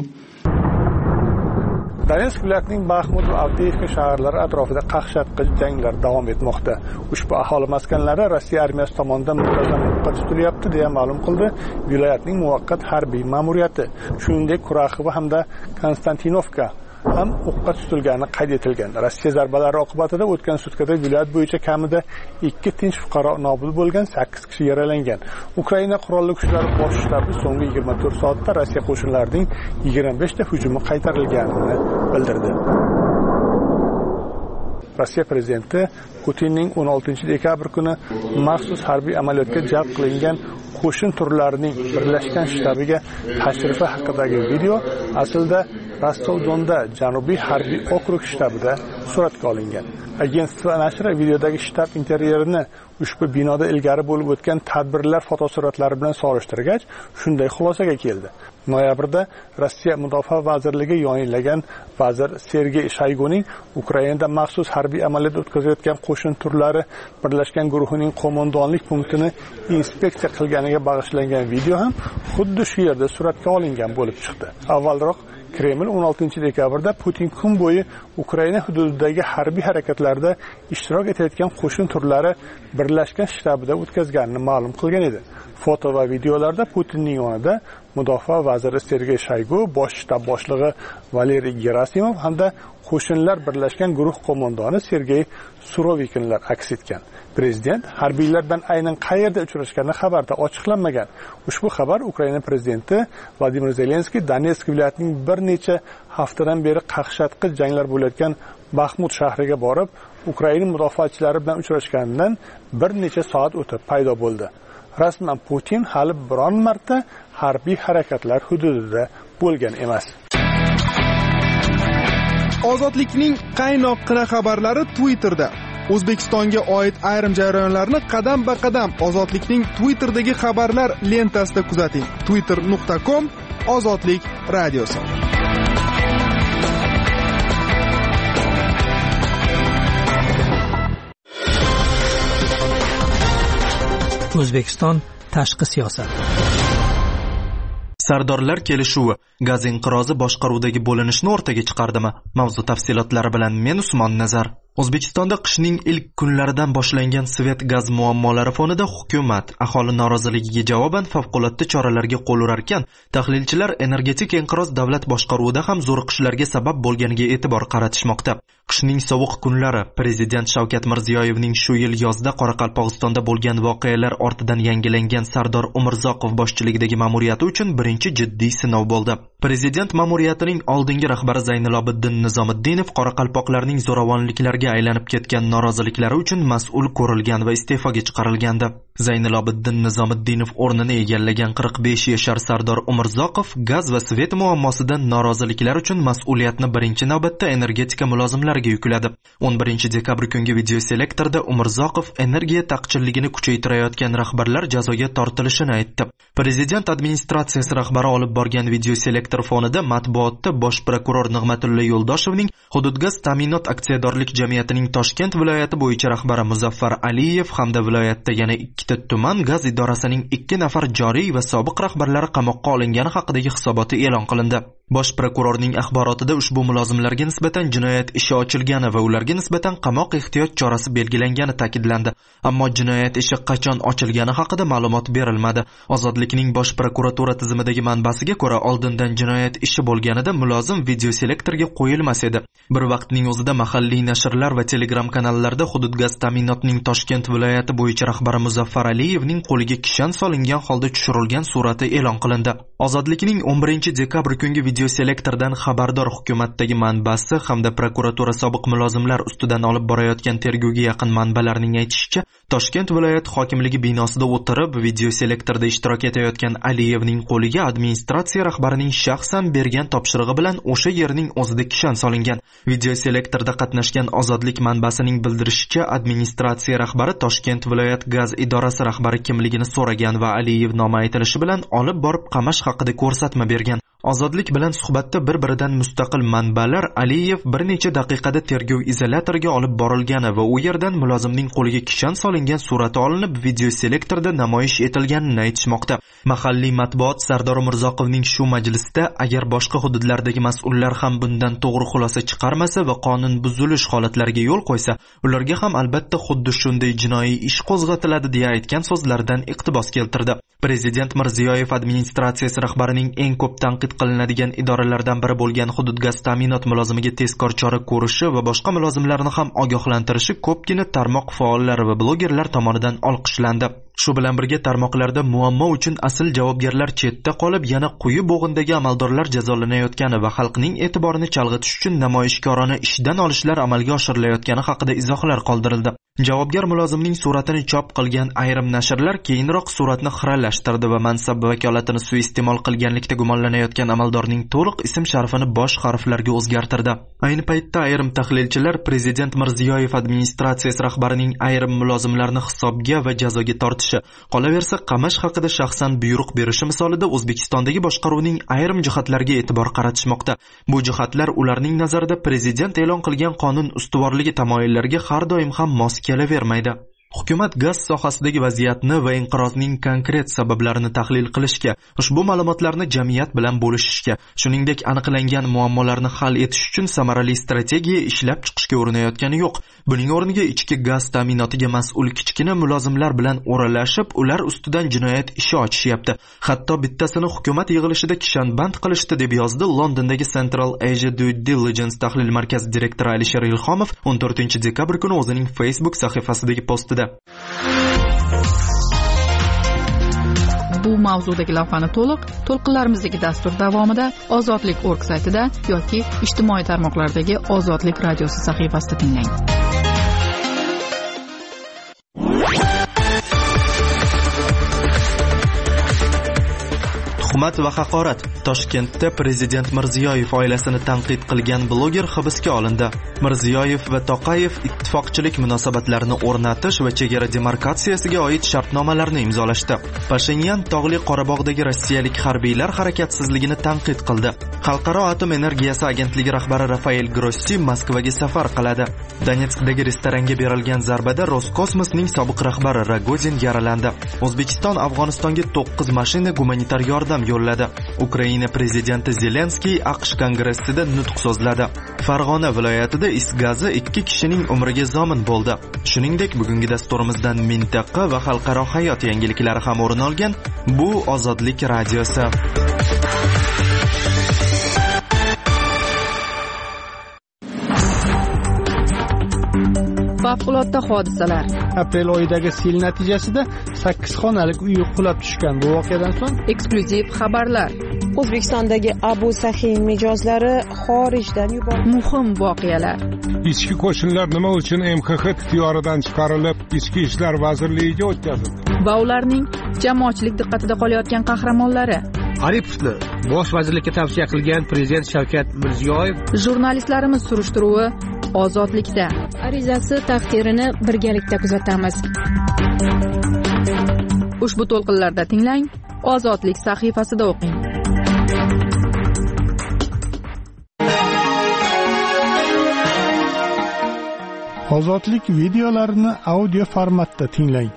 Donetsk viloyatining Baxmut va Avdiivka shaharlari atrofida qaqshatqich janglar davom etmoqda. Ushbu aholi maskanlari Rossiya armiyasi tomonidan muntazam o'qqa tutilyapti deya ma'lum qildi viloyatning muvaqqat harbiy ma'muriyati. Shuningdek, Kuraxova hamda Konstantinovka ham o'qqa tutilgani qayd etilgan. Rossiya zarbalari oqibatida o'tgan sutkada viloyat bo'yicha kamida ikki tinch fuqaro nobud bo'lgan, sakkiz kishi yaralangan. Ukraina qurolli kuchlari bosh shtabi so'nggi yigirma to'rt soatda Rossiya qo'shinlarining yigirma beshta hujumi qaytarilganini bildirdi. Rossiya prezidenti Putinning o'n oltinchi dekabr kuni maxsus harbiy amaliyotga jalb qilingan qo'shin turlarining birlashgan shtabiga tashrifi haqidagi video aslida Rostov-Donda Janubiy harbiy okrug shtabida suratga olingan. Agentство nashri videodagi shtab interyerini ushbu binoda ilgari bo'lib o'tgan tadbirlar fotosuratlari bilan solishtirgach, shunday xulosaga keldi. Noyabrda Rossiya Mudofaa vazirligi yonilagan vazir Sergey Shayguning Ukrainada maxsus harbiy amaliyot o'tkazayotgan qo'shin turlari birlashgan guruhining qo'mondonlik punktini inspeksiya qilganiga bag'ishlangan video ham xuddi shu yerda suratga olingan bo'lib chiqdi. Avvalroq Kreml o'n oltinchi dekabrda Putin kun bo'yi Ukraina hududidagi harbiy harakatlarda ishtirok etayotgan qo'shin turlari birlashgan shtabida o'tkazganini ma'lum qilgan edi. Foto va videolarda Putinning yonida Mudofaa vaziri Sergey Shaygu, bosh shtab boshlig'i Valeriy Gerasimov hamda qo'shinlar birlashgan guruh qo'mondoni Sergey Surovikinlar aks etgan. Prezident harbiylardan aynan qayerda uchrashgani xabarda ochiqlanmagan. Ushbu xabar Ukraina prezidenti Vladimir Zelenskiy Donetsk viloyatining bir necha haftadan beri qaqshatqich janglar bo'layotgan Baxmut shahriga borib, Ukraina mudofaachilari bilan uchrashganidan bir necha soat o'tib paydo bo'ldi. Rasman Putin hali biron marta harbiy harakatlar hududida bo'lgan emas. Ozodlikning qaynoqqina xabarlari Twitterda. O'zbekistonga oid ayrim jarayonlarni qadam-ba-qadam Ozodlikning Twitterdagi xabarlar lentasida kuzating. twitter nuqta com Ozodlik radiosi. O'zbekiston tashqi siyosat. Sardorlar kelishuvi gaz inqirozi boshqaruvdagi bo'linishni o'rtaga chiqardimi? Mavzu tafsilotlari bilan men Usmon Nazar. O'zbekistonda qishning ilk kunlaridan boshlangan svet gaz muammolari fonida hukumat aholi noroziligiga javoban favqulodda choralarga qo'l urarkan, tahlilchilar energetik inqiroz davlat boshqaruvida ham zo'riqishlarga sabab bo'lganiga e'tibor qaratishmoqda. Qishning sovuq kunlari prezident Shavkat Mirziyoyevning shu yil yozda Qoraqalpog'istonda bo'lgan voqealar ortidan yangilangan Sardor Umurzoqov boshchiligidagi ma'muriyati uchun birinchi jiddiy sinov bo'ldi. Prezident ma'muriyatining oldingi rahbari Zaynilobiddin Nizomiddinov Qoraqalpoqlarning zo'ravonliklarga aylanib ketgan noroziliklari uchun mas'ul ko'rilgan va iste'foga chiqarilgandi. Zaynilobiddin Nizomiddinov o'rnini egallagan qirq besh yashar Sardor Umurzoqov gaz va svet muammosidan noroziliklar uchun mas'uliyatni birinchi navbatda energetika mulozimlariga yukladi. o'n birinchi dekabr kungi videoselektorda Umurzoqov energiya taqchilligini kuchaytirayotgan rahbarlar jazoga tortilishini aytdi. Prezident administratsiyasi rahbari olib borgan videoselektor fonida matbuotda bosh prokuror Nig'matilla Yo'ldoshevning Hududgaz ta'minot aksiyadorlik jamiyatining Toshkent viloyati bo'yicha rahbari Muzaffar Aliyev hamda viloyatda yana ikkita tuman gaz idorasining ikki nafar joriy va sobiq rahbarlari qamoqqa olingani haqidagi hisoboti e'lon qilindi. Bosh prokurorning axborotida ushbu mulozimlarga nisbatan jinoyat ishi ochilgani va ularga nisbatan qamoq ehtiyot chorasi belgilangani ta'kidlandi. Ammo jinoyat ishi qachon ochilgani haqida ma'lumot berilmadi. Ozodlikning bosh prokuratura tizimidagi manbasiga ko'ra, oldindan jinoyat ishi bo'lganida mulozim videoselektorga qo'yilmas edi. Bir vaqtning o'zida mahalliy nashrlar va Telegram kanallarda Hududgaz ta'minotning Toshkent viloyati bo'yicha rahbari Muzaffar Aliyevning qo'liga kishan solingan holda tushirilgan surati e'lon qilindi. Ozodlikning o'n birinchi dekabr kungi videoselektordan xabardor hukumatdagi manbasi hamda prokuratura sobiq mulozimlar ustidan olib borayotgan tergovga yaqin manbalarning aytishicha, Toshkent viloyat hokimligi binosida o'tirib videoselektorda ishtirok etayotgan Aliyevning qo'liga administratsiya rahbarining shaxsan bergan topshirig'i bilan o'sha yerning o'zida kishan solingan. Videoselektorda qatnashgan Ozodlik manbasining bildirishicha, administratsiya rahbari Toshkent viloyat gaz idorasi rahbari kimligini so'ragan va Aliyev nomi aytilishi bilan olib borib qamash haqida ko'rsatma bergan. Ozodlik bilan suhbatda bir-biridan mustaqil manbalar Aliyev bir necha daqiqada tergov izolyatoriga olib borilgani va u yerdan mulozimning qo'liga kishan solingan surati olinib videoselektorda namoyish etilganini aytishmoqda. Mahalliy matbuot Sardor Umurzoqovning shu majlisda agar boshqa hududlardagi mas'ullar ham bundan to'g'ri xulosa chiqarmasa va qonun buzilish holatlariga yo'l qo'ysa, ularga ham albatta xuddi shunday jinoiy ish qo'zg'atiladi deya aytgan so'zlaridan iqtibos keltirdi. Prezident Mirziyoyev administratsiyasi rahbarining eng ko'p tanqid qilinadigan idoralardan biri bo'lgan Hududgaz ta'minot mulozimiga tezkor chora ko'rishi va boshqa mulozimlarni ham ogohlantirishi ko'pgina tarmoq faollari va blogerlar tomonidan olqishlandi. Shu bilan birga tarmoqlarda muammo uchun asl javobgarlar chetda qolib, yana quyi bo'g'indagi amaldorlar jazolanayotgani va xalqning e'tiborini chalg'itish uchun namoyishkorona ishdan olishlar amalga oshirilayotgani haqida izohlar qoldirildi. Javobgar mulozimning suratini chop qilgan ayrim nashrlar keyinroq suratni xiralashtirdi va mansab vakolatini suiiste'mol qilganlikda gumonlanayotgan amaldorning to'liq ism-sharifini bosh harflarga o'zgartirdi. Ayni paytda ayrim tahlilchilar prezident Mirziyoyev administratsiyasi rahbarining ayrim mulozimlarni hisobga va jazoga tortishi, qolaversa qamash haqida shaxsan buyruq berishi misolida O'zbekistondagi boshqaruvning ayrim jihatlariga e'tibor qaratishmoqda. Bu jihatlar ularning nazarida prezident e'lon qilgan qonun ustuvorligi tamoyillariga har doim ham mos kelavermaydi. Hukumat gaz sohasidagi vaziyatni va inqirozning konkret sabablarini tahlil qilishga, ushbu ma'lumotlarni jamiyat bilan bo'lishishga, shuningdek aniqlangan muammolarni hal etish uchun samarali strategiya ishlab chiqishga urinayotgani yo'q. Buning o'rniga ichki gaz ta'minotiga mas'ul kichkina mulozimlar bilan o'ralashib, ular ustidan jinoyat ishi ochishyapti. Hatto bittasini hukumat yig'ilishida kishanband qilishdi, deb yozdi Londondagi Central Asia Due Diligence tahlil markazi direktori Alisher Ilhomov o'n to'rtinchi dekabr kuni o'zining Facebook sahifasidagi postida. Bu mavzudagi lavhani to'liq to'lqinlarimizdagi dastur davomida ozodlik nokta org saytida yoki ijtimoiy tarmoqlardagi Ozodlik radiosi sahifasida tinglang. Tuhmat va haqorat. Toshkentda prezident Mirziyoyev oilasini tanqid qilgan bloger hibsga olindi. Mirziyoyev va Toqayev ittifoqchilik munosabatlarini o'rnatish va chegara demarkatsiyasiga oid shartnomalarni imzolashdi. Pashinyan Tog'li Qorabog'dagi rossiyalik harbiylar harakatsizligini tanqid qildi. Xalqaro atom energiyasi agentligi rahbari Rafael Grossi Moskvaga safar qiladi. Donetskdagi restoranga berilgan zarbada Roskosmosning sobiq rahbari Rogozin yaralandi. O'zbekiston Afg'onistonga to'qqiz mashina gumanitar yordam yo'lladi. Ukraina prezidenti Zelenskiy AQSh kongressida nutq so'zladi. Farg'ona viloyatida is gazi ikki kishining umriga zomin bo'ldi. Shuningdek, bugungi dasturimizdan mintaqa va xalqaro hayot yangiliklari ham o'rin olgan. Bu Ozodlik radiosi. Favqulodda hodisalar. Aprel oyidagi sel natijasida sakkiz xonalik uy qulab tushgan. Bu voqeadan so'ng eksklyuziv xabarlar. O'zbekistondagi Abu Sahiy mijozlari xorijdan yuborildi. Muhim voqealar. Ichki qo'shinlar nima uchun M X X ixtiyoridan chiqarilib, Ichki ishlar vazirligiga o'tkazildi? Va ularning jamoatchilik diqqatida qolayotgan qahramonlari. Aripovni bosh vazirlikka tavsiya qilgan prezident Shavkat Mirziyoyev. Jurnalistlarimiz surishtiruvi Ozodlikda. Arizasi taqdirini birgalikda kuzatamiz. Ushbu to'lqinlarda tinglang, Ozodlik sahifasida o'qing. Ozodlik videolarini audio formatda tinglang.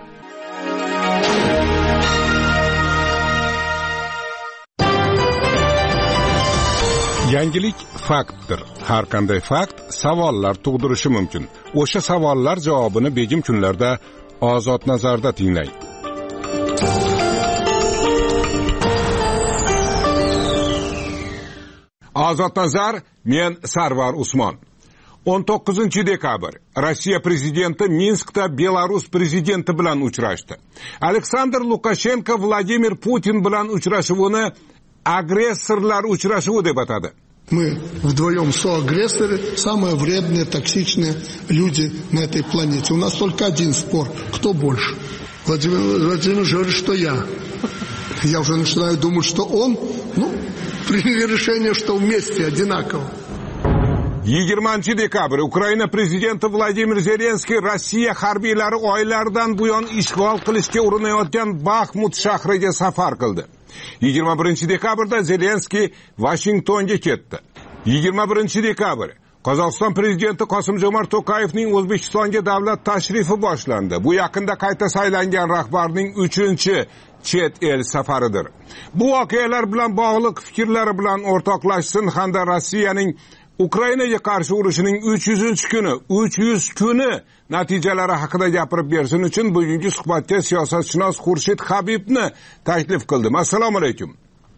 Yangilik faktdir. Har qanday fakt savollar tug'dirishi mumkin. O'sha savollar javobini begim kunlarda Ozod nazarda tinglang. Ozod nazar, men Sarvar Usmon. o'n to'qqizinchi dekabr Rossiya prezidenti Minskda Belarus prezidenti bilan uchrashdi. Aleksandr Lukashenko Vladimir Putin bilan uchrashuvini agressorlar uchrashuvi deb atadi. Мы вдвоем соагрессоры, самые вредные, токсичные люди на этой планете. У нас только один спор, кто больше. Владимир Владимирович говорит, что я. Я уже начинаю думать, что он, ну, приняли решение, что вместе одинаково. yigirmanchi dekabr Ukraina prezidenti Vladimir Zelenskiy Rossiya harbiylari oylardan buyon ishg'ol qilishga urinayotgan Baxmut shahriga safar qildi. yigirma birinchi dekabrda Zelenskiy Washingtonga ketdi. yigirma birinchi dekabr Qozog'iston prezidenti Qosim-Jomart To'qayevning O'zbekistonga davlat tashrifi boshlandi. Bu yaqinda qayta saylangan rahbarning uchinchi chet el safaridir. Bu voqealar bilan bog'liq fikrlari bilan o'rtoqlashsin hamda Rossiyaning Ukrainaga qarshi urushining uch yuzinchi kuni, uch yuz kuni natijalari haqida gapirib bersin uchun bugungi suhbatga siyosatshunos Xurshid Habibni taklif qildim. Assalomu alaykum.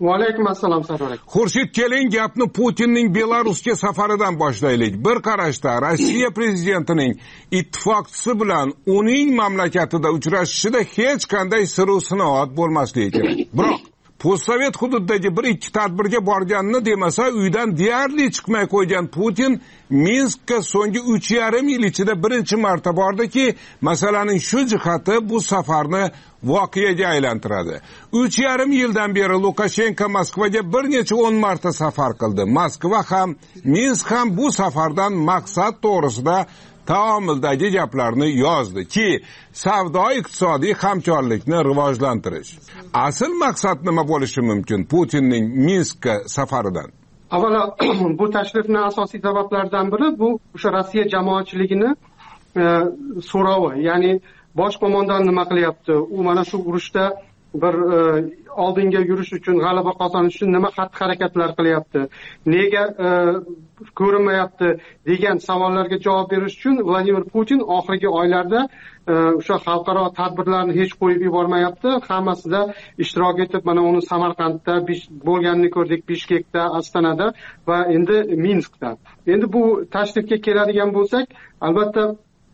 Va alaykum assalom Sarvar aka. Xurshid, keling gapni Putinning Belarusga safaridan boshlaylik. Bir qarashda Rossiya prezidentining ittifoqchisi bilan uning mamlakatida uchrashishida hech qanday siru sinoat bo'lmasligi kerak. Biroq postsovet hududidagi bir ikki tadbirga borganini demasa, uydan deyarli chiqmay qo'ygan Putin Minskka so'nggi uch yarim yil ichida birinchi marta bordiki, masalaning shu jihati bu safarni voqeaga aylantiradi. uch yarim yildan beri Lukashenko Moskvaga bir necha o'n marta safar qildi. Moskva ham, Minsk ham bu safardan maqsad to'g'risida taomildagi gaplarni yozdi ki, savdo iqtisodiy hamkorlikni rivojlantirish. Asl maqsad nima bo'lishi mumkin Putinning Minskka safaridan? Avvalo bu tashrifning asosiy sabablaridan biri bu o'sha Rossiya jamoatchiligini e, so'rovi, ya'ni bosh qo'mondon nima qilyapti, u mana shu urushda bir e, oldinga yurish uchun, g'alaba qozonish uchun nima xatti-harakatlar qilyapti, nega e, ko'rinmayapti degan savollarga javob berish uchun Vladimir Putin oxirgi oylarda o'sha xalqaro tadbirlarni hech qo'yib yubormayapti. Hammasida ishtirok etib, mana uni Samarqandda bo'lganini ko'rdik, Bishkekda, Ostonada va endi Minskda. Endi bu tashrifga keladigan bo'lsak, albatta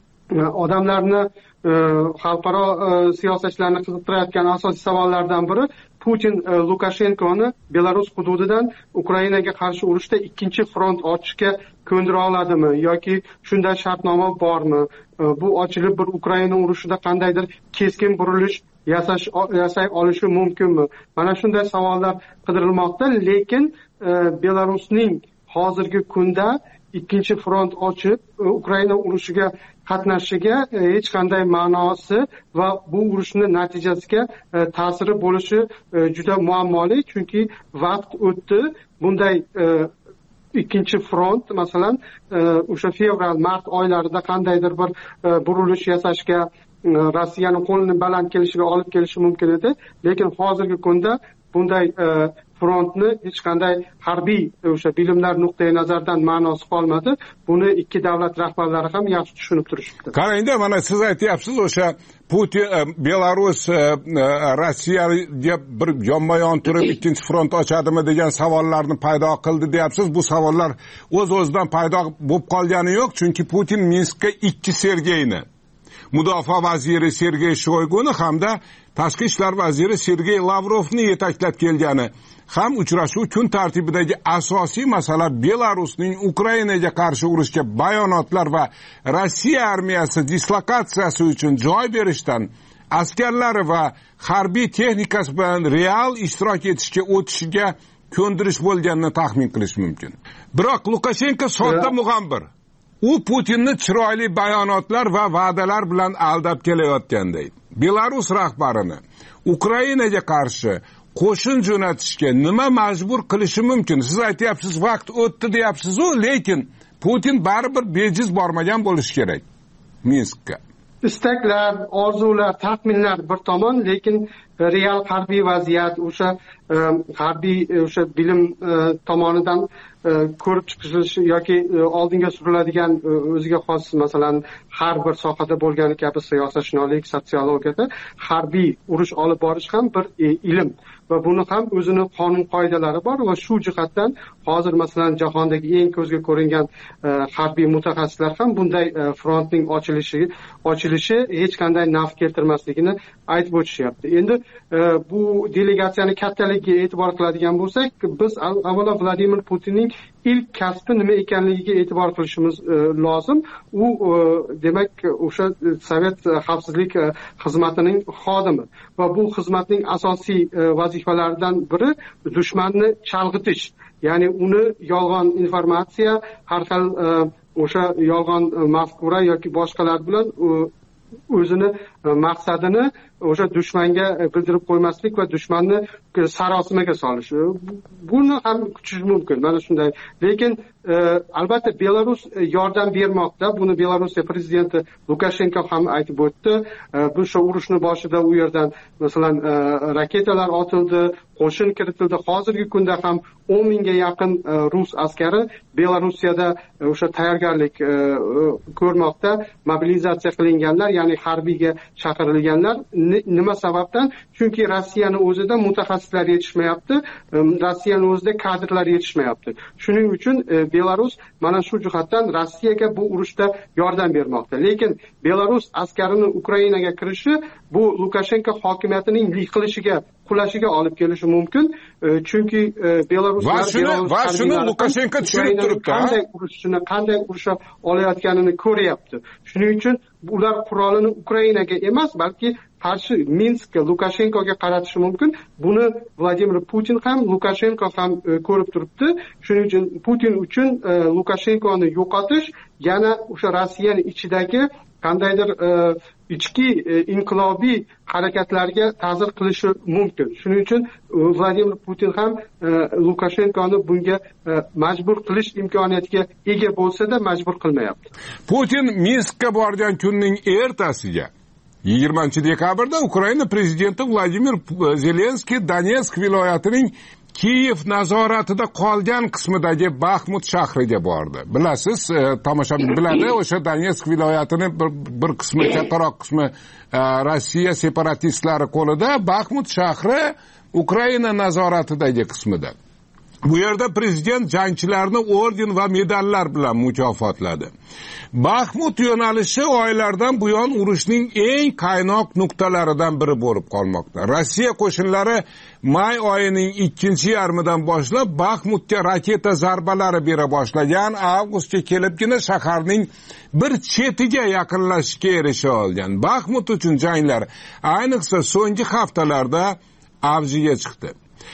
odamlarni xalqaro siyosatchilarni qiziqtirayotgan asosiy savollardan biri Putin Lukashenkoni Belarus hududidan Ukrainaga qarshi urushda ikkinchi front ochishga ko'ndira oladimi yoki shunday shartnoma bormi? Bu ochilib bir Ukraina urushida qandaydir keskin burilish yasash yasay olishi mumkinmi? Mana shunday savollar qidirilmoqda, lekin Belarusning hozirgi kunda ikkinchi front ochib Ukraina urushiga qatnashishiga hech qanday ma'nosi va bu urushni natijasiga ta'siri bo'lishi juda muammoli, chunki vaqt o'tdi. Bunday ikkinchi front masalan o'sha fevral mart oylarida qandaydir bir burilish yasashga, Rossiyani qo'lini baland kelishiga olib kelishi mumkin edi, lekin hozirgi kunda bunday frontni hech qanday harbiy o'sha bilimlar nuqtai nazaridan ma'nosi qolmadi. Buni ikki davlat rahbarlari ham yaxshi tushunib turishibdi. Qarangda, mana siz aytyapsiz, o'sha Putin Belarus Rossiyaga bir yonma-yon turib ikkinchi front ochadimi degan savollarni paydo qildi deyapsiz. Bu savollar o'z-o'zidan paydo bo'lib qolgani yo'q, chunki Putin Minskka ikki Sergeyni, Mudofaa vaziri Sergey Shoyguni hamda Tashqi ishlar vaziri Sergey Lavrovni yetaklab kelgani ham uchrashuv kun tartibidagi asosiy masala Belarusning Ukrainaga qarshi urushga bayonotlar va Rossiya armiyasi dislokatsiyasi uchun joy berishdan, askarlari va harbiy texnikasi bilan real ishtirok etishga o'tishiga ko'ndirish bo'lganini taxmin qilish mumkin. Biroq Lukashenko sodda mug'ambir. U Putinni chiroyli bayonotlar va va'dalar bilan aldab kelayotganday. Belarus rahbarini Ukrainaga qarshi qo'shin jo'natishga nima majbur qilishi mumkin? Siz aytyapsiz, vaqt o'tdi deyapsiz-ku, lekin Putin baribir bejiz bormagan bo'lishi kerak Minskka. Istaklar, orzular, taxminlar bir tomon, lekin real harbiy vaziyat o'sha harbiy o'sha bilim tomonidan ko'rib chiqilishi yoki oldinga suriladigan o'ziga xos masalan har bir sohada bo'lgani kabi siyosatshunoslik, sotsiologiyada harbiy urush olib borish ham bir ilm va buni ham o'zini qonun qoidalari bor va shu jihatdan hozir masalan jahondagi eng ko'zga ko'ringan harbiy mutaxassislar ham bunday frontning ochilishi ochilishi hech qanday naf keltirmasligini aytib o'tishyapti. Endi bu delegatsiyani kattaligiga e'tibor qiladigan bo'lsak, biz avvalo Vladimir Putinning ilk kasbi nima ekanligiga e'tibor qilishimiz lozim. U demak o'sha Sovet xavfsizlik xizmatining xodimi va bu xizmatning asosiy vazifalaridan biri dushmanni chalg'itish, ya'ni uni yolg'on informatsiya, har xil o'sha yolg'on mafkura yoki boshqalar bilan o'zini maqsadini o'sha dushmanga bildirib qo'ymaslik va dushmanni sarosimaga solish. Buni ham kutish mumkin, mana shunday. Lekin albatta Belarus yordam bermoqda. Buni Belorussiya prezidenti Lukashenko ham aytib o'tdi. Bu shu urushning boshida u yerdan masalan raketalar otildi, qo'shin kiritildi. Hozirgi kunda ham o'n mingga yaqin rus askari Belarusiyada o'sha tayyorgarlik ko'rmoqda. Mobilizatsiya qilinganlar, ya'ni harbiyga chaqirilganlar. Nima sababdan? Chunki Rossiyani o'zida mutaxassislar yetishmayapti, Rossiyani o'zida kadrlar yetishmayapti. Shuning uchun Belarus mana shu jihatdan Rossiyaga bu urushda yordam bermoqda. Lekin Belarus askarini Ukrainaga kirishi bu Lukashenko hokimiyatining yiqilishiga, qulashiga olib kelishi mumkin. Chunki Belaruslar va shuni Lukashenko tushunib turibdi. Qanday urushni, qanday urusha olayotganini ko'ryapti. Shuning uchun ular qurolini Ukrainaga emas, balki qarshi Minskka, Lukashenkoga qaratishi mumkin. Buni Vladimir Putin ham, Lukashenko ham ko'rib turibdi. Shuning uchun Putin uchun Lukashenkoni yo'qotish yana o'sha Rossiyaning ichidagi qandaydir ichki inqilobiy harakatlarga ta'sir qilishi mumkin. Shuning uchun Vladimir Putin ham Lukashenkoni bunga majbur qilish imkoniyatiga ega bo'lsa-da majbur qilmayapti. Putin Minskka borgan kunning ertasiga yigirmanchi dekabrda Ukraina prezidenti Vladimir Zelenskiy Donetsk viloyatining Kiyev nazoratida qolgan qismidagi Baxmut shahriga bordi. Bilasiz, tomoshabin biladi, o'sha Donetsk viloyatining bir, bir qismi, kattaroq qismi Rossiya separatistlari qo'lida, Baxmut shahri Ukraina nazoratidagi qismida. Bu yerda prezident jangchilarni orden va medallar bilan mukofotladi. Baxmut yo'nalishi oylardan buyon urushning eng qaynoq nuqtalaridan biri bo'lib qolmoqda. Rossiya qo'shinlari may oyining ikkinchi yarmidan boshlab Baxmutga raketa zarbalari bera boshlagan, avgustga kelibgina shaharning bir chetiga yaqinlashishga erisha olgan. Baxmut uchun janglar ayniqsa so'nggi haftalarda avjiga chiqdi.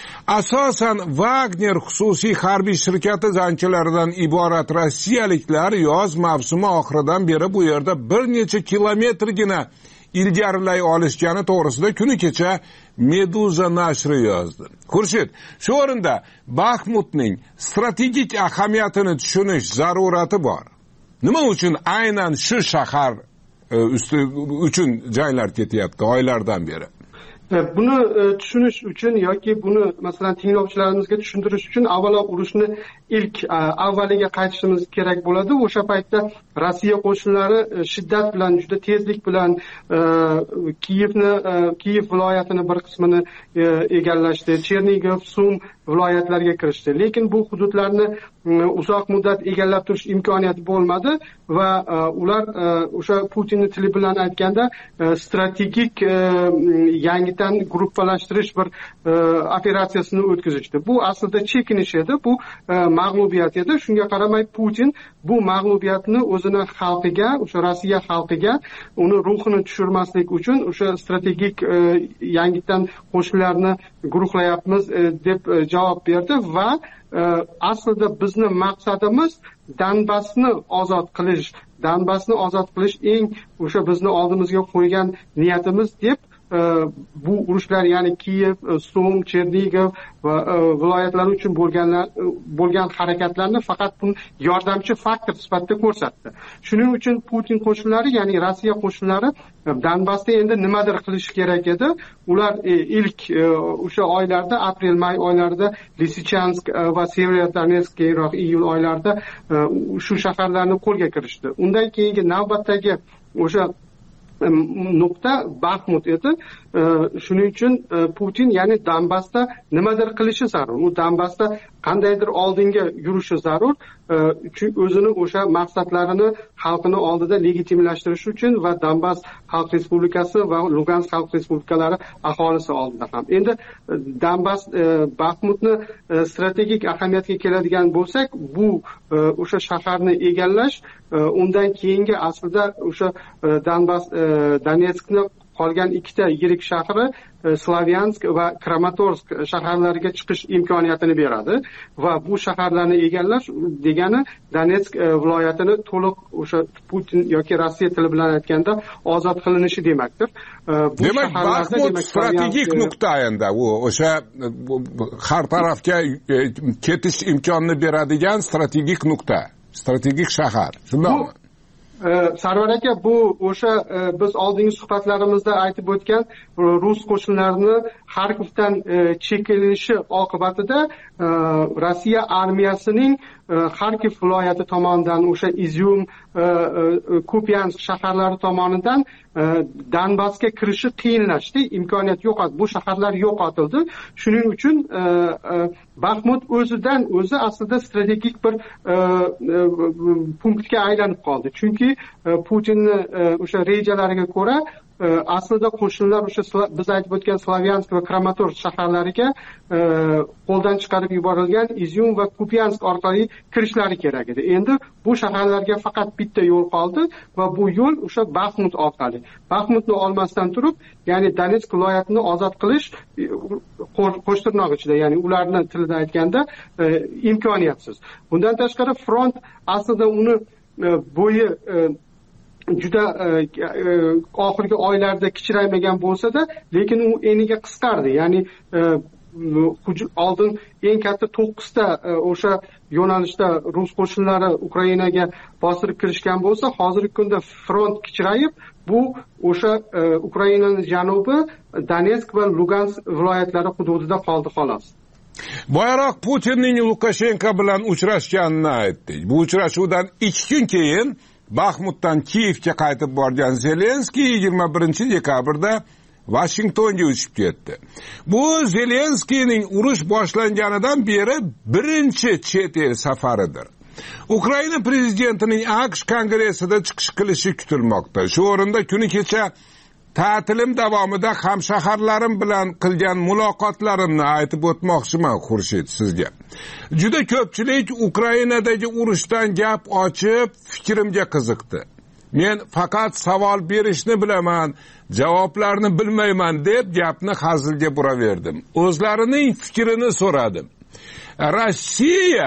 Asosan Wagner xususiy harbiy shirkati jangchilaridan iborat rossiyaliklar yoz mavsumi oxiridan beri bu yerda bir necha kilometrgina ilgarilay olishgani to'g'risida kuni kecha Meduza nashri yozdi. Xurshid, shu o'rinda Baxmutning strategik ahamiyatini tushunish zarurati bor. Nima uchun aynan shu shahar usti uchun janglar ketyapti oylardan beri? Buni tushunish uchun yoki buni masalan tinglovchilarimizga tushuntirish uchun avvalo urushni ilk avvaliga qaytishimiz kerak bo'ladi. O'sha paytda Rossiya qo'shinlari shiddat bilan, juda tezlik bilan Kiyevni, Kiyev viloyatini bir qismini egallashdi, Chernigov, Sum viloyatlariga kirishdi. Lekin bu hududlarni uzoq muddat egallab turish imkoniyati bo'lmadi va ular o'sha Putinning tili bilan aytganda strategik yangidan gruppalashtirish bir operatsiyasini o'tkazishdi. Bu aslida chekinish edi, bu mag'lubiyat edi. Shunga qaramay Putin bu mag'lubiyatni o'zini xalqiga, o'sha Rossiya xalqiga uni ruhini tushirmaslik uchun o'sha strategik yangidan qo'shinlarni guruhlayapmiz deb javob berdi va aslida bizni maqsadimiz Donbassni ozod qilish, Donbassni ozod qilish eng o'sha bizni oldimizga qo'ygan niyatimiz deb bu urushlar, ya'ni Kiyev, Sum, Chernigov va viloyatlari uchun bo'lganlar bo'lgan harakatlarni faqat bu yordamchi faktor sifatida ko'rsatdi. Shuning uchun Putin qo'shinlari, ya'ni Rossiya qo'shinlari Donbassda endi nimadir qilish kerak edi. Ular ilk o'sha oylarda, aprel-may oylarida Lysychansk va Severodonetsk, keyinroq iyul oylarida shu shaharlarni qo'lga kirishdi. Undan keyingi navbatdagi o'sha nuqta Baxmut edi. Shuning uchun Putin ya'ni Donbassda nimadir qilishi zarur. U Donbassda qandaydir oldinga yurishi zarur. Chunki o'zini o'sha maqsadlarini xalqini oldida legitimlashtirish uchun va Donbass Xalq Respublikasi va Lugansk Xalq Respublikalari aholisi oldida ham. Endi Donbass Baxmutni strategik ahamiyatga keladigan bo'lsak, bu o'sha shaharni egallash, undan keyingi aslida o'sha Donbass Donetskni qolgan ikkita yirik shahri Slavyansk va Kramatorsk shaharlariga chiqish imkoniyatini beradi va bu shaharlarni egallash degani Donetsk viloyatini to'liq o'sha Putin yoki Rossiya tili bilan aytganda ozod qilinishi demakdir. Bu demak, Baxmut strategik nuqta endi u o'sha har tarafga ketish imkonini beradigan strategik nuqta, strategik shahar. Shundaymi? Sarvar aka, bu o'sha biz oldingi suhbatlarimizda aytib o'tgan rus qo'shinlarini Xarkovdan chekinishi oqibatida Rossiya armiyasining Xarkov viloyati tomonidan o'sha Izyum, Kupiansk shaharlari tomonidan Donbassga kirishi qiyinlashdi, imkoniyat yo'qoldi. Bu shaharlar yo'qotildi. Shuning uchun Baxmut o'zidan o'zi aslida strategik bir punktga aylanib qoldi. Chunki Putinning o'sha rejalariga ko'ra aslida qo'shinlar o'sha biz aytib o'tgan Slavyansk va Kramatorsk shaharlariga qo'ldan chiqarib yuborilgan Izyum va Kupiansk orqali kirishlari kerak edi. Endi bu shaharlarga faqat bitta yo'l qoldi va bu yo'l o'sha Baxmut orqali. Baxmutni olmasdan turib, ya'ni Donetsk viloyatini ozod qilish qo'shtirnoq ichida, ya'ni ularni tilida aytganda imkoniyatsiz. Bundan tashqari front aslida uni bo'yi juda oxirgi oylarda kichraymagan bo'lsa-da, lekin u eniga qisqardi. Ya'ni oldin eng katta to'qqizta o'sha yo'nalishda rus qo'shinlari Ukrainaga bostirib kirishgan bo'lsa, hozirgi kunda front kichrayib, bu o'sha Ukrainaning janubi Donetsk va Lugansk viloyatlari hududida qoldi xolos. Boyaroq Putinning Lukashenko bilan uchrashganini aytdik. Bu uchrashuvdan ikki kun keyin Baxmutdan Kiyevga qaytib borgan Zelenskiy yigirma birinchi dekabrda Washingtonga uchib ketdi. Bu Zelenskiyning urush boshlanganidan beri birinchi chet el safaridir. Ukraina prezidentining AQSh kongressida chiqish qilishi kutilmoqda. Shu o'rinda kuni kecha ta'tilim davomida hamshaharlarim bilan qilgan muloqotlarimni aytib o'tmoqchiman Xurshid sizga. Juda ko'pchilik Ukrainadagi urushdan gap ochib, fikrimga qiziqdi. Men faqat savol berishni bilaman, javoblarni bilmayman deb gapni hazilga buraverdim. O'zlarining fikrini so'radim. Rossiya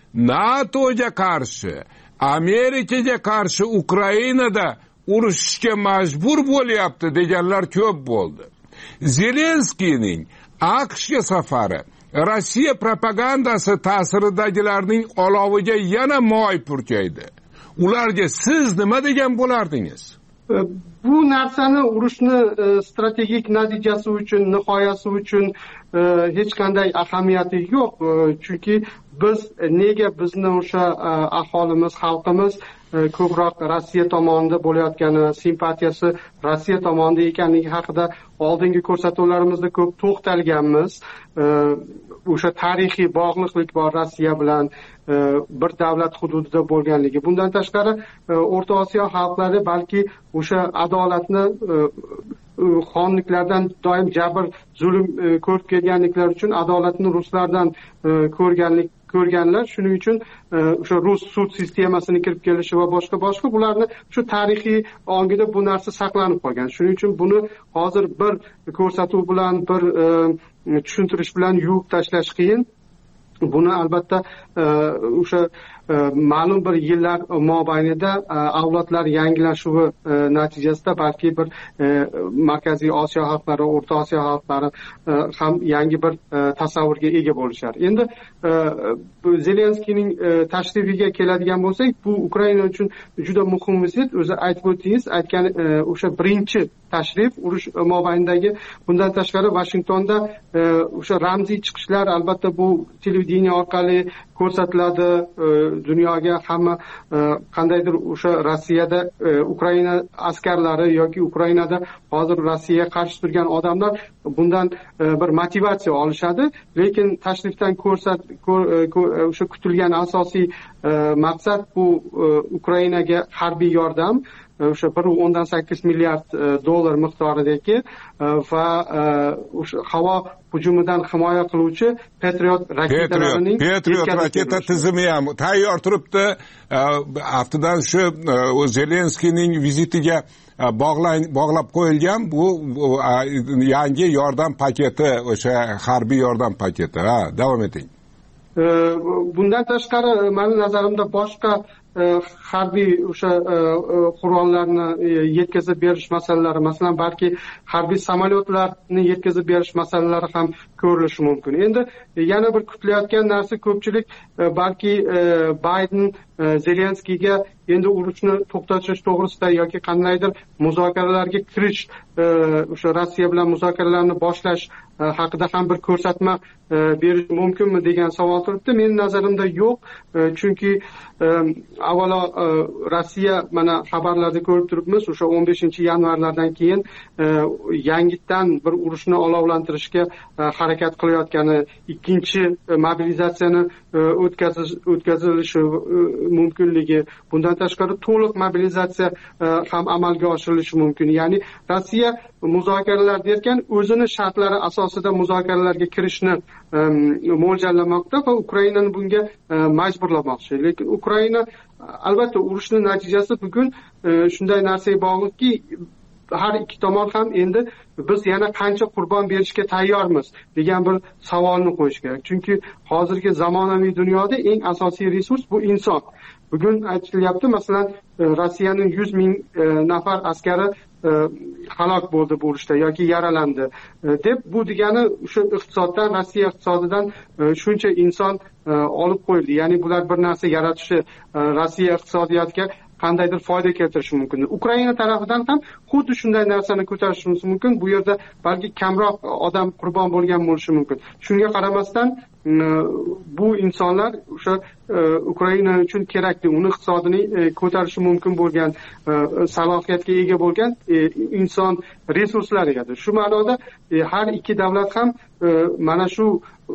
NATOga qarshi, Amerikaga qarshi Ukrainada urushishga majbur bo'lyapti deganlar ko'p bo'ldi. Zelenskiyning AQShga safari Rossiya propagandasi ta'siridagilarning oloviga yana moy purkaydi. Ularga siz nima degan bo'lardingiz? Bu narsani urushni strategik natijasi uchun, nihoyasi uchun hech qanday ahamiyati yo'q. Chunki biz nega bizni o'sha aholimiz, xalqimiz ko'proq Rossiya tomonida bo'layotgani, simpatiyasi Rossiya tomonida ekanligi haqida oldingi ko'rsatuvlarimizda ko'p to'xtalganmiz. O'sha tarixiy bog'liqlik bor Rossiya bilan, bir davlat hududida bo'lganligi. Bundan tashqari O'rta Osiyo xalqlari balki o'sha adolatni xonliklardan doim jabr, zulm ko'rib kelganliklari uchun adolatni ruslardan ko'rganlik ko'rganlar. Shuning uchun o'sha rus sud sistemasini kirib kelishi va boshqa boshqa bularni shu tarixiy ongida bu narsa saqlanib qolgan. Shuning uchun buni hozir bir ko'rsatuv bilan, bir tushuntirish bilan yuvib tashlash qiyin. Buni albatta o'sha ma'lum bir yillar mobaynida avlodlar yangilashuvi natijasida balki bir Markaziy Osiyo xalqlari, O'rta Osiyo xalqlari ham yangi bir tasavvurga ega bo'lishar. Endi Zelenskiyning tashrifiga keladigan bo'lsak, bu Ukraina uchun juda muhim vizit. O'zi aytib o'tdingiz, aytgan o'sha birinchi tashrif urush mobaynidagi. Bundan tashqari Washingtonda o'sha ramziy chiqishlar albatta bu televideniya orqali ko'rsatiladi. Dunyoga hamma qandaydir o'sha Rossiyada Ukraina askarlari yoki Ukrainada hozir Rossiyaga qarshi turgan odamlar bundan bir motivatsiya olishadi. Lekin tashrifdan ko'rsat o'sha kutilgan asosiy maqsad bu Ukrainaga harbiy yordam. O'sha bir nuqta o'ndan sakkiz milliard dollar miqdoridagi va o'sha havo hujumidan himoya qiluvchi Patriot raketalarining Patriot raketa tizimi ham tayyor turibdi. Haftadan shu Zelenskiyning vizitiga bog'lab qo'yilgan bu yangi yordam paketi, o'sha harbiy yordam paketi. Ha, davom eting. Bundan tashqari mening nazarimda boshqa harbiy o'sha qurollarni yetkazib berish masalalari, masalan balki harbiy samolyotlarni yetkazib berish masalalari ham ko'rilishi mumkin. Endi yana bir kutilayotgan narsa, ko'pchilik balki Bayden Zelenskiyga endi urushni to'xtatish to'g'risida yoki qandaydir muzokaralarga kirish, o'sha Rossiya bilan muzokaralarni boshlash haqida ham bir ko'rsatma berish mumkinmi degan savol turibdi. Mening nazarimda yo'q, chunki avvalo Rossiya mana xabarlarda ko'rib turibmiz, o'sha o'n beshinchi yanvarlardan keyin yangitdan bir urushni olovlantirishga harakat qilayotgani, ikkinchi mobilizatsiyani o'tkazish o'tkazilishi mumkinligi, bundan tashqari to'liq mobilizatsiya ham amalga oshirilishi mumkin. Ya'ni Rossiya muzokaralar derkan o'zini shartlari asosida muzokaralarga kirishni mo'ljallamoqda va Ukrainani bunga majburlamoqchi. Lekin Ukraina albatta urushning natijasi bugun shunday narsaga bog'liqki, har ikki tomon ham endi biz yana qancha qurbon berishga tayyormiz degan bir savolni qo'yish kerak. Chunki hozirgi zamonaviy dunyoda eng asosiy resurs bu inson. Bugun aytilyapti, masalan, Rossiyaning yuz ming nafar askari halok bo'ldi bu urushda yoki yaralandi deb, bu degani o'sha iqtisoddan, Rossiya iqtisodidan shuncha inson olib qo'yildi. Ya'ni bular bir narsa yaratishi, Rossiya iqtisodiyotiga qandaydir foyda keltirishi mumkin. Ukraina tarafidan ham xuddi shunday narsani ko'tarishimiz mumkin. Bu yerda balki kamroq odam qurbon bo'lgan bo'lishi mumkin. Shunga qaramasdan bu insonlar o'sha Ukraina uchun kerakli, uni iqtisodini ko'tarishi mumkin bo'lgan, salohiyatga ega bo'lgan inson resurslari edi. Shu ma'noda har ikki davlat ham mana shu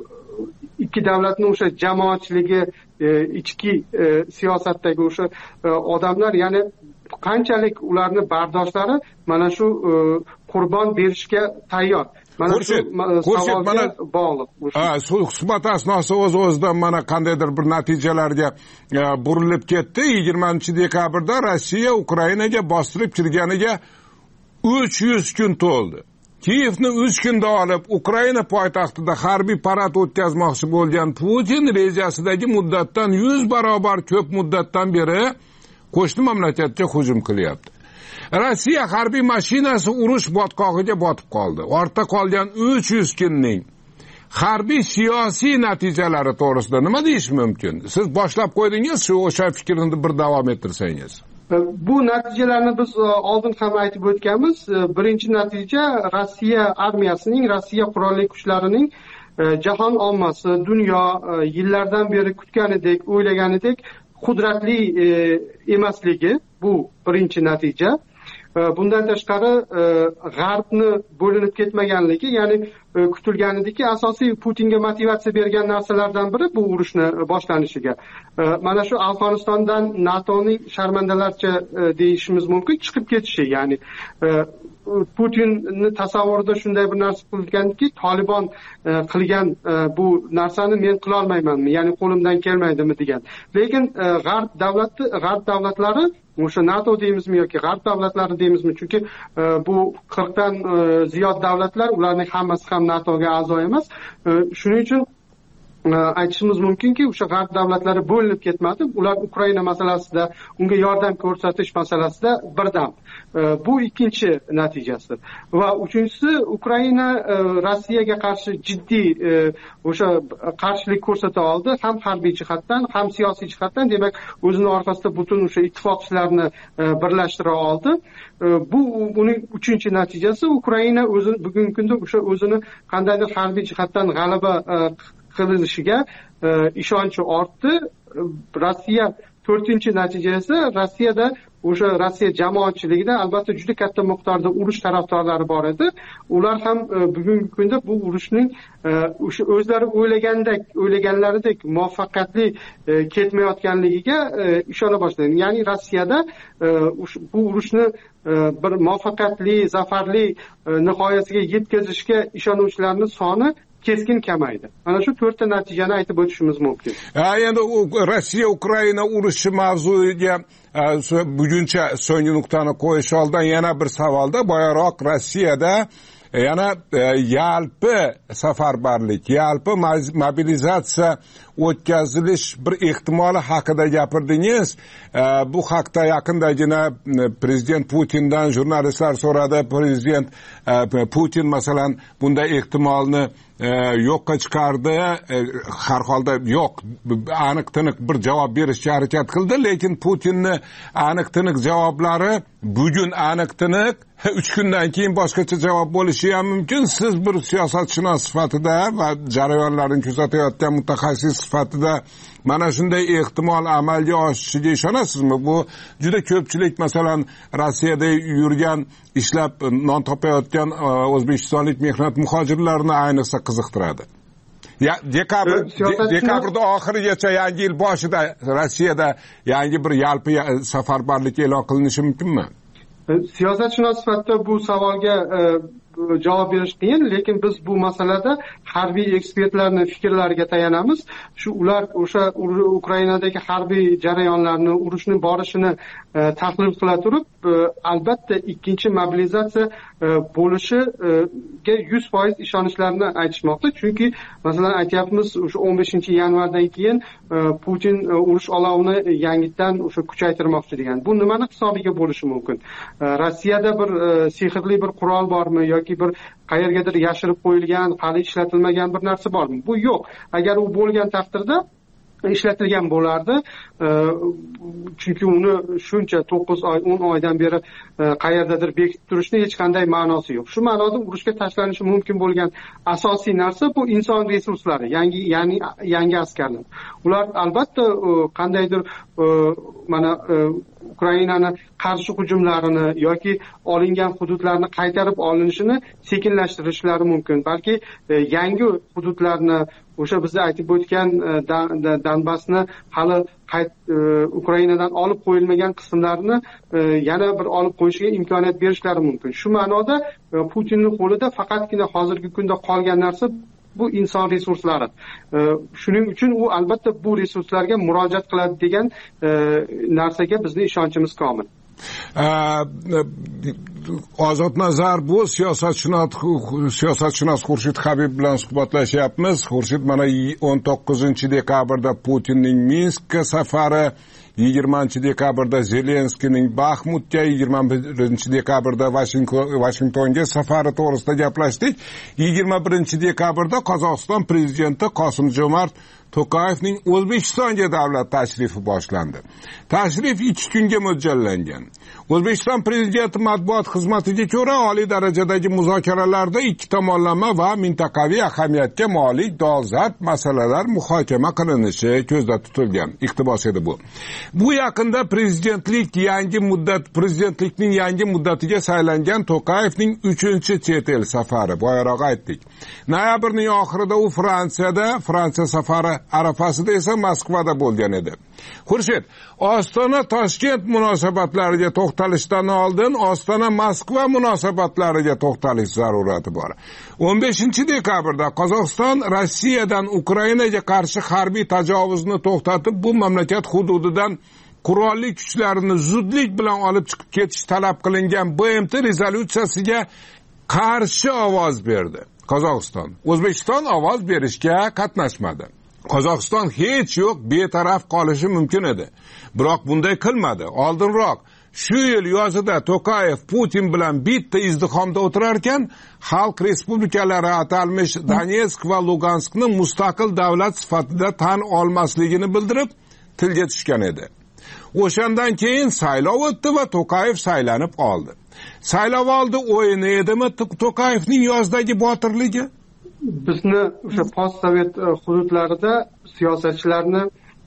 ikki davlatning o'sha jamoatchiligi, ichki siyosatdagi o'sha odamlar, ya'ni qanchalik ularni bardoshlari mana shu qurbon berishga tayyor. Mana shu savolga bog'liq. Ha, suhbat asnosi o'z-o'zidan mana qandaydir bir natijalarga burilib ketdi. yigirmanchi dekabrda Rossiya Ukrainaga bostirib kirganiga uch yuz kun to'ldi. Kiyevni uch kunda olib, Ukraina poytaxtida harbiy parad o'tkazmoqchi bo'lgan Putin rejasidagi muddatdan yuz barobar ko'p muddatdan beri qo'shni mamlakatga hujum qilyapti. Rossiya harbiy mashinasi urush botqog'iga botib qoldi. Ortda qolgan uch yuz kunning harbiy siyosiy natijalari to'g'risida nima deyish mumkin? Siz boshlab qo'ydingiz, shu o'sha fikrni bir davom ettirsangiz. Bu natijalarni biz oldin ham aytib o'tganmiz. Birinchi natija Rossiya armiyasining, Rossiya qurolli kuchlarining jahon ommasi, dunyo yillardan beri kutganidek, o'ylaganidek qudratli emasligi, bu birinchi natija. Bundan tashqari g'arbni bo'linib ketmaganligi, ya'ni kutilganidiki asosiy Putinga motivatsiya bergan narsalardan biri bu urushni boshlanishiga. Mana shu Afg'onistondan NATOning sharmandalarcha deyishimiz mumkin chiqib ketishi, ya'ni Putinni tasavvurida shunday bir narsa qilinganki, Taliban qilgan bu narsani men qila olmaymanmi, ya'ni qo'limdan kelmaydimi degan. Lekin g'arb davlati, g'arb davlatlari, o'sha NATO deymizmi yoki g'arb davlatlari deymizmi, chunki bu qirqdan ziyod davlatlar, ularning hammasi ham NATOga a'zo emas. Shuning uchun aytishimiz mumkinki, o'sha g'arb davlatlari bo'linib ketmadi. Ular Ukraina masalasida, unga yordam ko'rsatish masalasida birdam. Bu ikkinchi natijasi. Va uchinchisi, Ukraina Rossiyaga qarshi jiddiy o'sha qarshilik ko'rsata oldi, ham harbiy jihatdan, ham siyosiy jihatdan. Demak, o'zini orqasida butun o'sha ittifoqchilarni birlashtira oldi. Bu uning uchinchi natijasi. Ukraina o'zi bugungi kunda o'sha o'zini qandaydir harbiy jihatdan g'alaba qilinishiga ishonchi ortdi. Rossiya to'rtinchi natijasi, Rossiyada o'sha Rossiya jamoatchiligida albatta juda katta miqdorda urush tarafdorlari bor edi. Ular ham bugungi kunda bu urushning o'sha o'zlari o'ylagandek, o'ylaganlaridek muvaffaqiyatli ketmayotganligiga ishona boshladi. Ya'ni Rossiyada bu urushni bir muvaffaqiyatli, zafarli nihoyasiga yetkazishga ishonuvchilarning soni keskin kamaydi. Mana shu to'rtta natijani aytib o'tishimiz mumkin. Ha, endi Rossiya Ukraina urushi mavzuiga buguncha so'nggi nuqtani qo'yish oldidan yana bir savolda, boyaroq Rossiyada yana yalpi safarbarlik, yalpi mobilizatsiya o'tkazilish bir ehtimoli haqida gapirdingiz. Bu haqda yaqindagina prezident Putindan jurnalistlar so'radi. Prezident Putin masalan bunday ehtimolni yo'qqa chiqardi, har holda yo'q aniq tiniq bir javob berishga harakat qildi, lekin Putinni aniq tiniq javoblari bugun aniq tiniq, uch kundan keyin boshqacha javob bo'lishi ham mumkin. Siz bir siyosatshunos sifatida va jarayonlarni kuzatayotgan mutaxassis sifatida mana shunday ehtimol amalga oshishiga ishonasizmi? Bu juda ko'pchilik, masalan, Rossiyada yurgan, ishlab non topayotgan o'zbekistonlik mehnat muhojirlarini ayniqsa qiziqtiradi. Ya dekabr dekabrda oxirigacha, yangi yil boshida Rossiyada yangi bir yalpi safarbarlik e'lon qilinishi mumkinmi? Siyosatshunos sifatida bu savolga javob berish qiyin, lekin biz bu masalada harbiy ekspertlarning fikrlariga tayanamiz. Shu ular o'sha Ukrainadagi harbiy jarayonlarni, urushning borishini tahlil qila turib, albatta ikkinchi mobilizatsiya bo'lishiga yuz foiz ishonishlarini aytishmoqda. Chunki masalan aytyapmiz, o'sha o'n beshinchi yanvardan keyin Putin urush olovini yangitdan o'sha kuchaytirmoqchi degan. Bu nimani hisobiga bo'lishi mumkin? Rossiyada bir sehrli bir qurol bormi yoki bir qayergadir yashirib qo'yilgan, hali ishlatilmagan bir narsa bormi? Bu yo'q. Agar u bo'lgan taqdirda ishlatilgan bo'lardi, chunki uni shuncha to'qqiz oy, o'n oydan beri qayerdadir bekitib turishni hech qanday ma'nosi yo'q. Shu ma'noda urushga tashlanishi mumkin bo'lgan asosiy narsa bu inson resurslari, yangi ya'ni yangi askarlar. Ular albatta qandaydir mana Ukrainani qarshi hujumlarini yoki olingan hududlarni qaytarib olinishini sekinlashtirishlari mumkin. Balki yangi hududlarni, o'sha biz aytib o'tgan Donbassni hali Ukrainadan olib qo'yilmagan qismlarini yana bir olib qo'yishga imkoniyat berishlari mumkin. Shu ma'noda Putinning qo'lida faqatgina hozirgi kunda qolgan narsa bu inson resurslari. Shuning uchun u albatta bu resurslarga murojaat qiladi degan narsaga bizning ishonchimiz komil. Ozodnazar, bu siyosatshunos siyosatshunos Xurshid Habib bilan suhbatlashyapmiz. Xurshid, mana o'n to'qqizinchi dekabrda Putinning Minskka safari, yigirmanchi dekabrda Zelenskiyning Baxmutga, yigirma birinchi dekabrda Vashingtonga safari to'g'risida gaplashdik. yigirma birinchi dekabrda Qozog'iston prezidenti Qosim-Jo'mart To'qayevning O'zbekistonga davlat tashrifi boshlandi. Tashrif ikki kunga mo'ljallangan. O'zbekiston prezidenti matbuot xizmatiga ko'ra, oliy darajadagi muzokaralarda ikki tomonlama va mintaqaviy ahamiyatga molik dolzarb masalalar muhokama qilinishi ko'zda tutilgan. Iqtibos edi bu. Bu yaqinda prezidentlik yangi muddat prezidentlikning yangi muddatiga saylangan To'qayevning uchinchi chet el safari. Boyaroq aytdik. Noyabrning oxirida u Fransiyada, Fransiya safari arafasida esa Moskvada bo'lgan edi. Xurshid, Ostona Toshkent munosabatlariga to'xtalishdan oldin Ostona Moskva munosabatlariga to'xtalish zarurati bor. o'n beshinchi dekabrda Qozog'iston Rossiyadan Ukrainaga qarshi harbiy tajovuzni to'xtatib, bu mamlakat hududidan qurolli kuchlarini zudlik bilan olib chiqib ketish talab qilingan B M T rezolyutsiyasiga qarshi ovoz berdi. Qozog'iston, O'zbekiston ovoz berishga qatnashmadi. Qozog'iston hech yo'q betaraf qolishi mumkin edi. Biroq bunday qilmadi. Oldinroq shu yil yozida To'qayev Putin bilan bitta izdihomda o'tirar ekan, xalq respublikalari atalmish Donetsk va Luganskni mustaqil davlat sifatida tan olmasligini bildirib tilga tushgan edi. O'shandan keyin saylov o'tdi va To'qayev saylanib oldi. Saylov oldi o'yini edimi To'qayevning yozdagi botirligi? Bizni o'sha postsovet hududlarida siyosatchilarni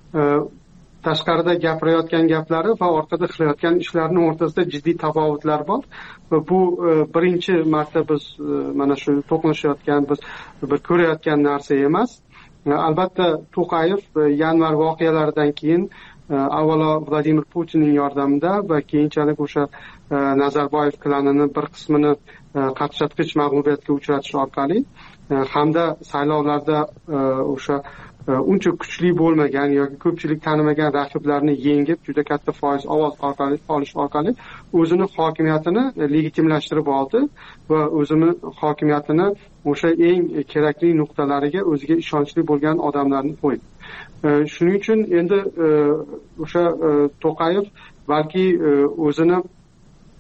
tashqarida gapirayotgan gaplari va orqada qilayotgan ishlarining o'rtasida jiddiy tafovutlar bor. Bu birinchi marta biz mana shu to'qnashayotgan, biz bir ko'rayotgan narsa emas. Albatta To'qayev yanvar voqealaridan keyin avvalo Vladimir Putinning yordamida va keyinchalik o'sha Nazarboyev klanining bir qismini qaqshatqich mag'lubiyatga uchratish orqali hamda saylovlarda o'sha uncha kuchli bo'lmagan yoki ko'pchilik tanimagan raqiblarni yengib juda katta foiz ovoz orqali olish orqali o'zini hokimiyatini legitimlashtirib oldi va o'zini hokimiyatini o'sha eng kerakli nuqtalariga o'ziga ishonchli bo'lgan odamlarni qo'ydi. Shuning uchun endi o'sha To'qayev balki o'zini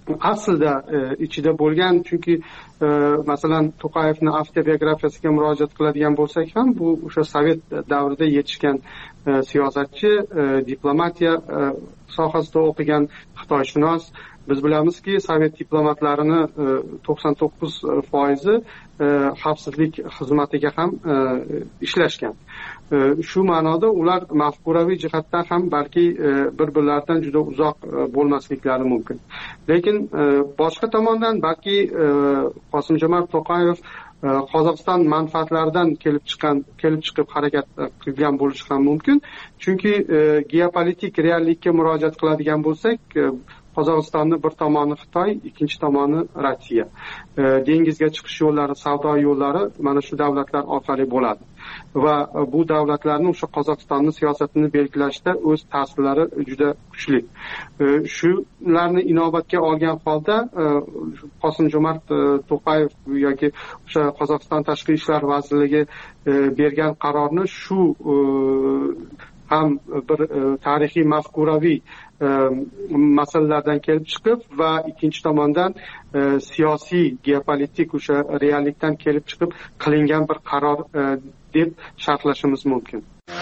aslida ichida bo'lgan. Chunki masalan To'qayevni avtobiografiyasiga murojaat qiladigan bo'lsak ham, bu o'sha sovet davrida yetishgan siyosatchi, diplomatiya sohasida o'qigan xitoyshunos. Biz bilamizki, sovet diplomatlarini to'qson to'qqiz foizi xavfsizlik xizmatiga ham ishlashgan. Shu ma'noda ular mafkuraviy jihatdan ham balki bir-birlaridan juda uzoq bo'lmasliklari mumkin. Lekin boshqa tomondan balki Qosim-Jomart To'qayev Qozog'iston manfaatlaridan kelib chiqqan kelib chiqib harakat qilgan bo'lishi ham mumkin. Chunki geopolitik reallikka murojaat qiladigan bo'lsak, Qozog'istonni bir tomoni Xitoy, ikkinchi tomoni Rossiya. Dengizga chiqish yo'llari, savdo yo'llari mana shu davlatlar orqali bo'ladi. Va bu davlatlarning o'sha Qozog'istonning siyosatini belgilashda o'z ta'sirlari juda kuchli. Shularni inobatga olgan holda Qosim-Jomart To'qayev yoki o'sha Qozog'iston tashqi ishlar vazirligi bergan qarorni shu ham bir tarixiy mafkuraviy masalalardan kelib chiqib va ikkinchi tomondan siyosiy geopolitik o'sha reallikdan kelib chiqib qilingan bir qaror deb sharhlashimiz mumkin.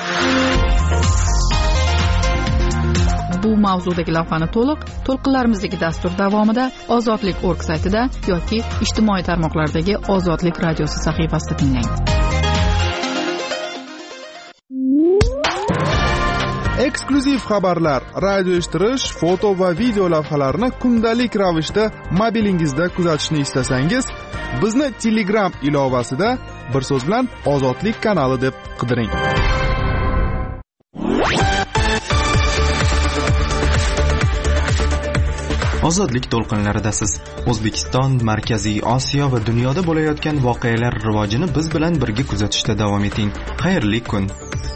Bu mavzudagi lavhani to'liq to'lqinlarimizdagi dastur davomida ozodlik точка org saytida yoki ijtimoiy tarmoqlardagi Ozodlik radiosi sahifasida tinglang. Eksklyuziv xabarlar, radio eshittirish, foto va video lavhalarni kundalik ravishda mobilingizda kuzatishni istasangiz, bizni Telegram ilovasida bir so'z bilan Ozodlik kanali deb qidiring. Ozodlik to'lqinlaridasiz. O'zbekiston, Markaziy Osiyo va dunyoda bo'layotgan voqealar rivojini biz bilan birga kuzatishda davom eting. Xayrli kun.